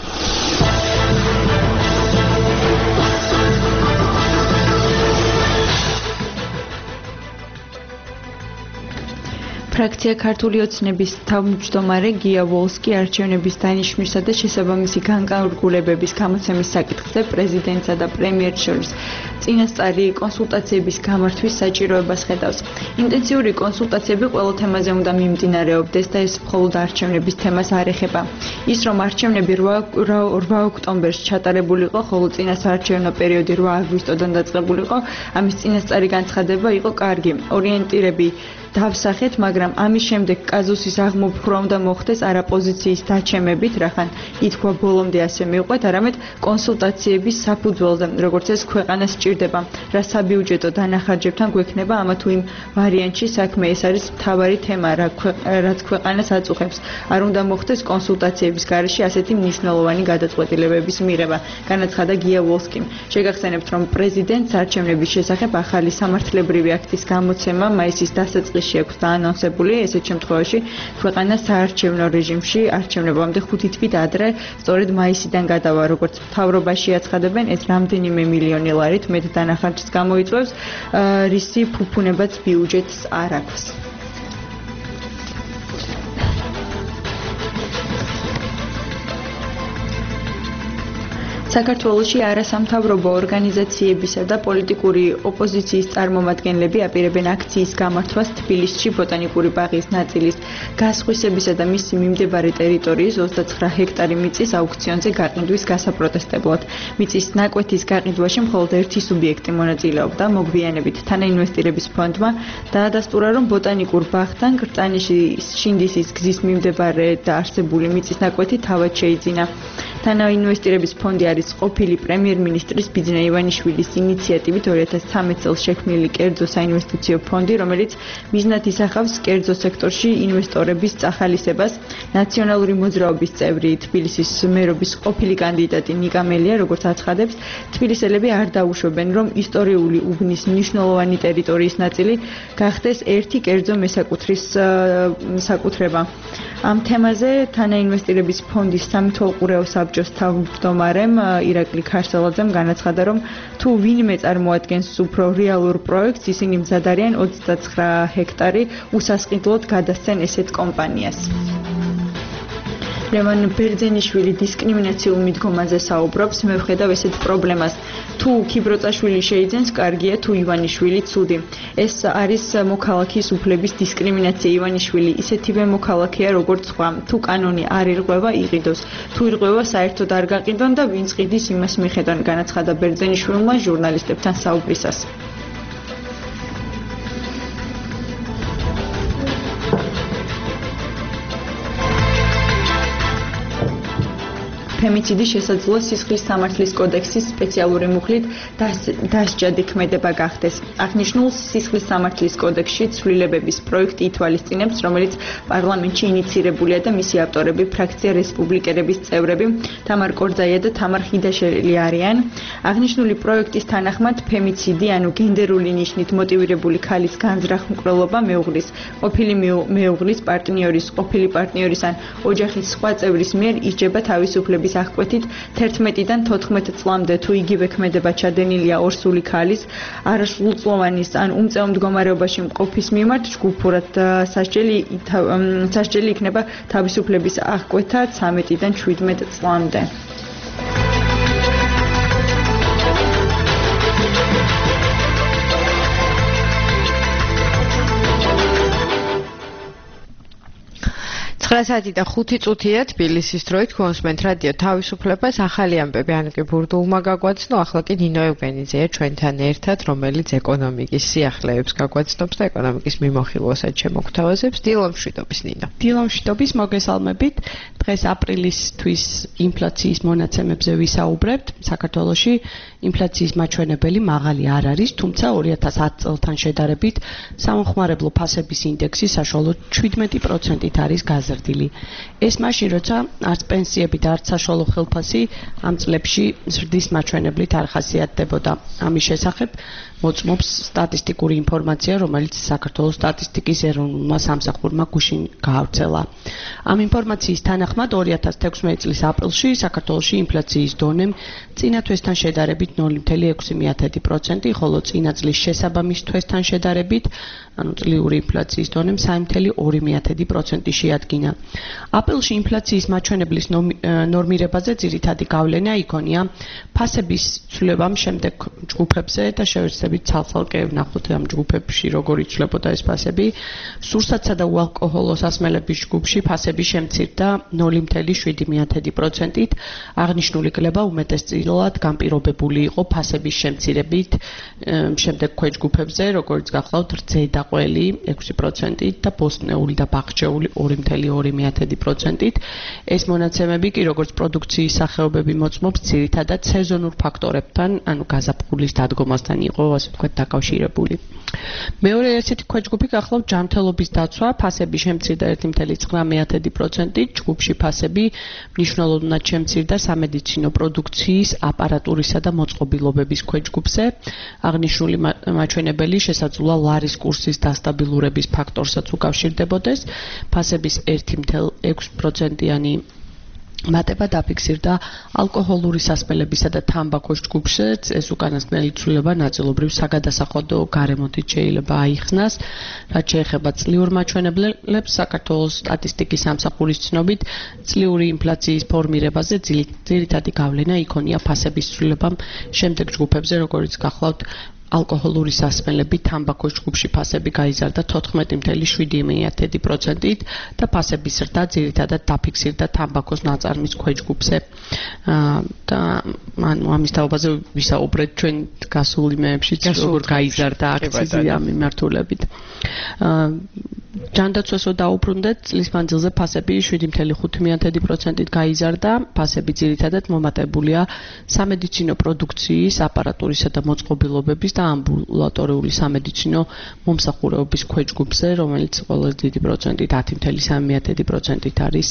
ფრაქცია ქართული ოცნების თავმჯდომარე გია ვოლსკი არჩევნების დანიშვნისა და შესაბამისი განკარგულებების გამოცემის საკითხზე პრეზიდენტსა და პრემიერს შორის წინასწარი კონსულტაციების გამართვის საჭიროებას ხედავს. ინტენსიური კონსულტაციები ყველა თემაზე უნდა მიმდინარეობდეს და ეს მხოლოდ არჩევნების თემას არ ეხება. ის რომ არჩევნები რვა ოქტომბერს ჩატარებულიყო, ხოლო წინასაარჩევნო პერიოდი რვა აგვისტოდან დაწყებულიყო, ამის წინასწარი განცხადება იყო კარგი. ორიენტირები დავსახეთ, მაგრამ ამის შემდეგ კაზუსის აღმოფხვრა უნდა მოხდეს არა პოზიციის დაჩემებით, რახან ითქვა ბოლომდე ასე მივყვეთ, არამედ კონსულტაციების საფუძველზე, როგორც ეს ქვეყანას სჭირდება, რა საბიუჯეტო დანახარჯებთან გვექნება ამა თუ იმ ვარიანტში საქმე. ეს არის მთავარი თემა, რაც ქვეყანას აწუხებს. არ უნდა მოხდეს კონსულტაციების გარეშე ასეთი მნიშვნელოვანი გადაწყვეტილებების მიღება, განაცხადა გია ვოლსკიმ. შეგახსენებთ, რომ პრეზიდენტს არჩევნების შესახებ ახალი სამართლებრივი აქტის გამოცემა მაისის დასაწყისში აქვს დაანონსებული, ესეთ შემთხვევაში ქვეყანა საარჩევნო რეჟიმში არჩევნებამდე ხუთი თვით ადრე, სწორედ მაისიდან გადავა, როგორც მთავრობაში აცხადებენ, ეს რამდენიმე მილიონი ლარით მეტ დანახარჯს გამოიწვევს, რისი ფუფუნებაც ბიუჯეტს არ აქვს. საქართველოში არასამთავრობო ორგანიზაციებისა და პოლიტიკური ოპოზიციის წარმომადგენლები აპირებენ აქციის გამართვას თბილისში ბოტანიკური ბაღის ნაწილის გასხვისებისა და მისი მიმდებარე ტერიტორიის ოცდაცხრა ჰექტარი მიწის აუქციონზე გაყიდვის გასაპროტესტებლად. მიწის ნაკვეთის გაყიდვაში მხოლოდ ერთი სუბიექტი მონაწილეობდა. მოგვიანებით თანაინვესტირების ფონდმა დაადასტურა, რომ ბოტანიკურ ბაღთან კრწანიში შინდისის გზის მიმდებარე და არსებული მიწის ნაკვეთი თავად შეიძინა. თანაინვესტირების ფონდი არის ყოფილი პრემიერ-მინისტრის ბიძინა ივანიშვილის ინიციატივით ორი ათას ცხრამეტ წელს შექმნილი კერძო საინვესტიციო ფონდი, რომელიც მიზნად ისახავს კერძო სექტორში ინვესტორების წახალისებას. ნაციონალური მოძრაობის წევრი თბილისის მერობის ყოფილი კანდიდატი ნიკა მელია, როგორც აცხადებს, თბილისელები არ დაუშვებენ, რომ ისტორიული უბნის მნიშვნელოვანი ტერიტორიის ნაწილი გახდეს ერთი კერძო მესაკუთრის საკუთრება. ამ თემაზე თანაინვესტირების ფონდის სამეთვალყურეო საბჭოს თავმჯდომარემ ირაკლი ქარსელაძემ განაცხადა, რომ თუ ვინმე წარმოადგენს უფრო რეალურ პროექტს, ისინი მზად არიან ოცდაცხრა ჰექტარი უსასყიდლოდ გადასცენ ესეთ კომპანიას. ლევან ბერძენიშვილი დისკრიმინაციულ მიდგომაზე საუბრობს, მე ვხედავ ესეთ პრობლემას. თუ ქიბროწაშვილი შეიძენს, კარგია, თუ ივანიშვილი ცუდი. ეს არის მოქალაქის უფლების დისკრიმინაცია. ივანიშვილი ისეთივე მოქალაქეა, როგორც სხვა. თუ კანონი არ ირღვევა, იყიდოს. თუ ირღვევა, საერთოდ არ გაყიდონ და ვინც ყიდის, იმას მიხედან, განაცხადა ბერძენიშვილმა ჟურნალისტებთან საუბრისას. ფემიციდი შესაძლოა სისხლის სამართლის კოდექსის სპეციალური მუხლით დასჯადი ქმედება გახდეს. აღნიშნულ სისხლის სამართლის კოდექსში ცვლილებების პროექტი ითვალისწინებს, რომელიც პარლამენტში ინიცირებულია და მისი ავტორები ფრაქცია რესპუბლიკელების წევრები თამარ კორძაია და თამარ ხიდაშელი არიან. აღნიშნული პროექტის თანახმად ფემიციდი, ანუ გენდერული ნიშნით მოტივირებული ქალის განზრახ-მკვლელობა მეუღლის, ყოფილი მეუღლის, პარტნიორის, ყოფილი პარტნიორის ან ოჯახის სხვა წევრის მიერ ისჯება თავისუფლების აღკვეთით თერთმეტიდან თოთხმეტ წლამდე, თუ იგივე ქმედება ჩადენილია ორსული ქალის, არასრულწლოვანის ან უმწეო მდგომარეობაში მყოფის მიმართ, ჯგუფურად სასჯელი სასჯელი იქნება თავისუფლების აღკვეთა ცამეტიდან შვიდმეტ წლამდე. ცხრა საათი და ხუთი წუთია თბილისის დროით გონსმენთ რადიო თავისუფლებას ახალი ამბები ანუკე ბურდულმა გაგვაცნო ახლა კი ნინო ევგენიძეა ჩვენთან ერთად რომელიც ეკონომიკის სიახლეებს გაგვაცნობს და ეკონომიკის მიმოხილვასაც შემოგთავაზებს დილო მშვიდობის ნინო დილო მშვიდობის მოგესალმებით დღეს აპრილისთვის ინფლაციის მონაცემებზე ვისაუბრებთ საქართველოში ინფლაციის მაჩვენებელი მაღალი არ არის თუმცა ორი ათას ათ წელთან შედარებით სამხმარებლო ფასების ინდექსი საშუალოდ შვიდმეტი პროცენტით არის გაზრდილი. ეს მაშინ როცა არც პენსიები და არც საშუალო ხელფასი ამ წლებში ზრდის მაჩვენებლით არ ხასიათდებოდა. ამის შესახებ მოწმობს სტატისტიკური ინფორმაცია, რომელიც საქართველოს სტატისტიკის ეროვნულმა სამსახურმა გუშინ გაავრცელა. ამ ინფორმაციის თანახმად ორი ათას თექვსმეტი წლის აპრილში საქართველოში ინფლაციის დონემ წინა თვესთან შედარებით ნული ფاصლე ექვსი პროცენტი, ხოლო წინა წლის შესაბამის თვესთან შედარებით, ანუ წლიური ინფლაციის დონემ სამი ფაصლე ორი პროცენტი შეადგინა. აპრილში ინფლაციის მაჩვენებლის ნორმირებაზე ძირითადი გავლენა იქონია ფასების ცვლებამ შემდეგ ჯგუფებზე და შევეცდებით ცალ-ცალკე ვნახოთ ამ ჯგუფებში როგორ იცვლებოდა ეს ფასები. სურსათსა და უალკოჰოლო სასმელების ჯგუფში ფასები შემცირდა ნული ფაصლე შვიდი პროცენტით. აღნიშნული კლება უმეტესწილად განპირობებული იყო ფასების შემცირებით შემდეგ ქვეჯგუფებზე, როგორც გახლავთ რძე და ყველი ექვსი პროცენტით და ბოსტნეული და ბაღჩეული ორი ფაصლე ორი პროცენტით. ეს მონაცემები კი როგორც პროდუქციის სახეობები მოწმობს ძირითადად სეზონურ ფაქტორებთან, ანუ გაზაფხულის დადგომასთან იყო ასე ვთქვათ დაკავშირებული. მეორე ესეთი ქვეჯგუფი გახლავთ ჯანმრთელობის დაცვა, ფასები შემცირდა ერთი ფაصლე ცხრამეტი პროცენტით, ჯგუფში ფასები მნიშვნელოვნად შემცირდა სამედიცინო პროდუქციის, აპარატურისა და მოწყობილობების ქვეჯგუფზე. აღნიშნული მაჩვენებელი შესაძლოა ლარის კურსის დასტაბილურების ფაქტორსაც უკავშირდებოდეს. ფასების ერთი ფაصლე ექვსი პროცენტიანი მატება დაფიქსირდა ალკოჰოლური სასმელებისა და თამბაქოს ჯგუფშიც. ეს უკანასკნელი ცვლილება ნაწილობრივ საგადასახადო გარემოთით შეიძლება აიხსნას. რაც შეეხება წლიურ მაჩვენებლებს, საქართველოს სტატისტიკის სამსახურის ცნობით, წლიური ინფლაციის ფორმირებაზე ძირითადი გავლენა იქონია ფასების ცვლილებამ შემდეგ ჯგუფებზე, როგორც გახლავთ ალკოჰოლური სასმელები თამბაქოს ჯგუფში ფასები გაიზარდა თოთხმეტი ფაصლე შვიდი პროცენტით და ფასების ზრდა ძირითადად დაფიქსირდა თამბაქოს ნაწარმის ქვეჯგუფზე. და ანუ ამის თაობაზე ვისაუბრეთ ჩვენ გასულ იმეებში, როგორ გაიზარდა აქცია მიმართულებით. ჯანდაცვასო დაუბრუნდეთ, წლის მანძილზე ფასები შვიდი ფაصლე ხუთი პროცენტით გაიზარდა. ფასები ძირითადად მომატებულია სამედიცინო პროდუქციის, აპარატურისა და მოწყობილობების და ამბულატორიული სამედიცინო მომსახურეობის ქვეჯგუფზე, რომელიც ყველაზე დიდი პროცენტით ათი ფაصლე სამი პროცენტით არის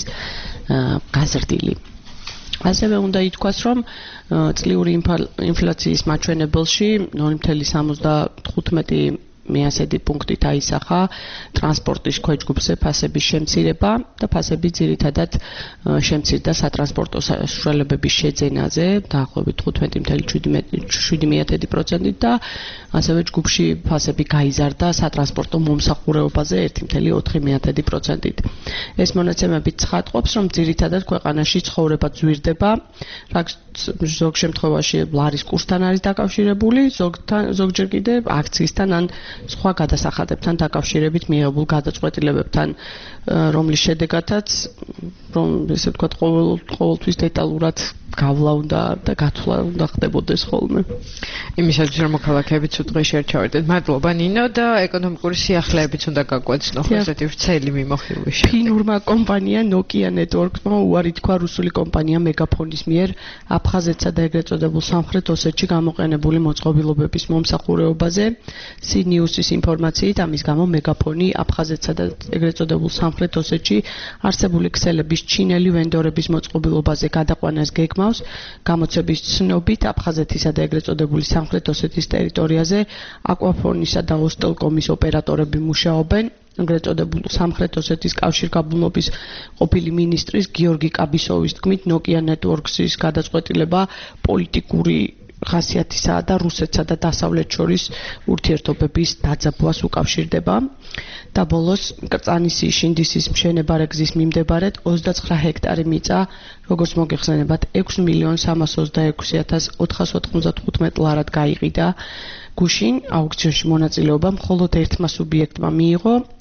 გაზრდილი. ასევე უნდა ითქვას, რომ წლიური ინფლაციის მაჩვენებელში ნული ფაصლე სამოცდათხუთმეტი პუნქტით აისახა ტრანსპორტის ქვეჯგუფზე ფასების შემცირება და ფასები ძირითადად შემცირდა სატრანსპორტო საშუალებების შეძენაზე დაახლოებით თხუთმეტი ფაصლე შვიდი პროცენტით და ასევე ჯგუფში ფასები გაიზარდა სატრანსპორტო მომსახურეობაზე ერთი ფაصლე ოთხი პროცენტით. ეს მონაცემები ცხადყოფს, რომ ძირითადად ქვეყანაში ცხოვრება ძვირდება, რაც ზოგ შემთხვევაში ლარის კურსთან არის დაკავშირებული, ზოგჯერ კიდევ აქციისთან ან სხვა გადასახადებთან დაკავშირებით მიიღებულ გადაწყვეტილებებთან, რომლის შედეგადაც რომ ესე ვთქვათ ყოველთვის დეტალურად გავლა უნდა და გათვლა უნდა ხდებოდეს ხოლმე. იმისათვის რომ მოქალაქეები ცუდ დღეში არ ჩავარდეთ. მადლობა ნინო და ეკონომიკური სიახლეებიც უნდა გაგვაცნო ესეთი ვრცელი მიმოხილვაში. ფინურმა კომპანია Nokia Networks-მა უარი თქვა რუსული კომპანია Megafon-ის მიერ აფხაზეთსა და ეგრეთ წოდებულ სამხრეთ ოსეთში გამოყენებული მოწყობილობების მომსახურეობაზე. CNews-ის ინფორმაციით ამის გამო Megafon-ი აფხაზეთსა და ეგრეთ წოდებულ სამხრეთ ოსეთში არსებული ქსელების ჩინელი ვენდორების მოწყობილობაზე გადაყვანას გეგმავს. გამოცების ცნობით აფხაზეთისა და ეგრეთ წოდებული სამხრეთ ოსეთის ტერიტორიაზე აკვაფონისა და ოსტელკომის ოპერატორები მუშაობენ. ეგრეთ წოდებულ სამხრეთ ოსეთის კავშირგაბმულობის ყოფილი მინისტრის გიორგი კაბისოვის თქმით, Nokia Networks-ის გადაწყვეტილება პოლიტიკური ხასიათისაა და რუსეთსა და დასავლეთს შორის ურთიერთობების დაძაბვას უკავშირდება. და ბოლოს კრწანისის შინდისის მშენებარე გზის მიმდებარედ ოცდაცხრა ჰექტარი მიწა, როგორც მოგეხსენებათ, ექვსი მილიონი სამას ოცდაექვსი ათას ოთხას ოთხმოცდათხუთმეტ ლარად გაიყიდა. გუშინ აუქციონში მონაწილეობა მხოლოდ ერთმა სუბიექტმა მიიღო.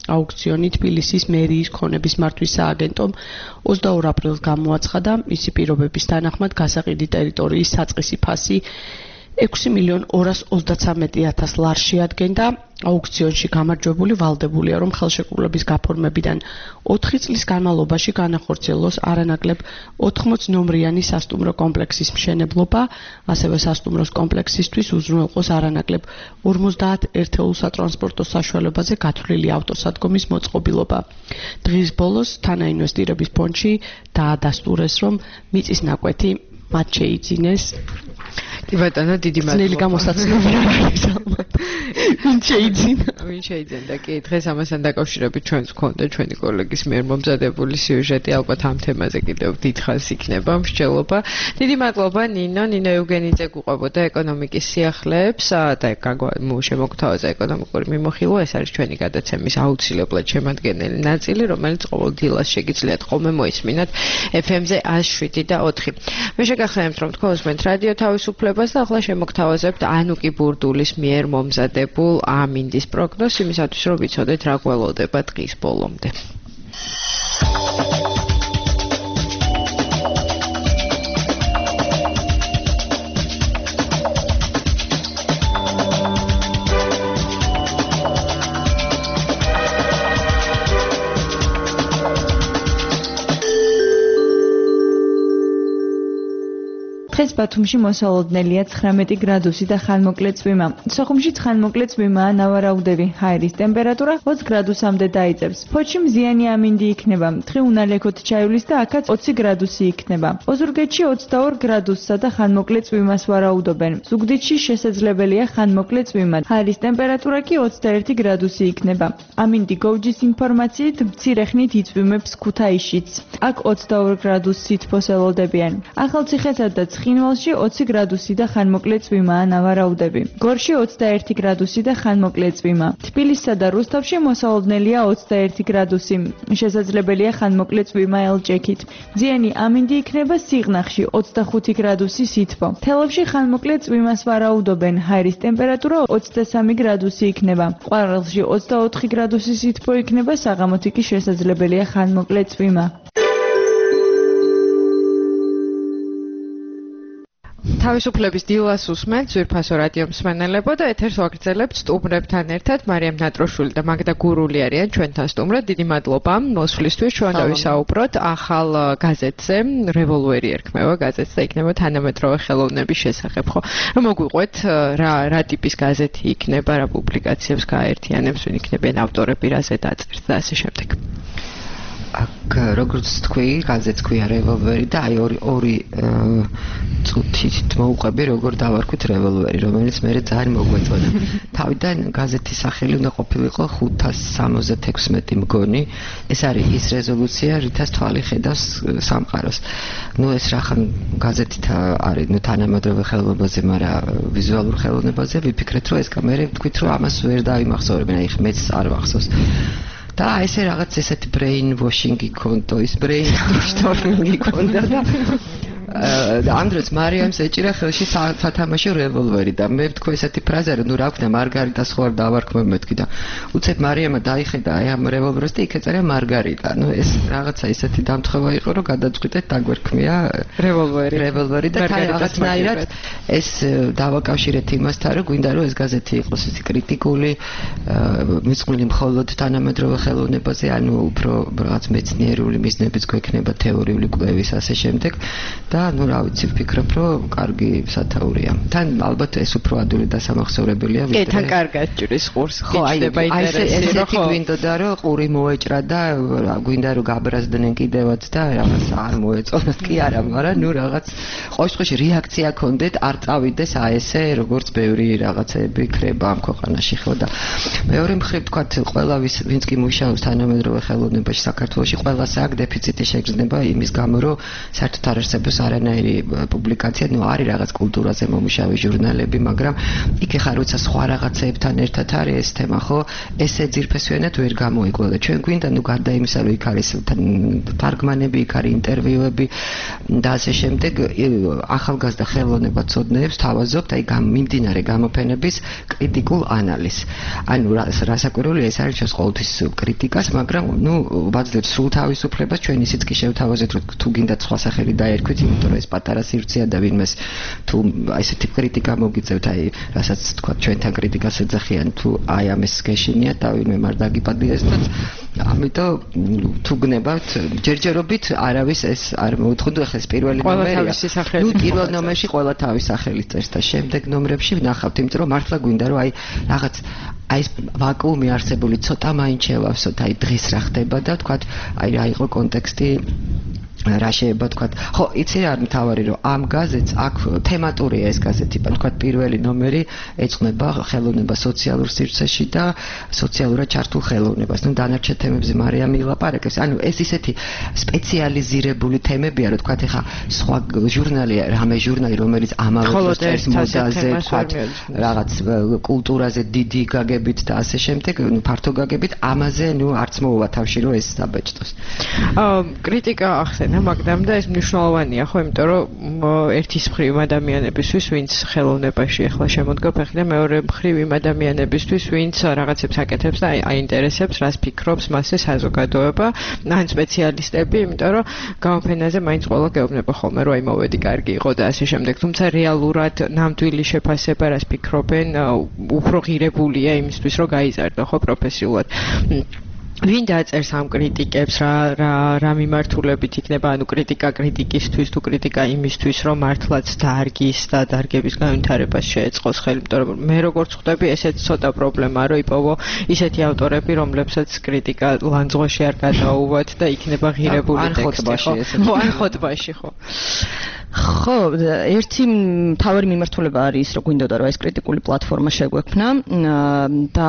აუქციონი თბილისის მერიის ქონების მართვის სააგენტომ ოცდაორ აპრილს გამოაცხადა. მისი პირობების თანახმად გასაყიდი ტერიტორიის საწყისი ფასი ექვსი მილიონ ორას ოცდაცამეტი ათას ლარს შეადგენდა. აუქციონში გამარჯვებული ვალდებულია, რომ ხელშეკრულების გაფორმებიდან ოთხი წლის განმავლობაში განახორციელოს არანაკლებ ოთხმოც ნომრიანი სასტუმრო კომპლექსის მშენებლობა, ასევე სასტუმროს კომპლექსისთვის უზრუნველყოს არანაკლებ ორმოცდაათ ერთეულ სატრანსპორტო საშუალებაზე გათვლილი ავტოსადგომის მოწყობილობა. დღის ბოლოს თანაინვესტირების ფონდში დაადასტურეს, რომ მიწის ნაკვეთი მათ შეიძინეს. ბატონო, დიდი მადლობა. ძნელი გამოსაცნობი არ არის ალბათ. ვინ შეიძინა? ვინ შეიძენდა? კი, დღეს ამასთან დაკავშირებით ჩვენს გქონდა ჩვენი კოლეგის მიერ მომზადებული სიუჟეტი, ალბათ ამ თემაზე კიდევ დიდხანს იქნება მსჯელობა. დიდი მადლობა ნინო, ნინო ევგენიძე გვყვებოდა ეკონომიკის სიახლეებს და შემოგთავაზა ეკონომიკური მიმოხილვა. ეს არის ჩვენი გადაცემის აუცილებლად შემადგენელი ნაწილი, რომელიც ყოველ დილას შეგიძლიათ ხოლმე მოისმინათ ეფ ემ-ზე ათს შვიდი და ოთხი. მე შეგახსენებთ, რომ თქვენ უსმენთ რადიო თავისუფლებას და ახლა შემოგთავაზებთ ანუკი ბურდულის მიერ მომზადებულ ამინდის პროგნოზს, იმისათვის რომ ვიცოდეთ რა გველოდება დღის ბოლომდე. დღეს ბათუმში მოსალოდნელია ცხრამეტი გრადუსი და ხანმოკლე წვიმა. სოხუმში ხანმოკლე წვიმაა, ნავარაუდევი. ჰაერის ტემპერატურა ოცი გრადუსამდე დაიწყებს. ფოთში მზიანი ამინდი იქნება. დღე უნალექოთ ჩაივლის და აქაც ოცი გრადუსი იქნება. ოზურგეთში ოცდაორ გრადუსსა და ხანმოკლე წვიმას ვარაუდობენ. ზუგდიდში შესაძლებელია ხანმოკლე წვიმა. ჰაერის ტემპერატურა კი ოცდაერთი გრადუსი იქნება. ამინდი გოუჯის ინფორმაციით მცირე ხნით იწვიმებს ქუთაისშიც. აქ ოცდაორ გრადუსს სითბოს ელოდებიან. ახალციხესა და ცხინვალში ოცი გრადუსი და ხანმოკლე წვიმაა ნავარაუდები. გორში ოცდაერთი გრადუსი და ხანმოკლე წვიმა. თბილისსა და რუსთავში მოსალოდნელია ოცდაერთი გრადუსი. შესაძლებელია ხანმოკლე წვიმა ელჭექით. მზიანი ამინდი იქნება სიღნაღში ოცდახუთი გრადუსი სითბო. თელავში ხანმოკლე წვიმას ვარაუდობენ. ჰაერის ტემპერატურა ოცდასამი გრადუსი იქნება. ყვარელში ოცდაოთხი გრადუსი სითბო იქნება, საღამოთი კი შესაძლებელია ხანმოკლე წვიმა. თავისუფლების დილას უსმენთ ძვირფასო რადიო მსმენელებო და ეთერს ვაგრძელებთ სტუმრებთან ერთად. მარიამ ნატროშვილი და მაგდა გურული არიან ჩვენთან სტუმრად. დიდი მადლობა მოსვლისთვის. ჩვენ დავისაუბროთ ახალ გაზეთზე, რევოლვერი ერქმევა გაზეთს და იქნება თანამედროვე ხელოვნების შესახებ. ხო, რომ მოგვიყვეთ რა რა ტიპის გაზეთი იქნება, რა პუბლიკაციებს გააერთიანებს, ვინ იქნებიან ავტორები, რაზე დაწერს და ასე შემდეგ. აქ როგორც თქვი, გაზეთს ქვია რევოლვერი და აი ორი ორი წუთით მოუყვები როგორ დავარქვით რევოლვერი, რომელიც მე ძალიან მოგვეწონა. თავიდან გაზეთის სახელი უნდა ყოფილიყო ხუთას სამოცდათექვსმეტი მგონი. ეს არის ის რეზოლუცია, რითაც თვალი ხედავს სამყაროს. ნუ ეს რახან გაზეთით არის, ნუ თანამედროვე ხელოვნებაზე, მაგრამ ვიზუალურ ხელოვნებაზე ვიფიქრეთ, რომ ეს კამერე თქვით, რომ ამას ვერ დავიმახსოვრებენ, აი მეც არ ვახსოვს. და ესე რაღაც ესეთი brain washing-ი კონტო, ის brain storming-ი კონდა და ამ დროს მარიამს ეჭირა ხელში სათამაშო რევოლვერი და მე ვთქვი ესეთი ფრაზა, რომ ნუ რა ვქნა მარგარიტას ხო არ დავარქმევ მეთქი და უცებ მარიამა დაიხედა აი ამ რევოლვერს და იქ ეწერა მარგარიტა. ნუ ეს რაღაცა ესეთი დამთხევა იყო, რომ გადაწყვიტეთ დაგვერქმია რევოლვერი. რევოლვერი და რაღაცნაირად ეს დავაკავშირეთ იმასთან, რომ გვინდა რომ ეს გაზეთი იყოს ისე კრიტიკული, მისყვლილი მხოლოდ თანამედროვე ხელოვნებაზე, ანუ უფრო რაღაც მეცნიერული მიზნებიც გვექნება, თეორიული კვლევის ასე შემდეგ. და ნუ რა ვიცი, ვფიქრობ, რომ კარგი სათაურია. თან ალბათ ეს უფრო ადვილი დასამახსოვრებელია ვიდრე. კი, თან კარგად ჭრის ყურს. ხო, აი ესეთი გვინდოდა, რომ ყური მოეჭრა და გვინდა რომ გაბრაზდნენ კიდევაც და რაღაც არ მოეწონათ კი არა, მაგრამ ნუ რაღაც ყოველ შემთხვევაში რეაქცია ქონდეთ, არ წავიდეს აი ესე როგორც ბევრი რაღაცები ქრება ამ ქვეყანაში, ხო და მეორე მხრივ თქვათ, ყველა ვინც კი მუშაობს თანამედროვე ხელოვნებაში საქართველოში, ყველას აქვს დეფიციტი შეგრძნება იმის გამო, რომ საერთოდ არ არსებობს არანაირი პუბლიკაცია, ნუ არის რაღაც კულტურაზე მომუშავე ჟურნალები, მაგრამ იქ ხა როცა სხვა რაღაცებთან ერთად არის ეს თემა, ხო? ესე ძირფესვიანად ვერ გამოიგო და ჩვენ გვინდა ნუ გარდა იმისა, რომ იქ არის თარგმანები, იქ არის ინტერვიუები და ასე შემდეგ ახალგაზრდა ხელოვნებაცოდნეებს თავაზობთ აი მიმდინარე გამოფენების კრიტიკულ ანალიზს. ანუ რასაკვირველია ეს არის ჩვენს ყოველთვის კრიტიკას, მაგრამ ნუ ვაძლევთ სრულ თავისუფლებას, ჩვენ ისიც კი შევთავაზეთ, რომ თუ გინდათ სხვა სახელი დაერქვით, იმიტომ რომ ეს პატარა სივრცეა და ვინმეს თუ აი ესეთი კრიტიკა მოგიწევთ, აი რასაც თქვა ჩვენთან კრიტიკას ეძახიან, თუ აი ამის გეშინიათ და ვინმე არ დაგიპატიეს და ამიტომ თუ გნებავთ ჯერჯერობით არავის ეს არ მოუთხოთ, ახლა ეს პირველი ნომერია. ნუ პირველ ნომერში ყველა თავის სახელით წერს და შემდეგ ნომრებში ვნახავთ, იმიტომ რომ მართლა გვინდა რომ აი რაღაც აი ეს ვაკუუმი არსებული ცოტა მაინც შევავსოთ, აი დღეს რა ხდება და თქვათ აი რა იყო კონტექსტი რა შეიძლება თქვათ. ხო, იცი რა მთავარი რომ ამ გაზეთს აქ თემატურია ეს გაზეთი, თქვათ პირველი ნომერი ეძღვნება ხელოვნება სოციალურ სივრცეში და სოციალურად ჩართულ ხელოვნებას. ნუ დანარჩენ თემებზე მარიამი ილაპარაკებს. ანუ ეს ისეთი სპეციალიზირებული თემებია, რომ თქვათ ეხა სხვა ჟურნალია, რამე ჟურნალი, რომელიც ამავე წერს მოდაზე, თქვათ რაღაც კულტურაზე დიდი გაგებით და ასე შემდეგ, ნუ ფართო გაგებით, ამაზე ნუ არც მოუვა თავში რომ ეს საბეჭდოს. აა კრიტიკა ახსენე მაგდამ და ეს მნიშვნელოვანია ხო, იმიტომ რომ ერთის მხრივ ადამიანებისთვის, ვინც ხელოვნებაში ახლა შემოდგა ფეხი და მეორე მხრივ იმ ადამიანებისთვის, ვინც რაღაცებს აკეთებს და აინტერესებს, რას ფიქრობს მასზე საზოგადოება, ან სპეციალისტები, იმიტომ რომ გამოფენაზე მაინც ყველა გეუბნება ხოლმე, რომ აი მოვედი კარგი იყო და ასე შემდეგ, თუმცა რეალურად ნამდვილი შეფასება რას ფიქრობენ, უფრო ღირებულია იმისთვის, რომ გაიზარდო ხო პროფესიულად. ვინ დაწერს ამ კრიტიკებს, რა რა რა მიმართულებით იქნება, ანუ კრიტიკა კრიტიკისთვის თუ კრიტიკა იმისთვის, რომ მართლაც დარგის და დარგების განვითარებას შეეწყოს ხელი, იმიტომ რომ მე როგორც ხვდები, ესეც ცოტა პრობლემაა, რომ იპოვო ისეთი ავტორები, რომლებსაც კრიტიკა ლანძღვაში არ გადაუვათ და იქნება ღირებული ტექსტი, ხო, ან ხოტბაში, ხო. ხო, ერთი მთავარი მიმართულება არის ის, რომ გვინდოდა რომ ეს კრიტიკული პლატფორმა შეგვექმნა და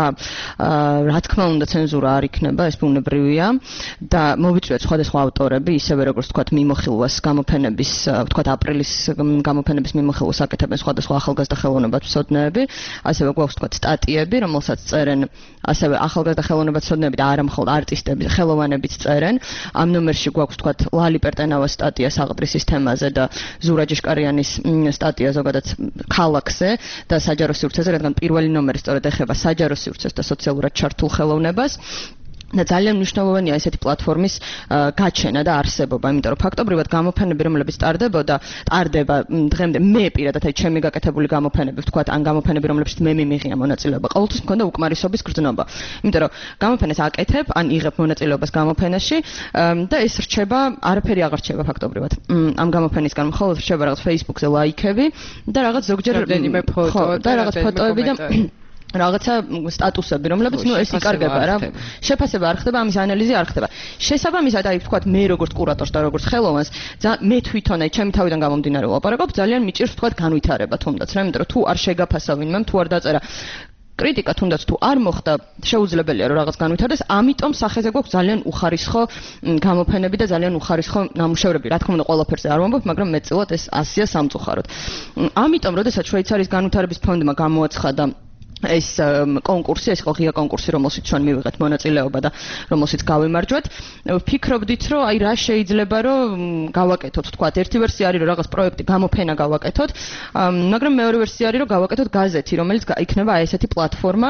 რა თქმა უნდა ცენზურა არ იქნება, ეს ბუნებრივია და მოვიწვიეთ სხვადასხვა ავტორები, ისევე როგორც თქვათ მიმოხილვას გამოფენების, თქვათ აპრილის გამოფენების მიმოხილვას აკეთებენ სხვადასხვა ახალგაზრდა ხელოვნებაცოდნეები, ასევე გვაქვს თქვათ სტატიები, რომელსაც წერენ ასევე ახალგაზრდა ხელოვნებაცოდნეები და არა მხოლოდ არტისტები, ხელოვანებიც წერენ. ამ ნომერში გვაქვს თქვათ ლალი პერტენავას სტატია საღდრისის თემაზე და ზურა ჯიშკარიანის სტატია ზოგადად ქალაქზე და საჯარო სივრცეზე, რადგან პირველი ნომერი სწორედ ეხება საჯარო სივრცეს და სოციალურად ჩართულ ხელოვნებას. და ძალიან მნიშვნელოვანია ესეთი პლატფორმის გაჩენა და არსებობა, იმიტომ რომ ფაქტობრივად გამოფენები, რომლებიც ტარდებოდა, ტარდება დღემდე მე პირადად აი ჩემი გაკეთებული გამოფენები, ვთქვათ, ან გამოფენები, რომლებშიც მე მიმიღია მონაწილეობა, ყოველთვის მქონდა უკმარისობის გრძნობა. იმიტომ რომ გამოფენას აკეთებ, ან იღებ მონაწილეობას გამოფენაში და ეს რჩება, არაფერი აღარ რჩება ფაქტობრივად. ამ გამოფენისგან მხოლოდ რჩება რაღაც Facebook-ზე ლაიქები და რაღაც ზოგჯერ რამდენიმე ფოტო და რაღაც ფოტოები და რაღაცა სტატუსები, რომლებიც ნუ ეს იკარგება რა. შეფასება არ ხდება, ამის ანალიზი არ ხდება. შესაბამისად, აი ვთქვათ, მე როგორც კურატორს და როგორც ხელოვანს, მე თვითონ აი ჩემი თავიდან გამომდინარე ვლაპარაკობ, ძალიან მიჭირს ვთქვათ განვითარება თუნდაც რა, იმიტომ რომ თუ არ შეგაფასა ვინმე, თუ არ დაწერა კრიტიკა თუნდაც თუ არ მოხდა, შეუძლებელია რომ რაღაც განვითარდეს, ამიტომ სახეზე გვაქვს ძალიან უხარისხო გამოფენები და ძალიან უხარისხო ნამუშევრები. რა თქმა უნდა, ყველაფერზე არ ვამბობ, მაგრამ მეტწილად ეს ასია სამწუხაროდ. ამიტომ, როდესაც შვეიცარიის განვითარების ფონდმა გამოაცხადა ეს კონკურსი, ეს იყო ღია კონკურსი, რომელშიც ჩვენ მივიღეთ მონაწილეობა და რომელშიც გავიმარჯვეთ. ვფიქრობდით, რომ აი რა შეიძლება რომ გავაკეთოთ, თქვათ, ერთი ვერსია არის რომ რაღაც პროექტი გამოფენა გავაკეთოთ, მაგრამ მეორე ვერსია არის რომ გავაკეთოთ გაზეთი, რომელიც იქნება აი ესეთი პლატფორმა,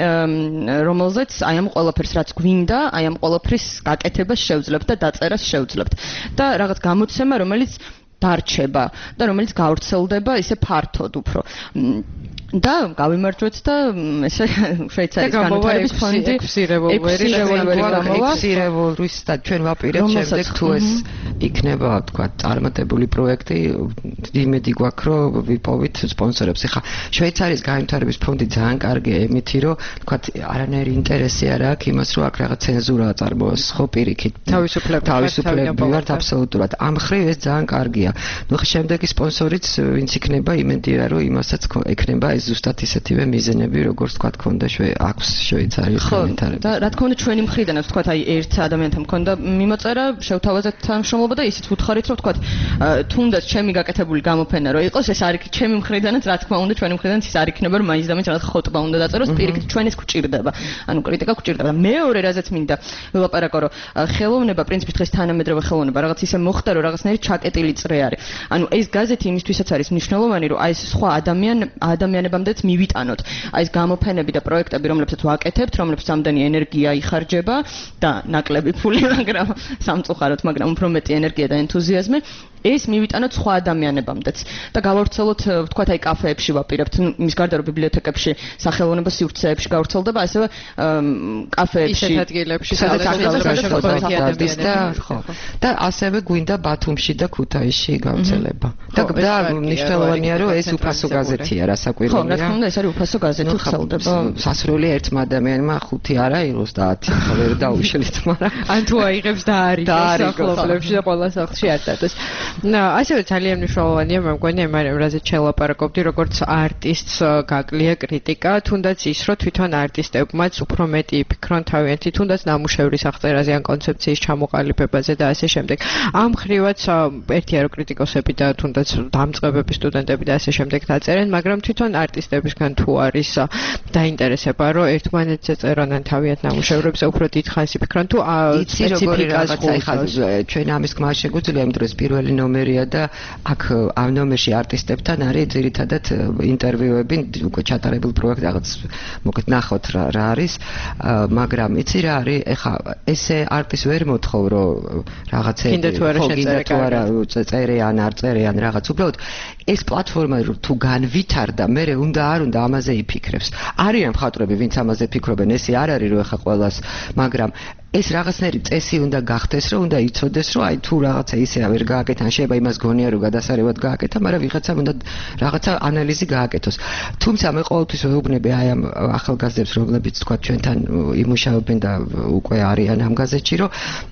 რომელზეც აი ამ ყველაფერს რაც გვინდა, აი ამ ყველაფრის გაკეთებას შევძლებთ და დაწერას შევძლებთ. და რაღაც გამოცემა, რომელიც დარჩება და რომელიც გავრცელდება ისე ფართოდ უფრო. და გავიმარჯვეთ და ესე შვეიცარიის განვითარების ფონდი ექვსი რევოლვერი გამოვა. ექვსი რევოლვერის და ჩვენ ვაპირებთ შემდეგ თუ ეს იქნება, თქვა, წარმატებული პროექტი, იმედი გვაქვს, რომ ვიპოვით სპონსორებს. ეხლა შვეიცარიის განვითარების ფონდი ძალიან კარგია იმითი, რომ თქვა, არანაირი ინტერესი არ აქვს იმას, რომ აქ რაღაც ცენზურა წარმოოს, ხო, პირიქით. თავისუფლება, თავისუფლება ვართ აბსოლუტურად. ამ მხრივ ეს ძალიან კარგია. ნუ ხა შემდეგი სპონსორიც ვინც იქნება, იმედია, რომ იმასაც ექნება აი ზუსტად ისეთივე მიზნები, როგორც თქვა ქონდა აქვს შვეიცარიის კომენტარები. და რა თქმა უნდა ჩვენი მხრიდანაც თქვა აი ერთ ადამიანთან მქონდა მიმოწერა, შევთავაზეთ თანამშრომლობა და ისიც ვუთხარით, რომ თქვა თუნდაც ჩემი გაკეთებული გამოფენა რო იყოს, ეს არ იქ ჩემი მხრიდანაც რა თქმა უნდა ჩვენი მხრიდანაც ის არ იქნება, რომ მაინც და მაინც რაღაც ხოტბა უნდა დაწეროს, პირიქით ჩვენს გვჭირდება. ანუ კრიტიკა გვჭირდება. მეორე რაზეც მინდა ვილაპარაკო, რომ ხელოვნება პრინციპით დღეს თანამედროვე ხელოვნება რაღაც ისე მოხდა, რომ რაღაცნაირი ჩაკეტილი წრე არის. ანუ ეს გაზეთი იმისთვისაც არის მნიშვნელოვანი, რომ აი ეს სხვა ადამიან ადამიანებამდეც მივიტანოთ. აი ეს გამოფენები და პროექტები, რომლებსაც ვაკეთებთ, რომლებსაც ამდენი ენერგია იხარჯება და ნაკლები ფული, მაგრამ სამწუხაროდ, მაგრამ უფრო მეტი ენერგია და ენთუზიაზმი ეს მივიტანოთ სხვა ადამიანებამდეც და გავავრცელოთ, ვთქვათ, აი კაფეებში ვაპირებთ, მის გარდა რომ ბიბლიოთეკებში, სახელოვნებო სივრცეებში გავრცელდება, ასევე კაფეებში, ისეთ ადგილებში, სადაც აღწერს და ხო. და ასევე გვინდა ბათუმში და ქუთაისში გავრცელება. და და მნიშვნელოვანია, რომ ეს უფასო გაზეთია, რასაკვირველია. ხო, რა თქმა უნდა, ეს არის უფასო გაზეთი, ვრცელდება. სასრული ერთმა ადამიანმა ხუთი არა იყოს და ათი ვერ დაუშლით, მაგრამ ან თუ აიღებს და არიგოს სახლობლებში და ყველა სახლში არ დადოს. და ასევე ძალიან მნიშვნელოვანია მე მგონი მაგრამ რაზეც შელაპარაკობდი როგორც არტისტს გაკლია კრიტიკა თუნდაც ის რომ თვითონ არტისტებმაც უფრო მეტი იფიქრონ თავიანთი თუნდაც ნამუშევრის აღწერაზე ან კონცეფციის ჩამოყალიბებაზე და ასე შემდეგ ამ ხრივაც ერთია რომ კრიტიკოსები და თუნდაც დამწყებები სტუდენტები და ასე შემდეგ დაწერენ მაგრამ თვითონ არტისტებისგან თუ არის დაინტერესება რომ ერთმანეთზე წერონ თავიანთ ნამუშევრებზე უფრო დიდხანს იფიქრონ თუ სპეციფიკას ჩვენ ამის გმარ შეგვიძლია იმ დროს პირველი ნომერია და აქ ამ ნომერში არტისტებთან არის ძირითადად ინტერვიუები უკვე ჩატარებულ პროექტ რაღაც მოგეთ ნახოთ რა რა არის მაგრამ იცი რა არის ეხა ესე არტის ვერ მოთხოვ რომ რაღაცები ხოგინდა თუ არა წერიან არ წერიან რაღაც უბრალოდ ეს პლატფორმა თუ განვითარდა მე უნდა არ უნდა ამაზე იფიქრებს არიან მხატვრები ვინც ამაზე ფიქრობენ ესე არ არის რომ ეხა ყველას მაგრამ ეს რაღაცნაირი წესი უნდა გახდეს რომ უნდა იცოდეს რომ აი თუ რაღაცა ისე ვერ გააკეთა ან შეიძლება იმას გონია რომ გადასარევად გააკეთა მაგრამ ვიღაცამ უნდა რაღაცა ანალიზი გააკეთოს თუმცა მე ყოველთვის ვეუბნები აი ამ ახალგაზრდებს რომლებიც თქვა ჩვენთან იმუშავებენ და უკვე არიან ამ გაზეთში რომ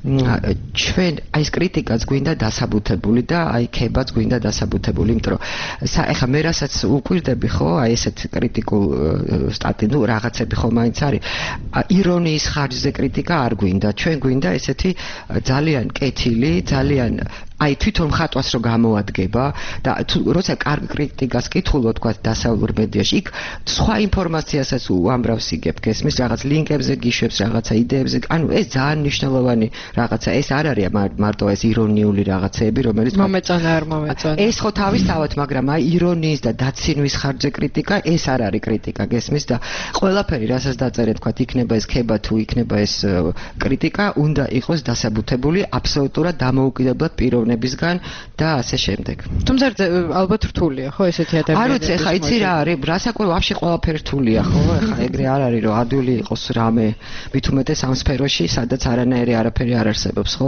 ჩვენ აი ეს კრიტიკაც გვინდა დასაბუთებული და აი ქებაც გვინდა დასაბუთებული იმიტომ რომ ეხა მე რასაც უკვირდები ხო აი ესეთ კრიტიკულ სტატი ნუ რაღაცები ხო მაინც არის ირონიის ხარჯზე კრიტიკა არ გვინდა ჩვენ გვინდა ესეთი ძალიან კეთილი ძალიან აი თვითონ ხატვას რო გამოადგება და როცა კარგ კრიტიკას კითხულობ თქვა დასავლურ მედიაში იქ სხვა ინფორმაციასაც უამრავს იგებ გესმის რაღაც ლინკებზე გიშვებს რაღაცა იდეებზე ანუ ეს ძალიან მნიშვნელოვანი რაღაცა ეს არ არის მარტო ეს ირონიული რაღაცეები რომელიც მომეწონა არ მომეწონა ეს ხო თავისთავად მაგრამ აი ირონიის და დაცინვის ხარჯზე კრიტიკა ეს არ არის კრიტიკა გესმის და ყველაფერი რასაც დაწერეთ თქვა იქნება ეს ქება თუ იქნება ეს კრიტიკა უნდა იყოს დასაბუთებული აბსოლუტურად დამოუკიდებლად პიროვნებისგან ნებისგან და ასე შემდეგ. თუმცა ალბათ რთულია, ხო, ესეთი ადამიანები. არ ვიცი, ხა იცი რა არის, რასაკვირველია, ვაფშე ყველაფერი რთულია, ხო? ხა ეგრე არ არის, რომ ადვილი იყოს რამე, მით უმეტეს ამ სფეროში, სადაც არანაირი არაფერი არ არსებობს, ხო?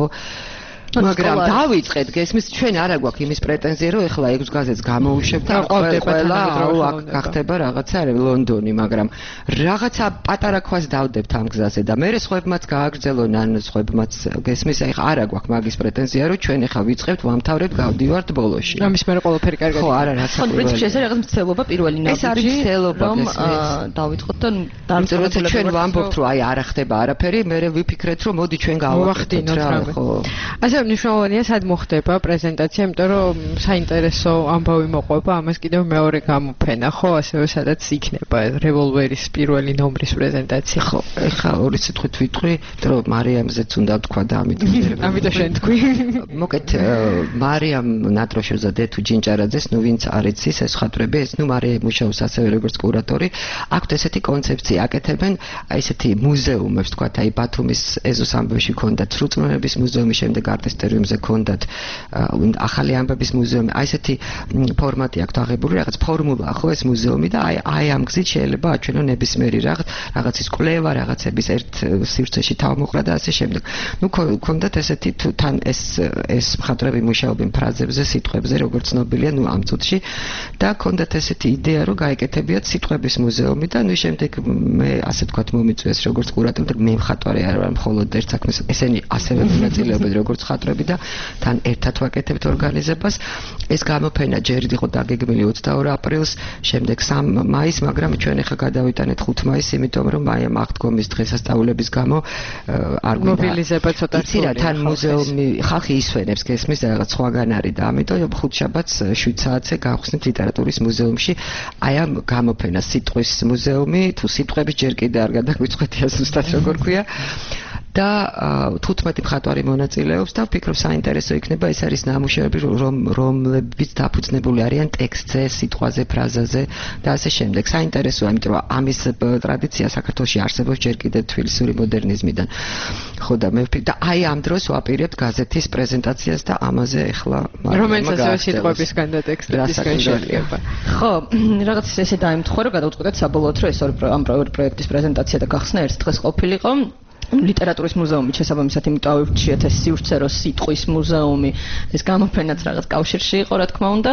მაგრამ დავიწყეთ გესმის ჩვენ არა გვაქვს იმის პრეტენზია რომ ეხლა ექვს გაზეთს გამოუშვებ და ყველა აქ გახდება რაღაცა ლონდონი მაგრამ რაღაცა პატარა ქვას დავდებთ ამ გზაზე და მე სხვებმაც გააგრძელონ ან სხვებმაც გესმის ეხლა არა გვაქვს მაგის პრეტენზია რომ ჩვენ ეხლა ვიწყებთ ვამთავრებთ გავდივართ ბოლოში ამის მე ყველაფერი კარგად ხო არა რაცა ხო პრინციპში ეს არის რაღაც მცდელობა პირველი ნაბიჯი ეს არის მცდელობა რომ დავიწყოთ და დამწერლობთ ჩვენ ვამბობთ რომ აი არ ხდება არაფერი მე ვიფიქრეთ რომ მოდი ჩვენ გავახდინოთ რა ხო ასე მნიშვნელოვანია სად მოხდება პრეზენტაცია, იმიტომ რომ საინტერესო ამბავი მოყვება, ამას კიდევ მეორე გამოფენა, ხო, ასევე სადაც იქნება რევოლვერის პირველი ნომრის პრეზენტაცია. ხო, ეხლა ორი სიტყვით ვიტყვი, იმიტომ რომ მარიამზეც უნდა თქვა და ამიტომ ამიტომ შენ თქვი. მოკეთ მარიამ ნატროშევსა და თუ ჯინჭარაძეს, ნუ ვინც არ იცის ეს ხატრები, ეს ნუ მარიამ მუშაობს ასევე როგორც კურატორი, აქვთ ესეთი კონცეფცია, აკეთებენ აი ესეთი მუზეუმებს, თქვა აი ბათუმის ეზოს ამბავში ქონდა ცრუწმუნების მუზეუმი, შემდეგ არტისტერიუმზე ქონდათ ახალი ამბების მუზეუმი. აი ესეთი ფორმატი აქვს აღებული, რაღაც ფორმულა ხო ეს მუზეუმი და აი აი ამ გზით შეიძლება აჩვენო ნებისმიერი რაღაც რაღაცის კვლევა, რაღაცების ერთ სივრცეში თავმოყრა და ასე შემდეგ. ნუ ქონდათ ესეთი თან ეს ეს მხატვრები მუშაობენ ფრაზებზე, სიტყვებზე, როგორც ცნობილია, ნუ ამ წუთში და ქონდათ ესეთი იდეა, რომ გაეკეთებიათ სიტყვების მუზეუმი და ნუ შემდეგ მე ასე ვთქვათ მომიწვიეს როგორც კურატორი და მე მხატვარი არ ვარ მხოლოდ ერთ საქმეს. ესენი ასევე მონაწილეობენ როგორც მხატვრები და თან ერთად ვაკეთებთ ორგანიზებას. ეს გამოფენა ჯერ იყო დაგეგმილი ოცდაორ აპრილს, შემდეგ სამი მაისს, მაგრამ ჩვენ ახლა გადავიტანეთ ხუთი მაისს, იმიტომ რომ მაია აღდგომის დღესასწაულების გამო არ გვინდა მობილიზება ცოტა რთულია. იცი რა, თან მუზეუმი ხალხი ისვენებს, გესმის და რაღაც სხვაგან არის და ამიტომ ხუთშაბათს შვიდ საათზე გავხსნით ლიტერატურის მუზეუმში. აი ამ გამოფენას სიტყვის მუზეუმი, თუ სიტყვების ჯერ კიდე არ გადაგვიწყვეტია ზუსტად როგორ ქვია. და თუთხმეტი მხატვარი მონაწილეობს და ვფიქრობ საინტერესო იქნება. ეს არის ნამუშევრები, რომლებიც დაფუძნებული არიან ტექსტზე, სიტყვაზე, ფრაზაზე და ასე შემდეგ. საინტერესოა, იმიტომ რომ ამის ტრადიცია საქართველოში არსებობს ჯერ კიდევ თბილისური მოდერნიზმიდან. ხო და მე ვფიქრ და აი ამ დროს ვაპირებთ გაზეთის პრეზენტაციას და ამაზე ახლა რომელიც ასევე სიტყვებისგან და ტექსტებისგან შედგება. ხო, რაღაც ესე დაემთხვა რომ გადავწყვეტეთ საბოლოოდ რომ ეს ორი ამ პროექტის პრეზენტაცია და გახსნა ერთ დღეს ყოფილიყო. ლიტერატურის მუზეუმი შესაბამისად, იმიტომ ავირჩიეთ ეს სივრცერო სიტყვის მუზეუმი, ეს გამოფენაც რაღაც კავშირში იყო, რა თქმა უნდა,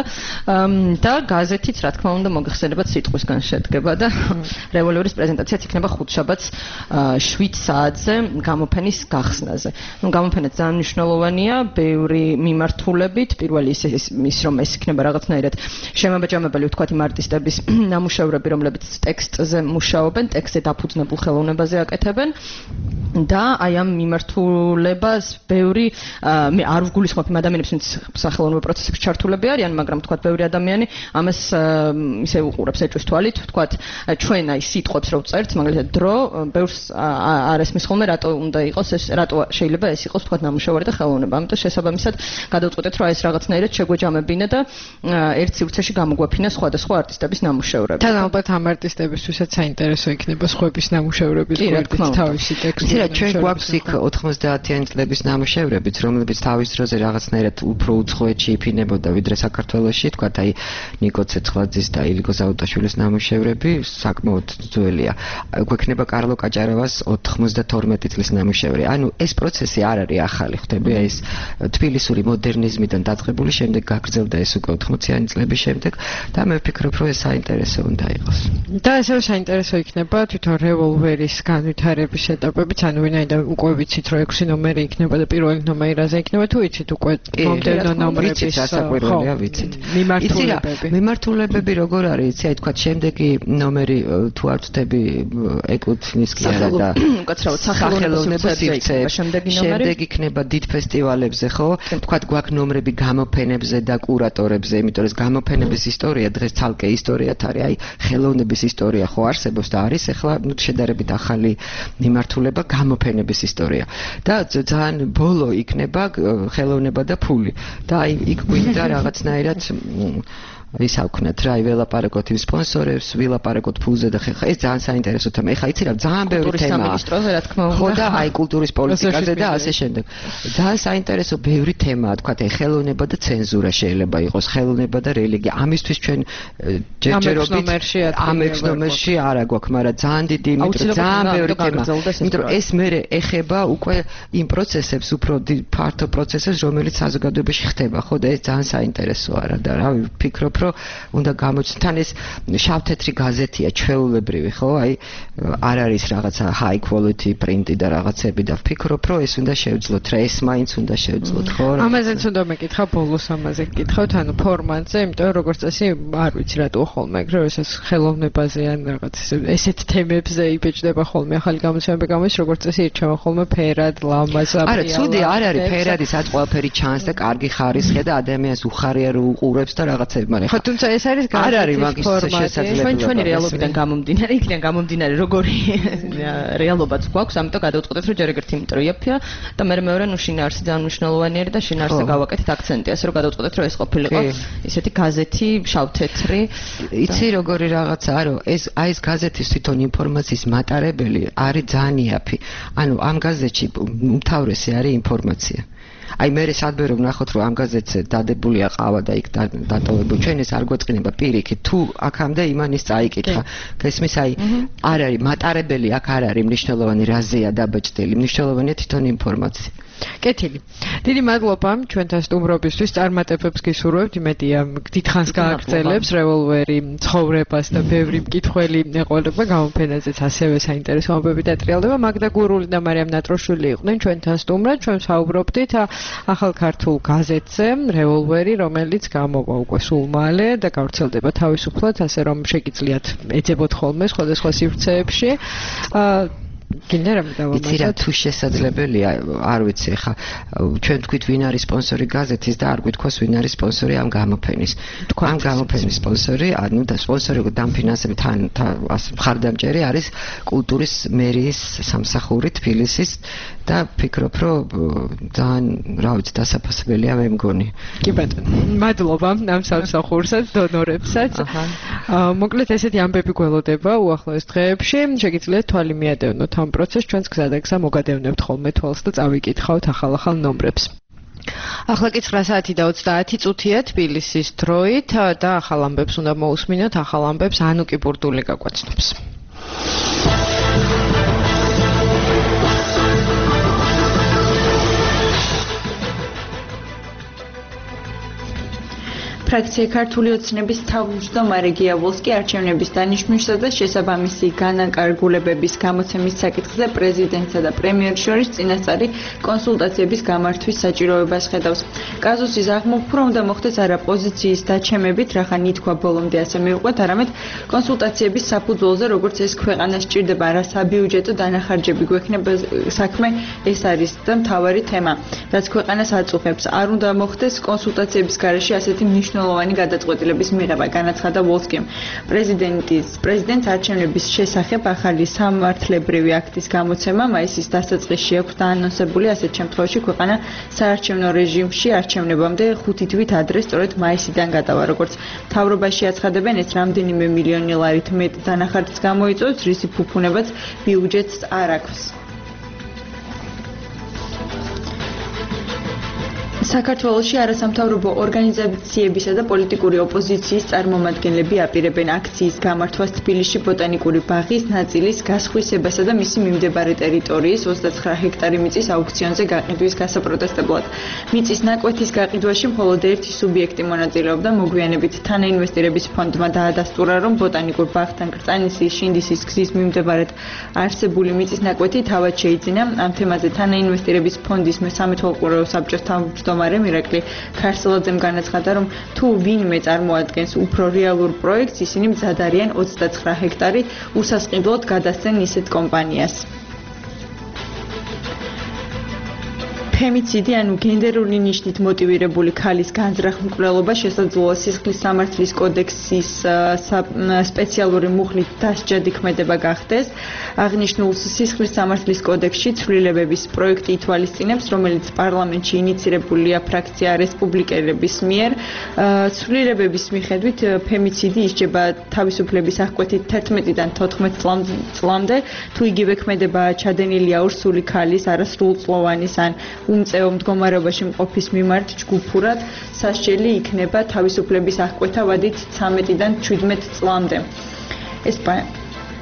და გაზეთიც, რა თქმა უნდა, მოგეხსენებათ სიტყვისგან შედგება და რევოლვერის პრეზენტაციაც იქნება ხუთშაბათს შვიდ საათზე გამოფენის გახსნაზე. ნუ გამოფენა ძალიან მნიშვნელოვანია, ბევრი მიმართულებით, პირველი ის ის რომ ეს იქნება რაღაცნაირად შემაბაჯამებელი, ვთქვათ, იმ არტისტების ნამუშევრები, რომლებიც ტექსტზე მუშაობენ, ტექსტზე დაფუძნებულ ხელოვნებაზე აკეთებენ. და აი ამ მიმართულებას ბევრი მე არ ვგულისხმობ იმ ადამიანებს, ვინც სახელოვნებო პროცესებში ჩართულები არიან, მაგრამ თქვათ ბევრი ადამიანი ამას ისე უყურებს ეჭვის თვალით, თქვათ ჩვენ აი სიტყვებს რო ვწერთ, მაგალითად დრო, ბევრს არ ესმის ხოლმე რატო უნდა იყოს ეს, რატო შეიძლება ეს იყოს თქვათ ნამუშევარი და ხელოვნება. ამიტომ შესაბამისად გადავწყვეტეთ, რომ ეს რაღაცნაირად შეგვეჯამებინა და ერთ სივრცეში გამოგვაფინა სხვადასხვა არტისტების ნამუშევრები. თან ალბათ ამ არტისტებისთვისაც საინტერესო იქნება სხვების ნამუშევრები, ყოველთვის თავისი იცი რა, ჩვენ გვაქვს იქ ოთხმოცდაათიანი წლების ნამუშევრებიც, რომლებიც თავის დროზე რაღაცნაირად უფრო უცხოეთში იფინებოდა ვიდრე საქართველოში, თქვათ აი ნიკო ცეცხლაძის და ილგო ზაუტაშვილის ნამუშევრები საკმაოდ ძველია. გვექნება კარლო კაჭარავას ოთხმოცდათორმეტი წლის ნამუშევრი. ანუ ეს პროცესი არ არის ახალი, ხვდები, აი ეს თბილისური მოდერნიზმიდან დაწყებული, შემდეგ გაგრძელდა ეს უკვე ოთხმოციანი წლების შემდეგ და მე ვფიქრობ, რომ ეს საინტერესო უნდა იყოს. და ასევე საინტერესო იქნება თვითონ რევოლვერის განვითარების ეტაპებიც, ანუ ვინაიდან უკვე ვიცით რომ ექვსი ნომერი იქნება და პირველი ნომერი რაზე იქნება, თუ ვიცით უკვე მომდევნო ნომრების სასაკვირველია, ვიცით. მიმართულებები. მიმართულებები როგორ არის, იცი, აი თქვა შემდეგი ნომერი თუ არ ვწდები ეკუთვნისკია და უკაცრავად სახელოვნებო სივრცეებში, შემდეგი ნომერი შემდეგ იქნება დიდ ფესტივალებზე, ხო? თქვა გვაქვს ნომრები გამოფენებზე და კურატორებზე, იმიტომ რომ ეს გამოფენების ისტორია დღეს ცალკე ისტორიათ არის, აი ხელოვნების ისტორია ხო არსებობს და არის ახლა ნუ შედარებით ახალი მიმართულება გამოფენების ისტორია და ძალიან ბოლო იქნება ხელოვნება და ფული და აი იქ გვინდა რაღაცნაირად ის ავქნათ რა, ველაპარაკოთ იმ სპონსორებს, ველაპარაკოთ ფულზე და ხეხა ეს ძალიან საინტერესო თემა. ეხა იცი რა, ძალიან ბევრი თემაა. სამინისტროზე რა თქმა უნდა. ხო და აი კულტურის პოლიტიკაზე და ასე შემდეგ. ძალიან საინტერესო ბევრი თემაა, თქვათ აი ხელოვნება და ცენზურა შეიძლება იყოს, ხელოვნება და რელიგია. ამისთვის ჩვენ ჯერჯერობით ამ ექვს ნომერში არა გვაქვს, მაგრამ ძალიან დიდი, იმიტომ ძალიან ბევრი თემა. იმიტომ რომ ეს მე ეხება უკვე იმ პროცესებს, უფრო ფართო პროცესებს, რომელიც საზოგადოებაში ხდება, ხო და ეს ძალიან საინტერესოა რა და რა ვფიქრობ რომ უნდა გამოჩნდეს. თან ეს შავთეთრი გაზეთია, ჩვეულებრივი, ხო? აი არ არის რაღაცა high quality print და რაღაცები და ვფიქრობ რომ ეს უნდა შევძლოთ, რა ეს მაინც უნდა შევძლოთ, ხო? ამაზეც უნდა მეკითხა ბოლოს ამაზე გკითხავთ, ანუ ფორმატზე, იმიტომ რომ როგორც წესი არ ვიცი რატო ხოლმე, ეგრე ეს ხელოვნებაზე ან რაღაც ესეთ თემებზე იბეჭდება ხოლმე ახალი გამოცემები გამოდის, როგორც წესი ირჩევა ხოლმე ფერად, ლამაზ, აპრიალად. არა, ცუდი არ არის ფერადი, სადღაც ყველაფერი ჩანს და კარგი ხარისხია და ადამიანს უხარია რომ უყურებს და რაღაცები, მაგრამ ხო, თუმცა ეს არის გაზეთის ფორმატი. ჩვენ ჩვენი რეალობიდან გამომდინარე, იქიდან გამომდინარე, როგორი რეალობაც გვაქვს, ამიტომ გადავწყვეტეთ, რომ ჯერ ერთ იმიტომ იაფია და მე მეორე ნუ შინაარსი ძალიან მნიშვნელოვანი არის და შინაარსზე გავაკეთეთ აქცენტი, ასე რომ გადავწყვეტეთ, რომ ეს ყოფილიყო ისეთი გაზეთი შავთეთრი. იცი როგორი რაღაცაა, რომ ეს აი ეს გაზეთის თვითონ ინფორმაციის მატარებელი არის ძალიან იაფი. ანუ ამ გაზეთში უმთავრესი არის ინფორმაცია. აი მე სადმე რომ ნახოთ რომ ამ გაზეთზე დადებულია ყავა და იქ დატოვებული, ჩვენ ეს არ გვეწყინება პირიქით, თუ აქამდე იმანის წაიკითხა. გესმის, აი არ არის მატარებელი, აქ არ არის მნიშვნელოვანი რაზეა დაბეჭდილი, მნიშვნელოვანია თვითონ ინფორმაცია. კეთილი. დიდი მადლობა ჩვენთან სტუმრობისთვის. წარმატებებს გისურვებთ. იმედია დიდხანს გააგრძელებს რევოლვერი ცხოვრებას და ბევრი მკითხველი ეყოლება გამოფენაზეც ასევე საინტერესო ამბები დატრიალდება. მაგდა გურული და მარიამ ნატროშვილი იყვნენ ჩვენთან სტუმრად. ჩვენ საუბრობდით ახალ ქართულ გაზეთზე რევოლვერი, რომელიც გამოვა უკვე სულ მალე და გავრცელდება თავისუფლად, ასე რომ შეგიძლიათ ეძებოთ ხოლმე სხვადასხვა სივრცეებში. გინდა რამე დავამატოთ? იცი რა თუ შესაძლებელია, არ ვიცი ხა ჩვენ თქვით ვინ არის სპონსორი გაზეთის და არ გვითქვას ვინ არის სპონსორი ამ გამოფენის. ამ გამოფენის სპონსორი, ანუ და სპონსორი დამფინანსებით თან მხარდამჭერი არის კულტურის მერიის სამსახური თბილისის და ფიქრობ რომ ძალიან რა ვიცი დასაფასებელია მე მგონი. კი ბატონო, მადლობა ამ სამსახურსაც, დონორებსაც. მოკლედ ესეთი ამბები გველოდება უახლოეს დღეებში. შეგიძლიათ თვალი მიადევნოთ ამ პროცესს, ჩვენს გზადაგზა მოგადევნებთ ხოლმე თვალს და წავიკითხავთ ახალ-ახალ ნომრებს. ახლა კი ცხრა საათი და ოცდაათი წუთია თბილისის დროით და ახალ ამბებს უნდა მოусმინოთ, ახალ ამბებს ანუკი ბურდული გაგვაცნობს. ფრაქცია ქართული ოცნების თავმჯდომარე გია ვოლსკი არჩევნების დანიშვნისა და შესაბამისი განაკარგულებების გამოცემის საკითხზე პრეზიდენტსა და პრემიერს შორის წინასწარი კონსულტაციების გამართვის საჭიროებას ხედავს. კაზუსის აღმოფხვრა უნდა მოხდეს არა პოზიციის დაჩემებით, რახან ითქვა ბოლომდე ასე მიუყვეთ, არამედ კონსულტაციების საფუძველზე, როგორც ეს ქვეყანას სჭირდება, რა საბიუჯეტო დანახარჯები გვექნება საქმე, ეს არის და მთავარი თემა, რაც ქვეყანას აწუხებს. არ უნდა მოხდეს კონსულტაციების გარეშე ასეთი მნიშვნელოვანი გადაწყვეტილების მიღება, განაცხადა ვოლსკიმ. პრეზიდენტის პრეზიდენტს არჩევნების შესახებ ახალი სამართლებრივი აქტის გამოცემა მაისის დასაწყისში აქვს დაანონსებული, ასეთ შემთხვევაში ქვეყანა საარჩევნო რეჟიმში არჩევნებამდე ხუთი თვით ადრე სწორედ მაისიდან გადავა. როგორც მთავრობაში აცხადებენ, ეს რამდენიმე მილიონი ლარით მეტ დანახარჯს გამოიწვევს, რისი ფუფუნებაც ბიუჯეტს არ აქვს. საქართველოში არასამთავრობო ორგანიზაციებისა და პოლიტიკური ოპოზიციის წარმომადგენლები აპირებენ აქციის გამართვას თბილისში ბოტანიკური ბაღის ნაწილის გასხვისებასა და მისი მიმდებარე ტერიტორიის ოცდაცხრა ჰექტარი მიწის აუქციონზე გაყიდვის გასაპროტესტებლად. მიწის ნაკვეთის გაყიდვაში მხოლოდ ერთი სუბიექტი მონაწილეობდა. მოგვიანებით თანაინვესტირების ფონდმა დაადასტურა, რომ ბოტანიკურ ბაღთან კრწანისის შინდისის გზის მიმდებარედ არსებული მიწის ნაკვეთი თავად შეიძინა. ამ თემაზე თანაინვესტირების ფონდის სამეთვალყურეო საბჭოს თავმჯდომარე მare მირაკლი ქარსელაძემ განაცხადა, რომ თუ ვინმე წარმოადგენს უფრო რეალურ პროექტს, ისინი მზად არიან ოცდაცხრა ჰექტარი უსასყიდლოდ გადასცენ ისეთ კომპანიას. ფემიციდი, ანუ გენდერული ნიშნით მოტივირებული ქალის განზრახ-მკვლელობა შესაძლოა სისხლის სამართლის კოდექსის სპეციალური მუხლით დასჯადი ქმედება გახდეს. აღნიშნულ სისხლის სამართლის კოდექსში ცვლილებების პროექტი ითვალისწინებს, რომელიც პარლამენტში ინიცირებულია ფრაქცია რესპუბლიკელების მიერ. ცვლილებების მიხედვით ფემიციდი ისჯება თავისუფლების აღკვეთით თერთმეტიდან თოთხმეტ წლამდე, თუ იგივე ქმედებაა ჩადენილია ორსული ქალის არასრულწლოვანის ან უმწეო მდგომარეობაში მყოფის მიმართ ჯგუფურად, სასჯელი იქნება თავისუფლების აღკვეთა ვადით ცამეტიდან ჩვიდმეტ წლამდე. ესპანეთი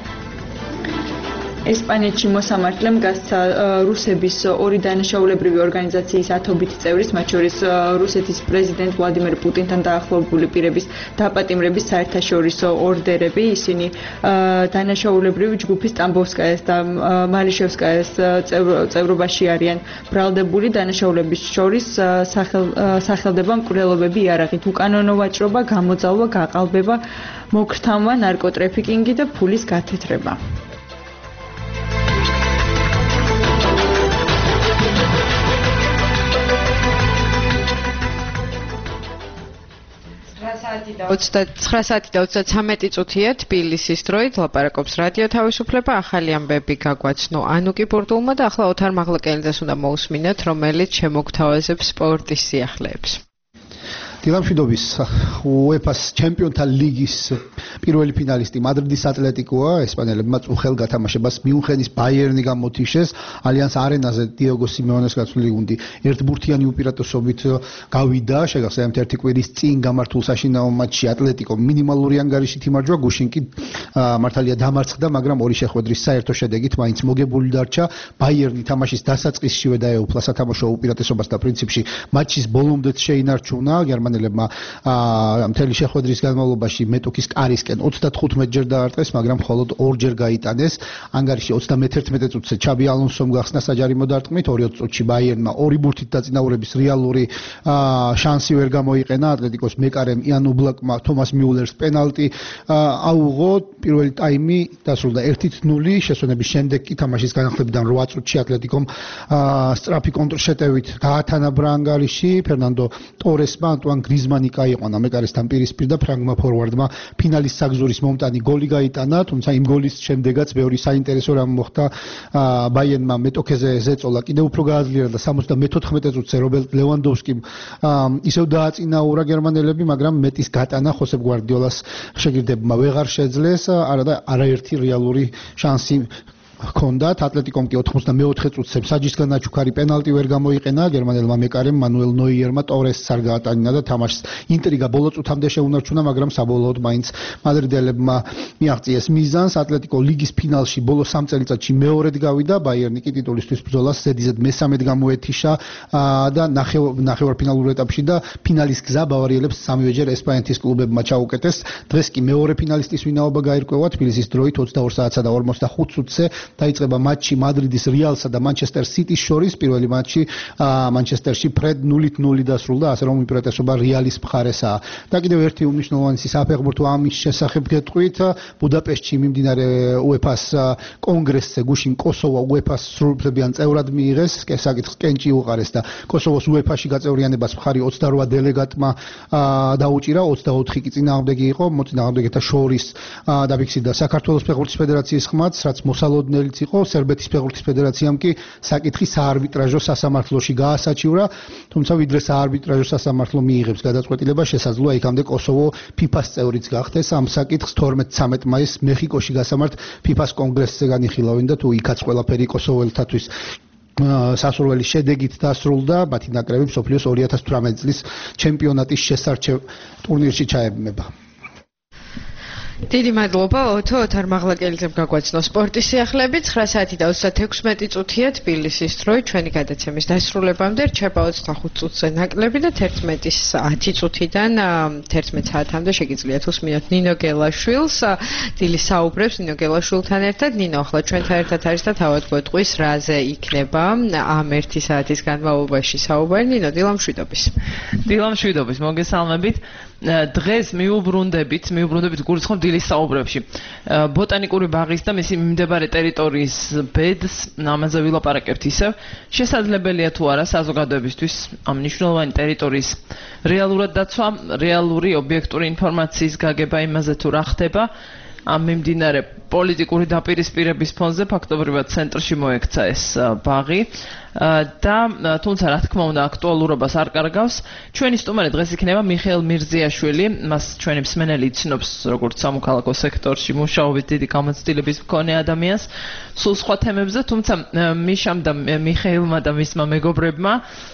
ესპანეთში მოსამართლემ გასცა რუსების ორი დანაშაულებრივი ორგანიზაციის ათობით წევრის, მათ შორის რუსეთის პრეზიდენტ ვლადიმერ პუტინთან დაახლოებული პირების დაპატიმრების საერთაშორისო ორდერები. ისინი დანაშაულებრივი ჯგუფის ტამბოვსკაიას და მალიშევსკაიას წევრობაში არიან ბრალდებული. დანაშაულების შორის სახელდება მკვლელობები იარაღით, უკანონო ვაჭრობა, გამოძალვა, გაყალბება, მოგრთამა, ნარკოტრაფიკინგი და ფულის გათეთრება. ცხრა საათი და ოცდათვრამეტი წუთია თბილისის დროით. ლაპარაკობს რადიო თავისუფლება. ახალი ამბები გაგვაცნო ანუკი ბურდულმა და ახლა ოთარ მაღლაკელიძეს უნდა მოусმინოთ, რომელიც შემოგთავაზებს სპორტის სიახლეებს. დილამშვიდობის უეფას ჩემპიონთა ლიგის პირველი ფინალისტი მადრიდის ატლეტიკოა. ესპანელებმა წუხელ გათამაშებას მიუნხენის ბაიერნი გამოთიშეს. ალიანს არენაზე დიეგო სიმეონეს გაცვლილი გუნდი ერთბურთიანი უპირატესობით გავიდა. შეგახსენებთ ერთი კვირის წინ გამართულ საშინაო მატჩში ატლეტიკო მინიმალური ანგარიშით იმარჯვა, გუშინ კი მართალია დამარცხდა, მაგრამ ორი შეხვედრის საერთო შედეგით მაინც მოგებული დარჩა. ბაიერნი თამაშის დასაწყისშივე დაეუფლა სათამაშო უპირატესობას და პრინციპში მატჩის ბოლომდეც შეინარჩუნა. გერმანელებმა მთელი შეხვედრის განმავლობაში მეტოქის კარისკენ ოცდათხუთმეტ ჯერ დაარტყეს, მაგრამ მხოლოდ ორჯერ გაიტანეს. ანგარიში ოცდამეთერთმეტე წუთზე ჩაბი ალონსომ გახსნა საჯარიმო დარტყმით, ოცდაოთხ წუთში ბაიერნმა ორი ბურთით დაწინაურების რეალური შანსი ვერ გამოიყენა. ატლეტიკოს მეკარემ იან უბლაკმა თომას მიულერს პენალტი აუღო. პირველი ტაიმი დასრულდა ერთით ნული. შესვენების შემდეგ კი თამაშის განახლებიდან რვა წუთში ატლეტიკომ სწრაფი კონტრშეტევით გაათანაბრა ანგარიში. ფერნანდო ტორესმა ანტუან გრიზმანი გაიყვანა მეკარესთან პირისპირ და ფრანგმა ფორვარდმა ფინალის საგზურის მომტანი გოლი გაიტანა, თუმცა იმ გოლის შემდეგაც ბევრი საინტერესო რამ მოხდა. ბაიერნმა მეტოქეზე ზეწოლა კიდევ უფრო გააძლიერა და სამოცდამეთოთხმეტე წუთზე რობერტ ლევანდოვსკიმ ისევ დააწინაურა გერმანელები, მაგრამ მეტის გატანა ხოსებ გვარდიოლას შეგირდებმა ვეღარ შეძლეს, არა და არაერთი რეალური შანსი ჰქონდათ. ატლეტიკომ კი ოთხმოცდამეოთხე წუთზე საჯისგან აჩუქარი პენალტი ვერ გამოიყენა. გერმანელმა მეკარემ მანუელ ნოიერმა ტორესს არ გაატანინა და თამაშს ინტრიგა ბოლო წუთამდე შეუნარჩუნა, მაგრამ საბოლოოდ მაინც მადრიდელებმა მიაღწიეს მიზანს. ატლეტიკო ლიგის ფინალში ბოლო სამ წელიწადში მეორედ გავიდა. ბაიერნი კი ტიტულისთვის ბრძოლას ზედიზედ მესამედ გამოეთიშა და ნახევარფინალურ ეტაპში და ფინალის გზა ბავარიელებს სამივეჯერ ესპანეთის კლუბებმა ჩაუკეტეს. დღეს კი მეორე ფინალისტის ვინაობა გაირკვევა. თბილისის დროით ოცდაორ საათსა და ორმოცდახუთ წუთზე დაიწყება მატჩი მადრიდის რეალსა და მანჩესტერ სიტის შორის. პირველი მატჩი მანჩესტერში ფრედ ნულით ნული დასრულდა, ასე რომ უპირატესობა რეალის მხარესაა. და კიდევ ერთი უმნიშვნელოვანესი საფეხბურთო ამის შესახებ გეტყვით, ბუდაპეშტში მიმდინარე უეფას კონგრესზე გუშინ კოსოვო უეფას სრულუფლებიან წევრად მიიღეს. საკითხს კენჭი უყარეს და კოსოვოს უეფაში გაწევრიანებას მხარი ოცდარვა დელეგატმა დაუჭირა, ოცდაოთხი კი წინააღმდეგი იყო. მოწინააღმდეგეთა შორის დაფიქსირდა საქართველოს ფეხბურთის ფედერაციის ხმაც, რაც მოსალოდნელი იყო. სერბეთის ფეხბურთის ფედერაციამ კი საკითხი საარბიტრაჟო სასამართლოში გაასაჩივრა, თუმცა ვიდრე საარბიტრაჟო სასამართლო მიიღებს გადაწყვეტილებას, შესაძლოა იქამდე კოსოვო ფიფას წევრიც გახდეს. ამ საკითხს თორმეტ-ცამეტ მაისს მეხიკოში გასამართ ფიფას კონგრესზე განიხილავენ და თუ იქაც ყველაფერი კოსოველთათვის სასურველი შედეგით დასრულდა, მათი ნაკრები მსოფლიოს ორი ათას თვრამეტი წლის ჩემპიონატის შესარჩევ ტურნირში ჩაებმება. დიდი მადლობა ოთო ოთარ მაღლაკელიძემ გაგვაცნო სპორტის სიახლეები. ცხრა საათი და ოცდათექვსმეტი წუთია თბილისის დროით. ჩვენი გადაცემის დასრულებამდე რჩება ოცდახუთ წუთზე ნაკლები და თერთმეტის ათი წუთიდან თერთმეტ საათამდე შეგიძლიათ უსმინოთ ნინო გელაშვილს. დილის საუბრებს ნინო გელაშვილთან ერთად. ნინო ახლა ჩვენთან ერთად არის და თავად გვეტყვის რაზე იქნება ამ ერთი საათის განმავლობაში საუბარი. ნინო, დილამშვიდობის. დილამშვიდობის, მოგესალმებით. დღეს მიუბრუნდებით, მიუბრუნდებით გულისხმობ დილის საუბრებში. ბოტანიკური ბაღის და მისი მიმდებარე ტერიტორიის ბედს ამაზე ვილაპარაკებთ ისევ. შესაძლებელია თუ არა საზოგადოებისთვის ამ მნიშვნელოვანი ტერიტორიის რეალურად დაცვა, რეალური ობიექტური ინფორმაციის გაგება იმაზე თუ რა ხდება. ამ მიმდინარე პოლიტიკური დაპირისპირების ფონზე ფაქტობრივად ცენტრში მოექცა ეს ბაღი და თუმცა რა თქმა უნდა აქტუალურობას არ კარგავს. ჩვენი სტუმარი დღეს იქნება მიხეილ მირზიაშვილი, მას ჩვენი მსმენელი იცნობს როგორც სამოქალაქო სექტორში მუშაობით დიდი გამოცდილების მქონე ადამიანს სულ სხვა თემებზე, თუმცა მიშამ და მიხეილმა და მისმა მეგობრებმა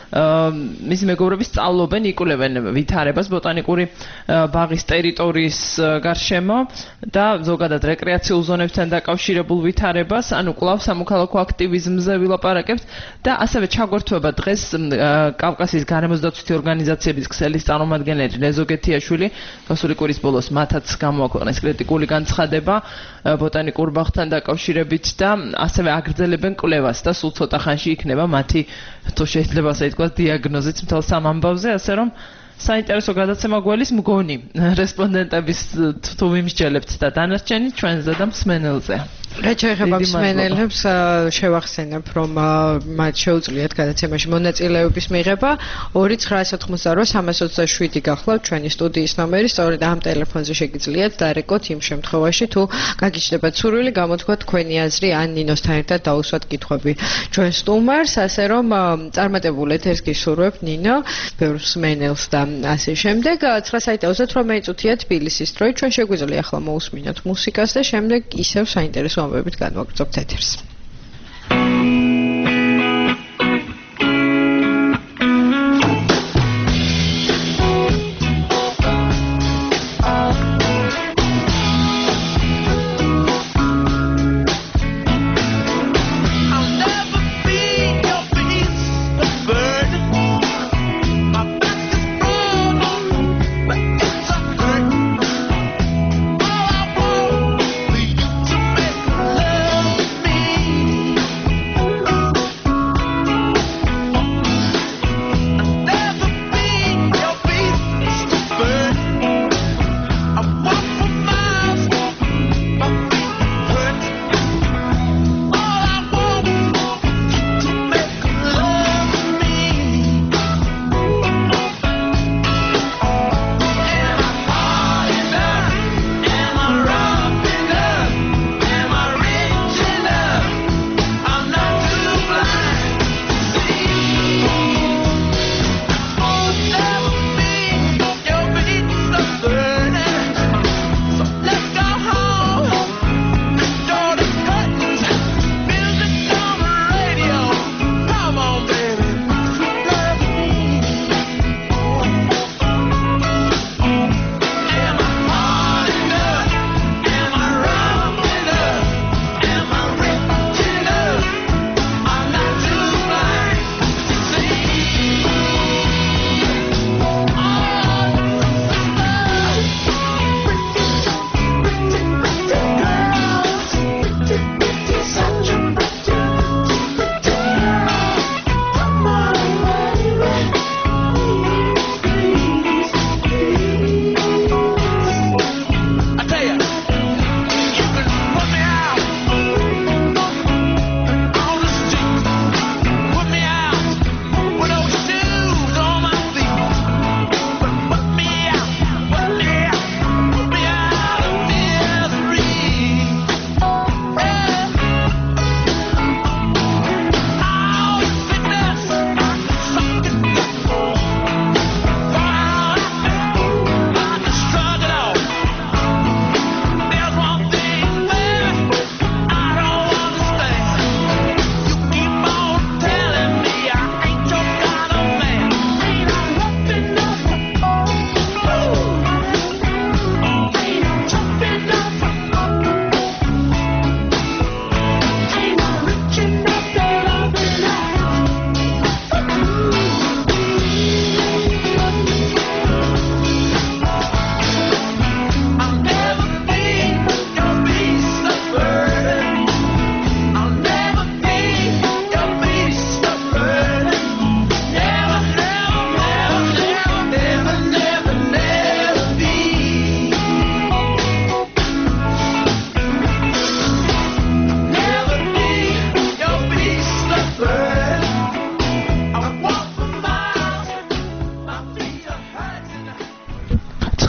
მისი მეგობრები სწავლობენ, იკვლევენ ვითარებას ბოტანიკური ბაღის ტერიტორიის გარშემო და ზოგადად რეკრეაციულ ზონებთან დაკავშირებულ ვითარებას, ანუ კვლავ სამოქალაქო აქტივიზმზე ვილაპარაკებთ და ასევე ჩაგვერთვება დღეს კავკასიის გარემოსდაცვითი ორგანიზაციების ქსელის წარმომადგენელი ლეზო გეთიაშვილი. გასული კვირის ბოლოს მათაც გამოაქვეყნეს კრიტიკული განცხადება ბოტანიკურ ბაღთან დაკავშირებით და ასევე აგრძელებენ კვლევას და სულ ცოტა ხანში იქნება მათი თუ შეიძლება ასე ითქვას დიაგნოზიც მთელ სამ ამბავზე, ასე რომ საინტერესო გადაცემა გველის მგონი რესპონდენტების თუ მიმსჯელებთ და დანარჩენი ჩვენზე და მსმენელზე. რა შეიძლება მსმენელებს შევახსენებ, რომ მათ შეუძლიათ გადაცემაში მონაწილეობის მიღება. ორი ცხრაას ოთხმოცდარვა სამას ოცდაშვიდი გახლავთ ჩვენი სტუდიის ნომერი, სწორედ ამ ტელეფონზე შეგიძლიათ დარეკოთ იმ შემთხვევაში, თუ გაგიჩნდებათ სურვილი გამოთქვათ თქვენი აზრი ან ნინოსთან ერთად დაუსვათ კითხვები ჩვენ სტუმარს, ასე რომ წარმატებულ ეთერს გისურვებთ ნინო, ბევრ მსმენელს და ასე შემდეგ. ცხრა საათი და ოცდათვრამეტი წუთია თბილისის დროით. ჩვენ შეგვიძლია ახლა მოусმინოთ მუსიკას და შემდეგ ისევ საინტერესო ამბებით განვაგრძობთ ეთერს.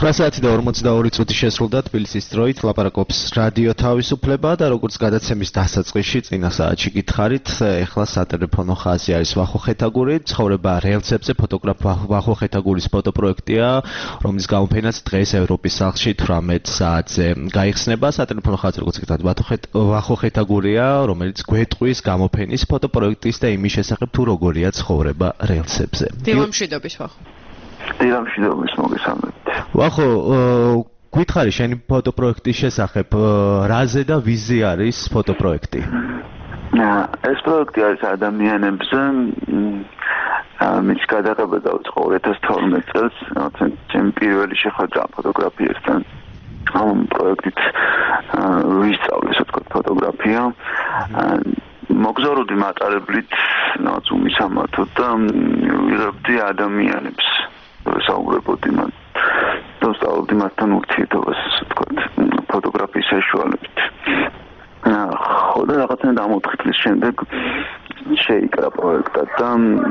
ცხრა საათი და ორმოცდაორი წუთი შესრულდა თბილისის დროით ლაპარაკობს რადიო თავისუფლება და როგორც გადაცემის დასაწყისში წინა საათში გითხარით, ეხლა სატელეფონო ხაზი არის ვახო ხეთაგური, ცხოვრება რელსებზე ფოტოგრაფ ვახო ხეთაგურის ფოტოპროექტია, რომლის გამოფენაც დღეს ევროპის სახლში თვრამეტ საათზე გაიხსნება. სატელეფონო ხაზი როგორც გითხარით ვახო ხეთაგურია, რომელიც გვეტყვის გამოფენის ფოტოპროექტის და იმის შესახებ თუ როგორია ცხოვრება რელსებზე. დილამშვიდობის ვახო. დილამშვიდობის მოგესალმებით. ვახო, გითხარი შენი ფოტოპროექტის შესახებ, რაზე და ვიზე არის ფოტოპროექტი? ეს პროექტი არის ადამიანებზე, მის გადაღება დაიწყო ორი ათას თორმეტ წელს, ჩემი პირველი შეხვედრა ფოტოგრაფიასთან. ამ პროექტით ვისწავლე, ასე ვთქვათ, ფოტოგრაფია. მოგზაურობდი მატარებლით, რაღაც უმისამართოდ და ვიღებდი ადამიანებს. საუბრობდი მათ და ვსწავლობდი მათთან ურთიერთობას, ასე ვთქვათ, ფოტოგრაფიის საშუალებით. ხო და რაღაცნაირად ამ ოთხი წლის შემდეგ შეიკრა პროექტად და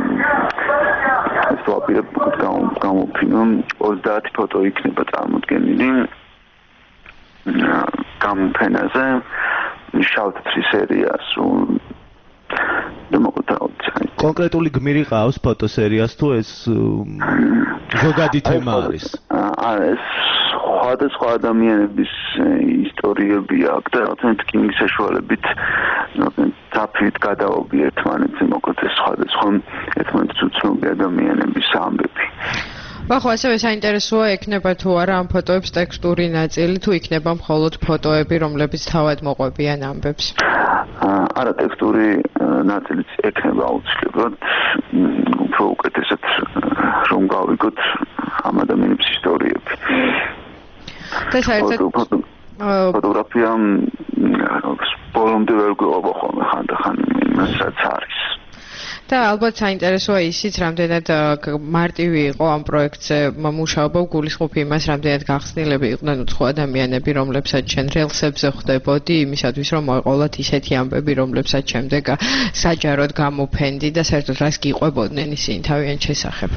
ეს ვაპირებ გამოფინა ოცდაათი ფოტო იქნება წარმოდგენილი გამოფენაზე შავ-თეთრი სერია სულ კონკრეტული გმირი ყავს ფოტოსერიას თუ ეს ზოგადი თემა არის? ეს სხვადასხვა ადამიანების ისტორიები აქვს და რაღაცნაირად ტკინის საშუალებით თაფლით გადაობი ერთმანეთზე, მოკლედ ეს სხვადასხვა ერთმანეთს უცნობი ადამიანების ამბები. ვახო, ასევე საინტერესოა ექნება თუ არა ამ ფოტოებს ტექსტური ნაწილი, თუ იქნება მხოლოდ ფოტოები, რომლებიც თავად მოყვებიან ამბებს? არა, ტექსტური ნაწილიც ექნება აუცილებლად, უფრო უკეთესად რომ გავიგოთ ამ ადამიანების ისტორიები. და საერთოდ ფოტოგრაფია ბოლომდე ვერ გვეყობა ხოლმე ხანდახან იმასაც არის. და ალბათ საინტერესოა ისიც, რამდენად მარტივი იყო ამ პროექტზე მუშაობა, გულისხმობ იმას, რამდენად გახსნილები იყვნენ უცხო ადამიანები, რომლებსაც შენ რელსებზე ხვდებოდი, იმისათვის რომ მოეყოლათ ისეთი ამბები, რომლებსაც შემდეგ საჯაროდ გამოფენდი და საერთოდ რას გიყვებოდნენ ისინი თავიანთ შესახებ.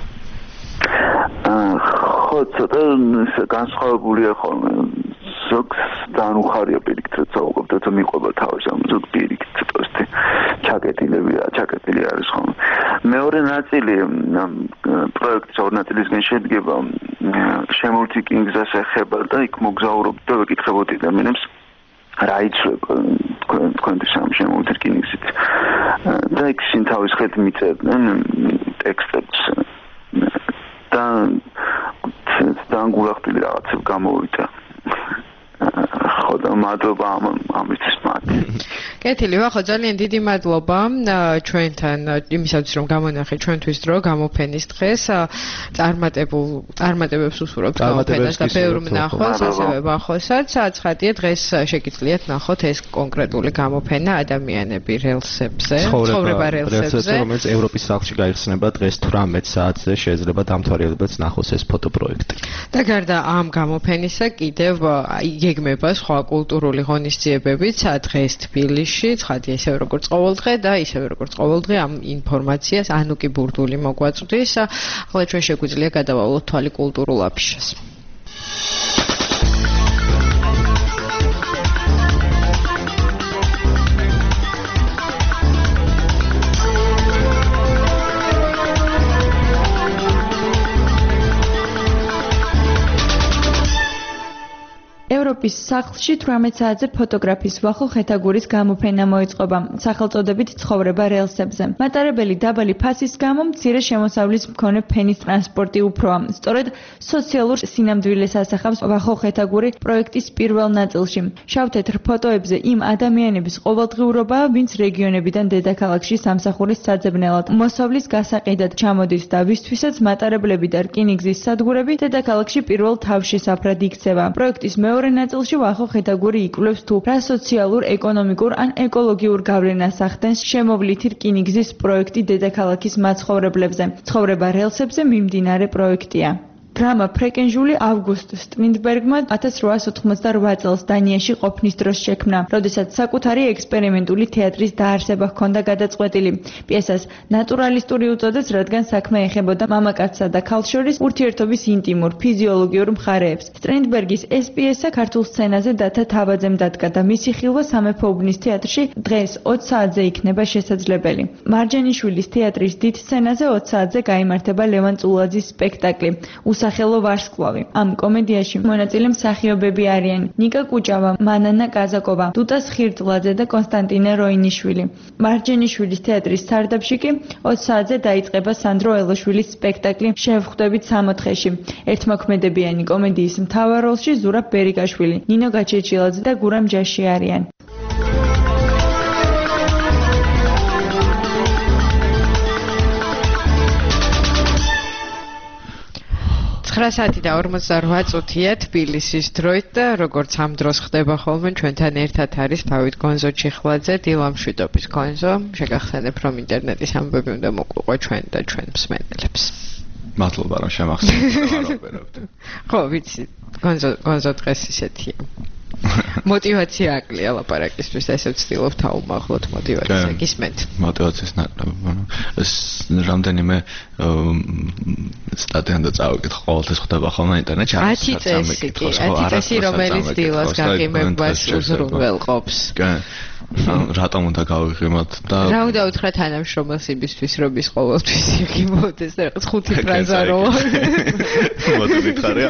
ხო, ცოტა განსხვავებულია ხოლმე. ზოგს ძალიან უხარია პირიქით საუბრობ და მიყვება თავის ამ ზოგ პირიქით ცოტა ჩაკეტილები რა, ჩაკეტილი არის ხოლმე. მეორე ნაწილი პროექტის ორი ნაწილისგან შედგება შემოვლითი კინგზას ეხება და იქ მოგზაურობდი და ვეკითხებოდი ადამიანებს რა იცვლება თქვენთვის ამ შემოვლითი კინგზით და იქ ისინი თავის ხელით მიწერდნენ ტექსტებს და ძალიან გულახდილი რაღაცები გამოვიდა. ხო და მადლობა ამისთვის მათ. კეთილი, ვახო, ძალიან დიდი მადლობა ჩვენთან იმისათვის რომ გამონახეთ ჩვენთვის დრო გამოფენის დღეს. წარმატებულ წარმატებებს უსურვებთ გამოფენას და ბევრ მნახველს, ასევე ვახოსაც. ცხადია, დღეს შეგიძლიათ ნახოთ ეს კონკრეტული გამოფენა ადამიანები რელსებზე, ცხოვრება რელსებზე, რომელიც ევროპის სახლში გაიხსნება დღეს თვრამეტ საათზე, შეიძლება დამთვალიერებელს ნახოს ეს ფოტოპროექტი. და გარდა ამ გამოფენისა კიდევ იგეგმება სხვა კულტურული ღონისძიებებიც დღეს თბილისში, ცხადია ისევე როგორც ყოველდღე და ისევე როგორც ყოველდღე ამ ინფორმაციას ანუკი ბურდული მოგვაწვდის. ახლა ჩვენ შეგვიძლია გადავალოთ თვალი კულტურულ აფიშას. ევროპის სახლში თვრამეტ საათზე ფოტოგრაფის ვახო ხეთაგურის გამოფენა მოიწყობა სახელწოდებით ცხოვრება რელსებზე. მატარებელი დაბალი ფასის გამო მცირე შემოსავლის მქონე ფენის ტრანსპორტი უფროა. სწორედ სოციალურ სინამდვილეს ასახავს ვახო ხეთაგური პროექტის პირველ ნაწილში. შავ-თეთრ ფოტოებზე იმ ადამიანების ყოველდღიურობაა, ვინც რეგიონებიდან დედაქალაქში სამსახურის საძებნელად მოსავლის გასაყიდად ჩამოდის და ვისთვისაც მატარებლები და რკინიგზის სადგურები დედაქალაქში პირველ თავშესაფრად იქცევა. პროექტის მეორე ნაწილში ვახო ხეთაგური იკვლევს თუ რა სოციალურ, ეკონომიკურ ან ეკოლოგიურ გავლენას ახდენს შემოვლითი რკინიგზის პროექტი დედაქალაქის მაცხოვრებლებზე. ცხოვრება რელსებზე მიმდინარე პროექტია. დრამა ფრეკენჟული ავგუსტ სტრინდბერგმა ათას რვაას ოთხმოცდაოთხ წელს დანიაში ყოფნის დროს შექმნა, როდესაც საკუთარი ექსპერიმენტული თეატრის დაარსება ჰქონდა გადაწყვეტილი. პიესას ნატურალისტური უწოდეს, რადგან საქმე ეხებოდა მამაკაცსა და ქალს შორის ურთიერთობის ინტიმურ, ფიზიოლოგიურ მხარეებს. სტრინდბერგის ეს პიესა ქართულ სცენაზე დათა თავაძემ დადგა და მისი ხილვა სამეფო უბნის თეატრში დღეს ოცი საათზე იქნება შესაძლებელი. მარჯანიშვილის თეატრის დიდ სცენაზე ოცი საათზე გაიმართება ლევან წულაძის სპექტაკლი „უსახელო ვარსკვლავი“. ამ კომედიაში მონაწილე მსახიობები არიან ნიკა კუჭავა, მანანა კაზაკოვა, დუტა ხირტლაძე და კონსტანტინე როინიშვილი. მარჯანიშვილის თეატრის სარდაფში კი ოცი საათზე დაიწყება სანდრო ელოშვილის სპექტაკლი „შევხვდებით სამოთხეში“. ერთმოქმედებიანი კომედიის მთავარ როლში ზურაბ ბერიკაშვილი, ნინო გაჩეჩილაძე და გურამ ჯაში არიან. ცხრა საათი და ორმოცდარვა წუთია თბილისის დროით და როგორც ამ დროს ხდება ხოლმე ჩვენთან ერთად არის დავით გონზო ჩიხლაძე, დილამშვიდობის გონზო. შეგახსენებ რომ ინტერნეტის ამბები უნდა მოგვიყვე ჩვენ და ჩვენ მსმენელებს. მადლობა რომ შემახსენებთ. ხო, ვიცი. გონზო გონზო დღეს ისეთია. мотивация აკლია ლაპარაკისთვის, ესე ვცდილობ თავმაღლოთ мотивация გისმენთ. мотивациას ნაკლები, ანუ ეს რამდენიმე სტატია და წავიკითხ, ყოველთვის ხდება ხოლმე ინტერნეტში ათი წესი, ათი წესი რომელიც დილას გაღიმებას უზრუნველყოფს. კი. რატომ უნდა გავიღიმოთ და რა უნდა უთხრა თანამშრომელს იმისთვის რომ ის ყოველთვის იგიმოდეს და რაღაც ხუთი ფრაზა რო მოდი ვითხარია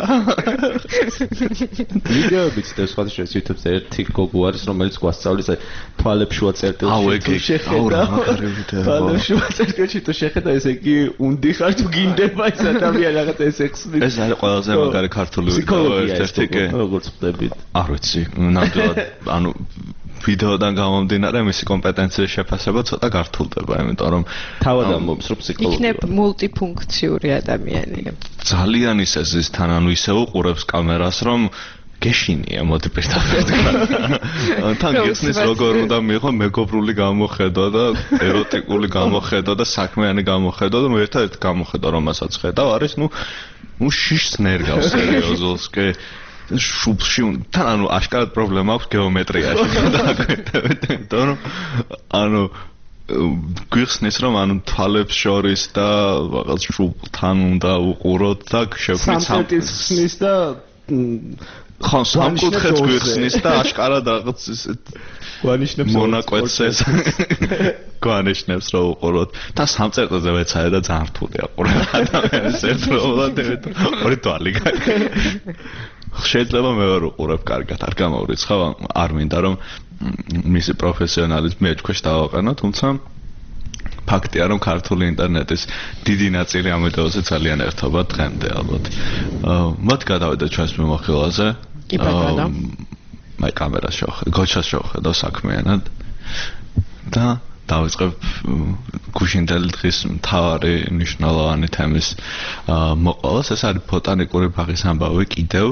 ვიდეოებიც და სხვა შეიძლება YouTube-ზე ერთი გოგო არის რომელიც გვასწავლის თვალებს შუა წერტილში შეხედა თვალებს შუა წერტილში თუ შეხედა ესე იგი უნდი ხარ თუ გინდება ეს ადამიანი რაღაც ეს ექსპერიმენტი ეს არის ყველაზე მაგარი ქართული ვიდეო ერთ-ერთი კი როგორც ხდებით არ ვიცი ნამდვილად ანუ ვიდეოდან გამომდინარე მისი კომპეტენციის შეფასება ცოტა გართულდება, იმიტომ რომ თავად ამბობს რომ ფსიქოლოგია იქნებ მულტიფუნქციური ადამიანია. ძალიან ისე ზის თან ანუ ისე უყურებს კამერას რომ გეშინია მოდი პირდაპირ. თან გიხსნის როგორ უნდა მიიღო მეგობრული გამოხედვა და ეროტიკული გამოხედვა და საქმიანი გამოხედვა და მე ერთად გამოხედვა რომელსაც ხედავ არის ნუ ნუ შიშს ნერგავს სერიოზულს კი შუბში თან ანუ აშკარად პრობლემა აქვს გეომეტრიაში და ანუ ანუ გვიხსნის რომ ანუ თვალებს შორის და რაღაც შუბთან უნდა უყუროთ და შეგვიძლია სამკუთხედს და ხო სამკუთხედს გვიხსნის და აშკარად რაღაც გვანიშნებს მონაკვეთს გვანიშნებს რომ უყუროთ და სამწერტოზე ვეცადე და ძალიან რთულია ყურება ადამიანს ერთდროულად ორი თვალი შეიძლება მე ვერ უყურებ კარგად, არ გამავრიცხავ, არ მინდა რომ მისი პროფესიონალიზმი ეჭქვეშ დავაყენო, თუმცა ფაქტია რომ ქართული ინტერნეტის დიდი ნაწილი ამ ვიდეოზე ძალიან ერთობა დღემდე ალბათ. მოდი გადავიდეთ ჩვენს მიმოხილვაზე. კი ბატონო. მე კამერას შევხედე, გოჩას შევხედე საქმიანად და დავიწყებ გუშინდელი დღის მთავარი მნიშვნელოვანი თემის მოყოლას. ეს არის ბოტანიკური ბაღის ამბავი კიდევ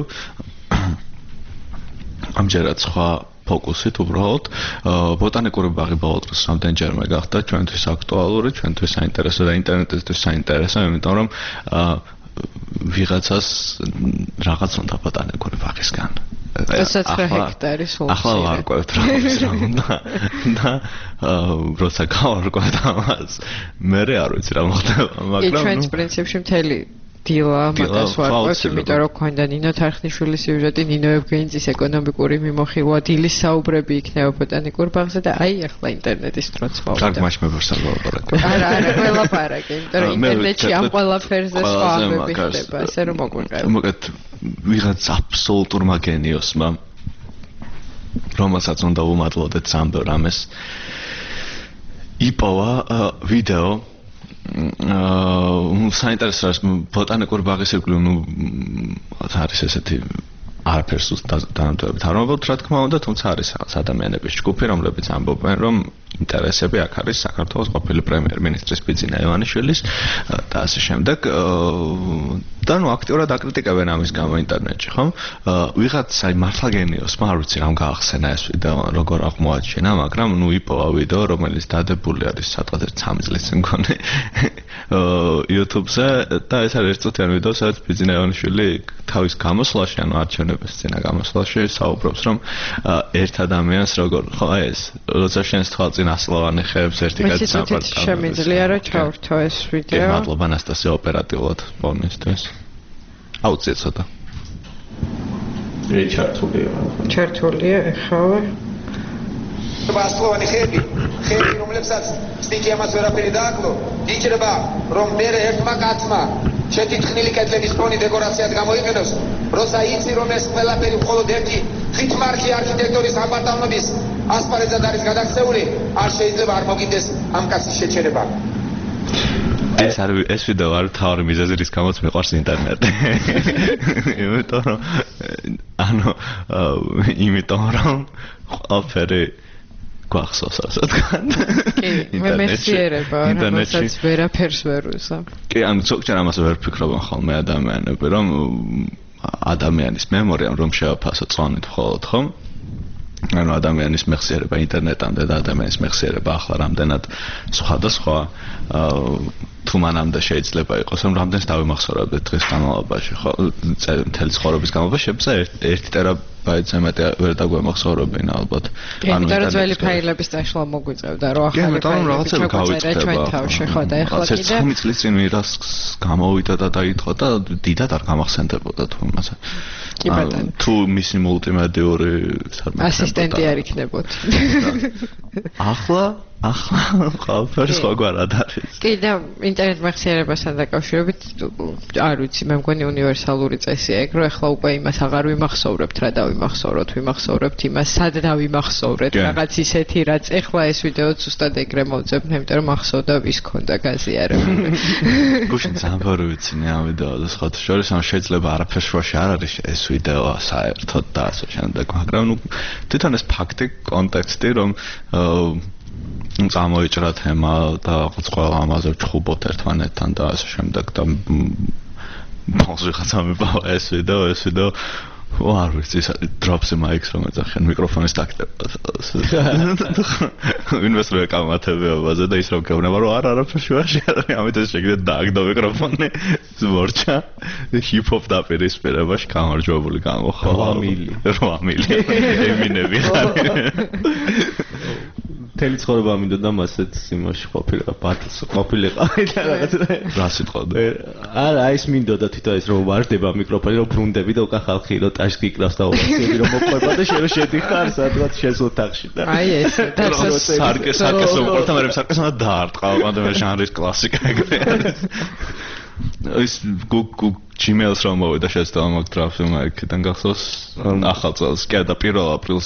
ამჯერად სხვა ფოკუსით უბრალოდ ბოტანიკური ბაღი ბოლო დროს რამდენჯერმე გახდა ჩვენთვის აქტუალური, ჩვენთვის საინტერესო და ინტერნეტისთვის საინტერესო, იმიტომ რომ ვიღაცას რაღაც უნდა ბოტანიკური ბაღისგან. ოცდაცხრა ჰექტარი სულ. ახლა ვარკვევთ რა რა უნდა და როცა გავარკვევთ ამას მე არ ვიცი რა მოხდება, მაგრამ ჩვენს პრინციპში მთელი დილა მაგას ვარკვევთ, იმიტომ რომ გვქონდა ნინო თარხნიშვილის სიუჟეტი, ნინო ევგენიძის ეკონომიკური მიმოხილვა, დილის საუბრები იქნება ბოტანიკურ ბაღზე და აი ახლა ინტერნეტის დროც მოვიდა. კარგი მაშ მე ვერ სალაპარაკე. არა, არა, ველაპარაკე, იმიტომ რომ ინტერნეტში ამ ყველაფერზე სხვა ამბები ხდება, ასე რომ მოგვიყევ. მოგეთ ვიღაც აბსოლუტურმა გენიოსმა რომელსაც უნდა უმადლოდეთ სამბერ ამეს იპოვა ვიდეო აა საინტერესო არის ბოტანიკური ბაღის ირგვლივ ნუ არის ესეთი არაფერს დანამდვილებით არ მომბობთ რა თქმა უნდა, თუმცა არის რაღაც ადამიანების ჯგუფი რომლებიც ამბობენ რომ ინტერესები აქ არის საქართველოს ყოფილი პრემიერ-მინისტრის ბიძინა ივანიშვილის და ასე შემდეგ და და ნუ აქტიურად აკრიტიკებენ ამის გამო ინტერნეტში, ხო? ვიღაც აი მართლა გენიოსმა არ ვიცი რამ გაახსენა ეს ვიდეო, როგორ აღმოაჩინა, მაგრამ ნუ იპოვა ვიდეო, რომელიც დადებული არის სადღაც სამი წლის წინ მგონი YouTube-ზე და ეს არის ერთწუთიანი ვიდეო, სადაც ბიძინა ივანიშვილი თავის გამოსვლაში, ანუ არჩევნების წინა გამოსვლაში საუბრობს, რომ ერთ ადამიანს როგორ ხო ეს, როცა შენს თვალწინ ასლოვანი ხეებს ერთი კაცი სამპარტავ. შემიძლია რა ჩავრთო ეს ვიდეო. მადლობა ანასტასია ოპერატიულად პონისთვის. აუწიე ცოტა. ჩართულია. ჩართულია ეხავე. ასლოვანი ხეები, ხეები რომლებსაც სტიქიამას ვერაფერი დააკლო, იჭრება რომ მე ერთმა კაცმა შეთითხნილი კედლების ფონი დეკორაციად გამოიყენოს, როცა იცი რომ ეს ყველაფერი მხოლოდ ერთი ხითმარხი არქიტექტორის აპარტამენტის ასპარეზად არის გადაქცეული, არ შეიძლება არ მოგინდეს ამ კაცის შეჩერება. ეს არ ეს ვიდეო არ თავი მიზეზი რის გამოც მეყვარს ინტერნეტი. იმიტომ რომ ანუ იმიტომ რომ ყველაფერი გვახსოვს ასე თქვა. კი, მე მეხსიერება, რომელსაც ვერაფერს ვერ ვუსამ. კი, ანუ ზოგჯერ ამას ვერ ფიქრობენ ხოლმე ადამიანები, რომ ადამიანის მემორიამ რომ შევაფასო წონით მხოლოდ, ხო? ანუ ადამიანის მეხსიერება ინტერნეტამდე და ადამიანის მეხსიერება ახლა რამდენად სხვადასხვა თუ მანამდე შეიძლება იყოს რომ რამდენს დავიმახსოვრებდეთ დღის განმავლობაში ხო მთელი ცხოვრების განმავლობაში შეიძლება ერთი ტერაბაიტზე მეტი ვერ დაგვემახსოვრებინ ალბათ ანუ იმიტომ რომ ძველი ფაილების წაშლა მოგვიწევდა რომ ახალი ფაილები ჩაგვიწერა ჩვენ თავში ხო და ეხლა კიდე ხუთი წლის წინ ვირას გამოვიდა და დაიწყო და დიდად არ გამახსენდებოდა თუ იმასე კი ბატონო თუ მისი მულტიმედიური ასისტენტი არ იქნებოდა ახლა ახლა ყველაფერი სხვაგვარად არის. კი და ინტერნეტ მეხსიერებასთან დაკავშირებით არ ვიცი, მე მგონი უნივერსალური წესია ეგ, რომ ახლა უკვე იმას აღარ ვიმახსოვრებთ, რა დავიმახსოვროთ, ვიმახსოვრებთ იმას, სად დავიმახსოვრეთ, რაღაც ისეთი, რაც ახლა ეს ვიდეო ზუსტად ეგრე მოვძებნ, იმიტომ რომ ახსოვდა ვის ქონდა გაზიარებული. გუშინ ძალიან ვიცინე ამ ვიდეოზე, სხვათა შორის, ან შეიძლება არაფერ შუაში არ არის ეს ვიდეო საერთოდ და ასე შემდეგ, მაგრამ ნუ თვითონ ეს ფაქტი, კონტექსტი, რომ წამოიჭრა თემა და ყველა ამაზე ვჩხუბობთ ერთმანეთთან და ასე შემდეგ და ბოლოს ვიღაცა მებავა ეს ვიდეო, ეს ვიდეო არ ვიცი, drops mics რომ ეძახიან მიკროფონის ტაქტება. ვინმეს რო ეკამათებებაზე და ის რომ გეუბნება რომ არ არაფერ შუაში არ არის, ამიტომ შეგიძლიათ დააგდო მიკროფონი, ზმორჩა, ჰიპ-ჰოპ დაპირისპირებაში გამარჯვებული გამოხო. რვა მილი. რვა მილი. ემინები. თელი ცხოვრება მინდოდა მასეც იმაში ყოფილიყო ბატლს ყოფილიყო და რაღაც რა სიტყვა არა ის მინდოდა თვითონ ეს რომ ვარდება მიკროფონი რომ ბრუნდები და უკან ხალხი რომ ტაშს გიკრავს და ოფიციები რომ მოყვება და შენ რომ შედიხარ სადღაც შენს ოთახში და აი ეს სარკე სარკე სუპორტა მე სარკესმა დაარტყა მაგრამ ჟანრის კლასიკა ეგრე ის გუგ Gmail-ს რომ მოვიდა შეცდომა მაგ დრაფტი მაიკიდან გახსოვს ახალ წელს კი და პირველ აპრილს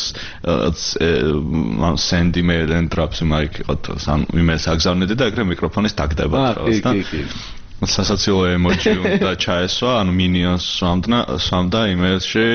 send email and drops mic იყო სამ იმეს აგზავნედი და ეგრე მიკროფონის დაგდება დროს და სასაცილო ემოჯი და ჩაესვა ანუ minions სვამდა სვამდა email-ში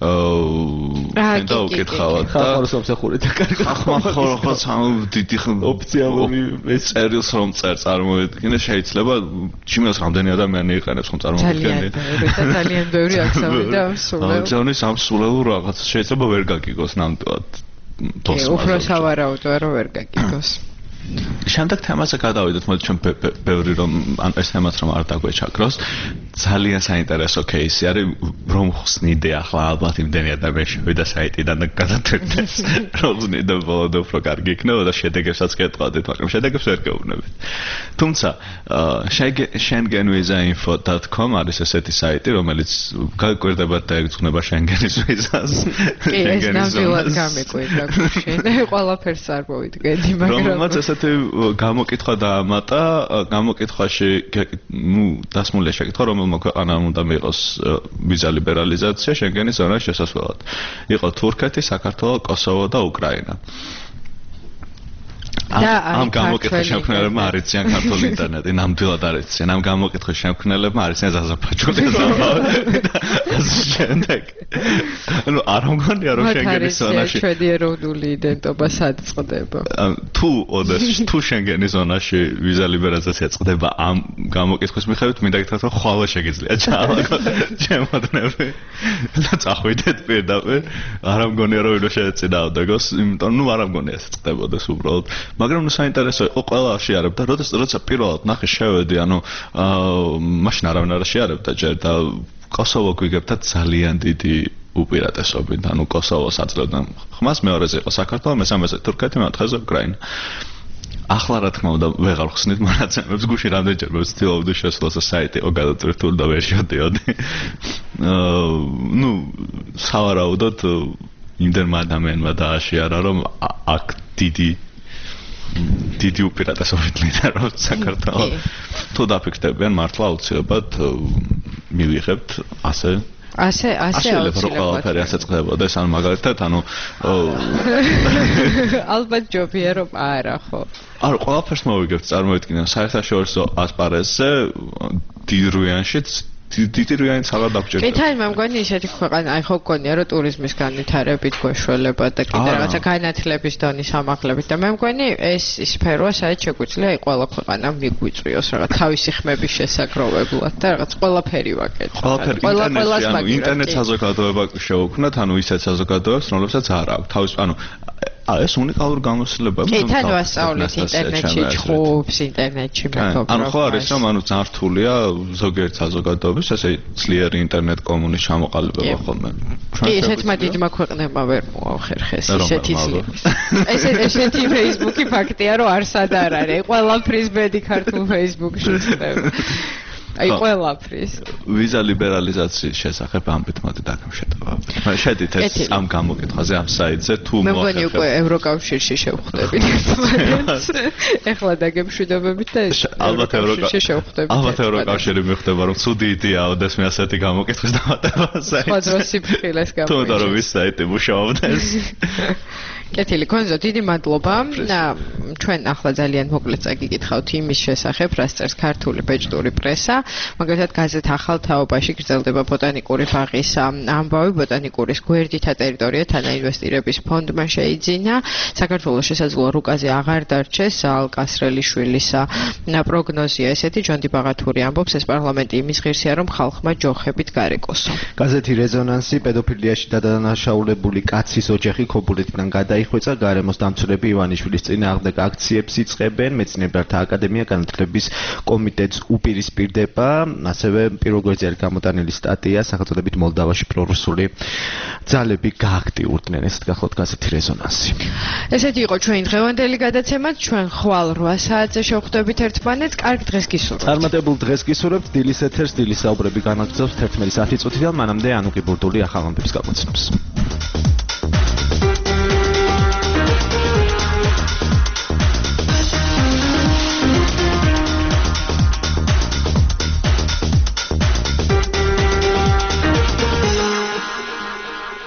და უკითხავად და ხალხს სამსახური და კარგი ახლა ხო სამ დიდი ოფიციალური წერილს რომ წერ წარმოედგინე შეიძლება Gmail-ს რამდენი ადამიანი იყენებს რომ წარმოედგინე ძალიან ბევრი აქსავიდა სულელ აგზავნის ამ სულელურ რაღაც შეიძლება ვერ გაგიგოს ნამდვილად თოს უფრო სავარაუდოა რომ ვერ გაგიგოს შემდეგ თემაზე გადავიდეთ, მოდი ჩვენ ბევრი რომ ან ეს თემაც რომ არ დაგვეჩაგროს, ძალიან საინტერესო кейსი არის, რომ ხსნიდე ახლა ალბათ იმდენი ადამიანი შევიდა საიტიდან და გადათვლიდეს, რომ ხსნიდე ბოლოდ უფრო კარგი იქნება და შედეგებსაც გეტყვადეთ, მაგრამ შედეგებს ვერ გეუბნებით. თუმცა schengenvisa.info dot com არის ესეთი საიტი, რომელიც გაგვირდებათ და ეკუთვნება Schengen-ის ვიზას. კი, ეს ნამდვილად გამეკვირდა გუშინ. ყველაფერს არ მოვიდგენდი, მაგრამ ესეთი გამოკითხვა დაამატა, გამოკითხვაში ნუ დასმულია შეკითხვა, რომელმა ქვეყანამ უნდა მიიღოს ვიზა ლიბერალიზაცია შენგენის ზონაში შესასვლელად. იყო თურქეთი, საქართველო, კოსოვო და უკრაინა. ამ გამოკითხვის შემქმნელებმა არიციან ქართული ინტერნეტი, ნამდვილად არიციან. ამ გამოკითხვის შემქმნელებმა არიციან ზაზაფაჭული შემდეგ. ანუ არ მგონია რომ შენგენის ზონაში ჩვენი ეროვნული იდენტობა სად წყდება. თუ ოდეს თუ შენგენის ზონაში ვიზა ლიბერალიზაცია წყდება ამ გამოკითხვის მიხედვით, მინდა გითხრათ რომ ხვალ შეგიძლია ჩაალაგოთ ჩემოდნები და წახვიდეთ პირდაპირ. არ მგონია რომ ვინმე შეეწინააღმდეგოს, იმიტომ ნუ არ მგონია ეს წყდებოდეს უბრალოდ. მაგრამ ნუ საინტერესო იყო ყველა შეარებდა, როდეს როცა პირველად ნახე შევედი, ანუ მაშინ არავინ არ შეარებდა ჯერ და კოსოვო გვიგებდა ძალიან დიდი უპირატესობით, ანუ კოსოვოს აძლევდნენ ხმას, მეორეზე იყო საქართველო, მესამეზე თურქეთი, მეოთხეზე უკრაინა. ახლა რა თქმა უნდა ვეღარ ხსნით მონაცემებს, გუშინ რამდენჯერ ვცდილობდი შესვლას საიტი იყო გადაწყვეტილი და ვერ შევდიოდი. აა ნუ სავარაუდოდ იმდენმა ადამიანმა დააშიარა, რომ აქ დიდი დიდი უპირატესობით ლიტერატურა საქართველოს თუ დაფიქსდებიან მართლა აუცილებლად მივიღებთ ასე ასე ასე აუცილებლად ყველაფერი ასე წყდებოდეს, ანუ მაგალითად ანუ ალბათ ჯობია რომ არა ხო არა ყველაფერს მოვიგებთ წარმოიდგინე საერთაშორისო ასპარეზზე დიდრუიანშიც დიდი რუიანი ცალად დაგჭირდა. კი, თან მე მგონი ისეთი ქვეყანა, აი ხო გქონია რომ ტურიზმის განვითარებით გვეშველება და კიდე რაღაცა განათლების დონის ამაღლებით და მე მგონი ეს სფეროა, სადაც შეგვიძლია აი ყველა ქვეყანა მიგვიწვიოს რაღაც თავისი ხმების შესაგროვებლად და რაღაც ყველაფერი ვაკეთოთ. ყველაფერი ინტერნეტში, ანუ ინტერნეტ საზოგადოება შევუქმნათ, ანუ ისეთ საზოგადოებებს, რომლებსაც არ აქვს თავის, ანუ აა ეს უნიკალური გამოცდილებაა. კი, თან ვასწავლეთ ინტერნეტში ჭხობს, ინტერნეტში მეგობრებო. ანუ ხო არის რომ ანუ ძალიან რთულია ზოგიერთ საზოგადოების ესე ძლიერი ინტერნეტ კომუნის ჩამოყალიბება ხოლმე. კი, ესეთმა დიდმა ქვეყნებმა ვერ მოახერხეს ესეთი ძლიერების. ესე ესეთი Facebook-ი ფაქტია რომ არსად არ არის. ყველაფრის ბედი ქართულ Facebook-ში ხდება. აი ყველაფრის. ვიზა ლიბერალიზაციის შესახებ ამბით მოდი დაგმშეტავა. შედით ეს ამ გამოკითხვაზე ამ საიტზე თუ მოახერხეთ. მე მგონი უკვე ევროკავშირში შევხვდებით ერთმანეთს. ეხლა დაგემშვიდობებით და ეს ევროკავშირში შევხვდებით. ალბათ ევროკავშირი მიხვდება რომ ცუდი იდეაა ოდესმე ასეთი გამოკითხვის დამატებაზე. სხვა დროს სიფრთხილეს გამოიწვევს. თუნდა რომ ის საიტი მუშაობდეს. კეთილი კონზო დიდი მადლობა. ჩვენ ახლა ძალიან მოკლედ წაგიკითხავთ იმის შესახებ, რაც წერს ქართული ბეჭდური პრესა. მაგალითად გაზეთ ახალ თაობაში გრძელდება ბოტანიკური ბაღის ამბავი, ბოტანიკურის გვერდითა ტერიტორია თანაინვესტირების ფონდმა შეიძინა. საქართველოს შესაძლოა რუკაზე აღარ დარჩეს ალკასრელიშვილის პროგნოზია ესეთი, ჯონდი ბაღათური ამბობს, ეს პარლამენტი იმის ღირსია, რომ ხალხმა ჯოხებით გარეკოსო. გაზეთი რეზონანსი პედოფილიაში დადანაშაულებული კაცის ოჯახი ქობულეთიდან გადაიხვეწა, გარემოს დამცველები ივანიშვილის წინააღმდეგ აქციებს იწყებენ, მეცნიერებათა აკადემია განათლების კომიტეტს უპირისპირდება. ასევე პირველ გვერდზე არის გამოტანილი სტატია სახელწოდებით მოლდავაში პრორუსული ძალები გააქტიურდნენ, ესეთ გახლავთ გაზეთი რეზონანსი. ესეთი იყო ჩვენი დღევანდელი გადაცემა, ჩვენ ხვალ რვა საათზე შევხვდებით ერთმანეთს, კარგ დღეს გისურვებთ. წარმატებულ დღეს გისურვებთ, დილის ეთერს, დილის საუბრები განაგრძობს თერთმეტი საათი წუთიდან, მანამდე ანუკი ბურდული ახალ ამბებს გაგვაცნობს.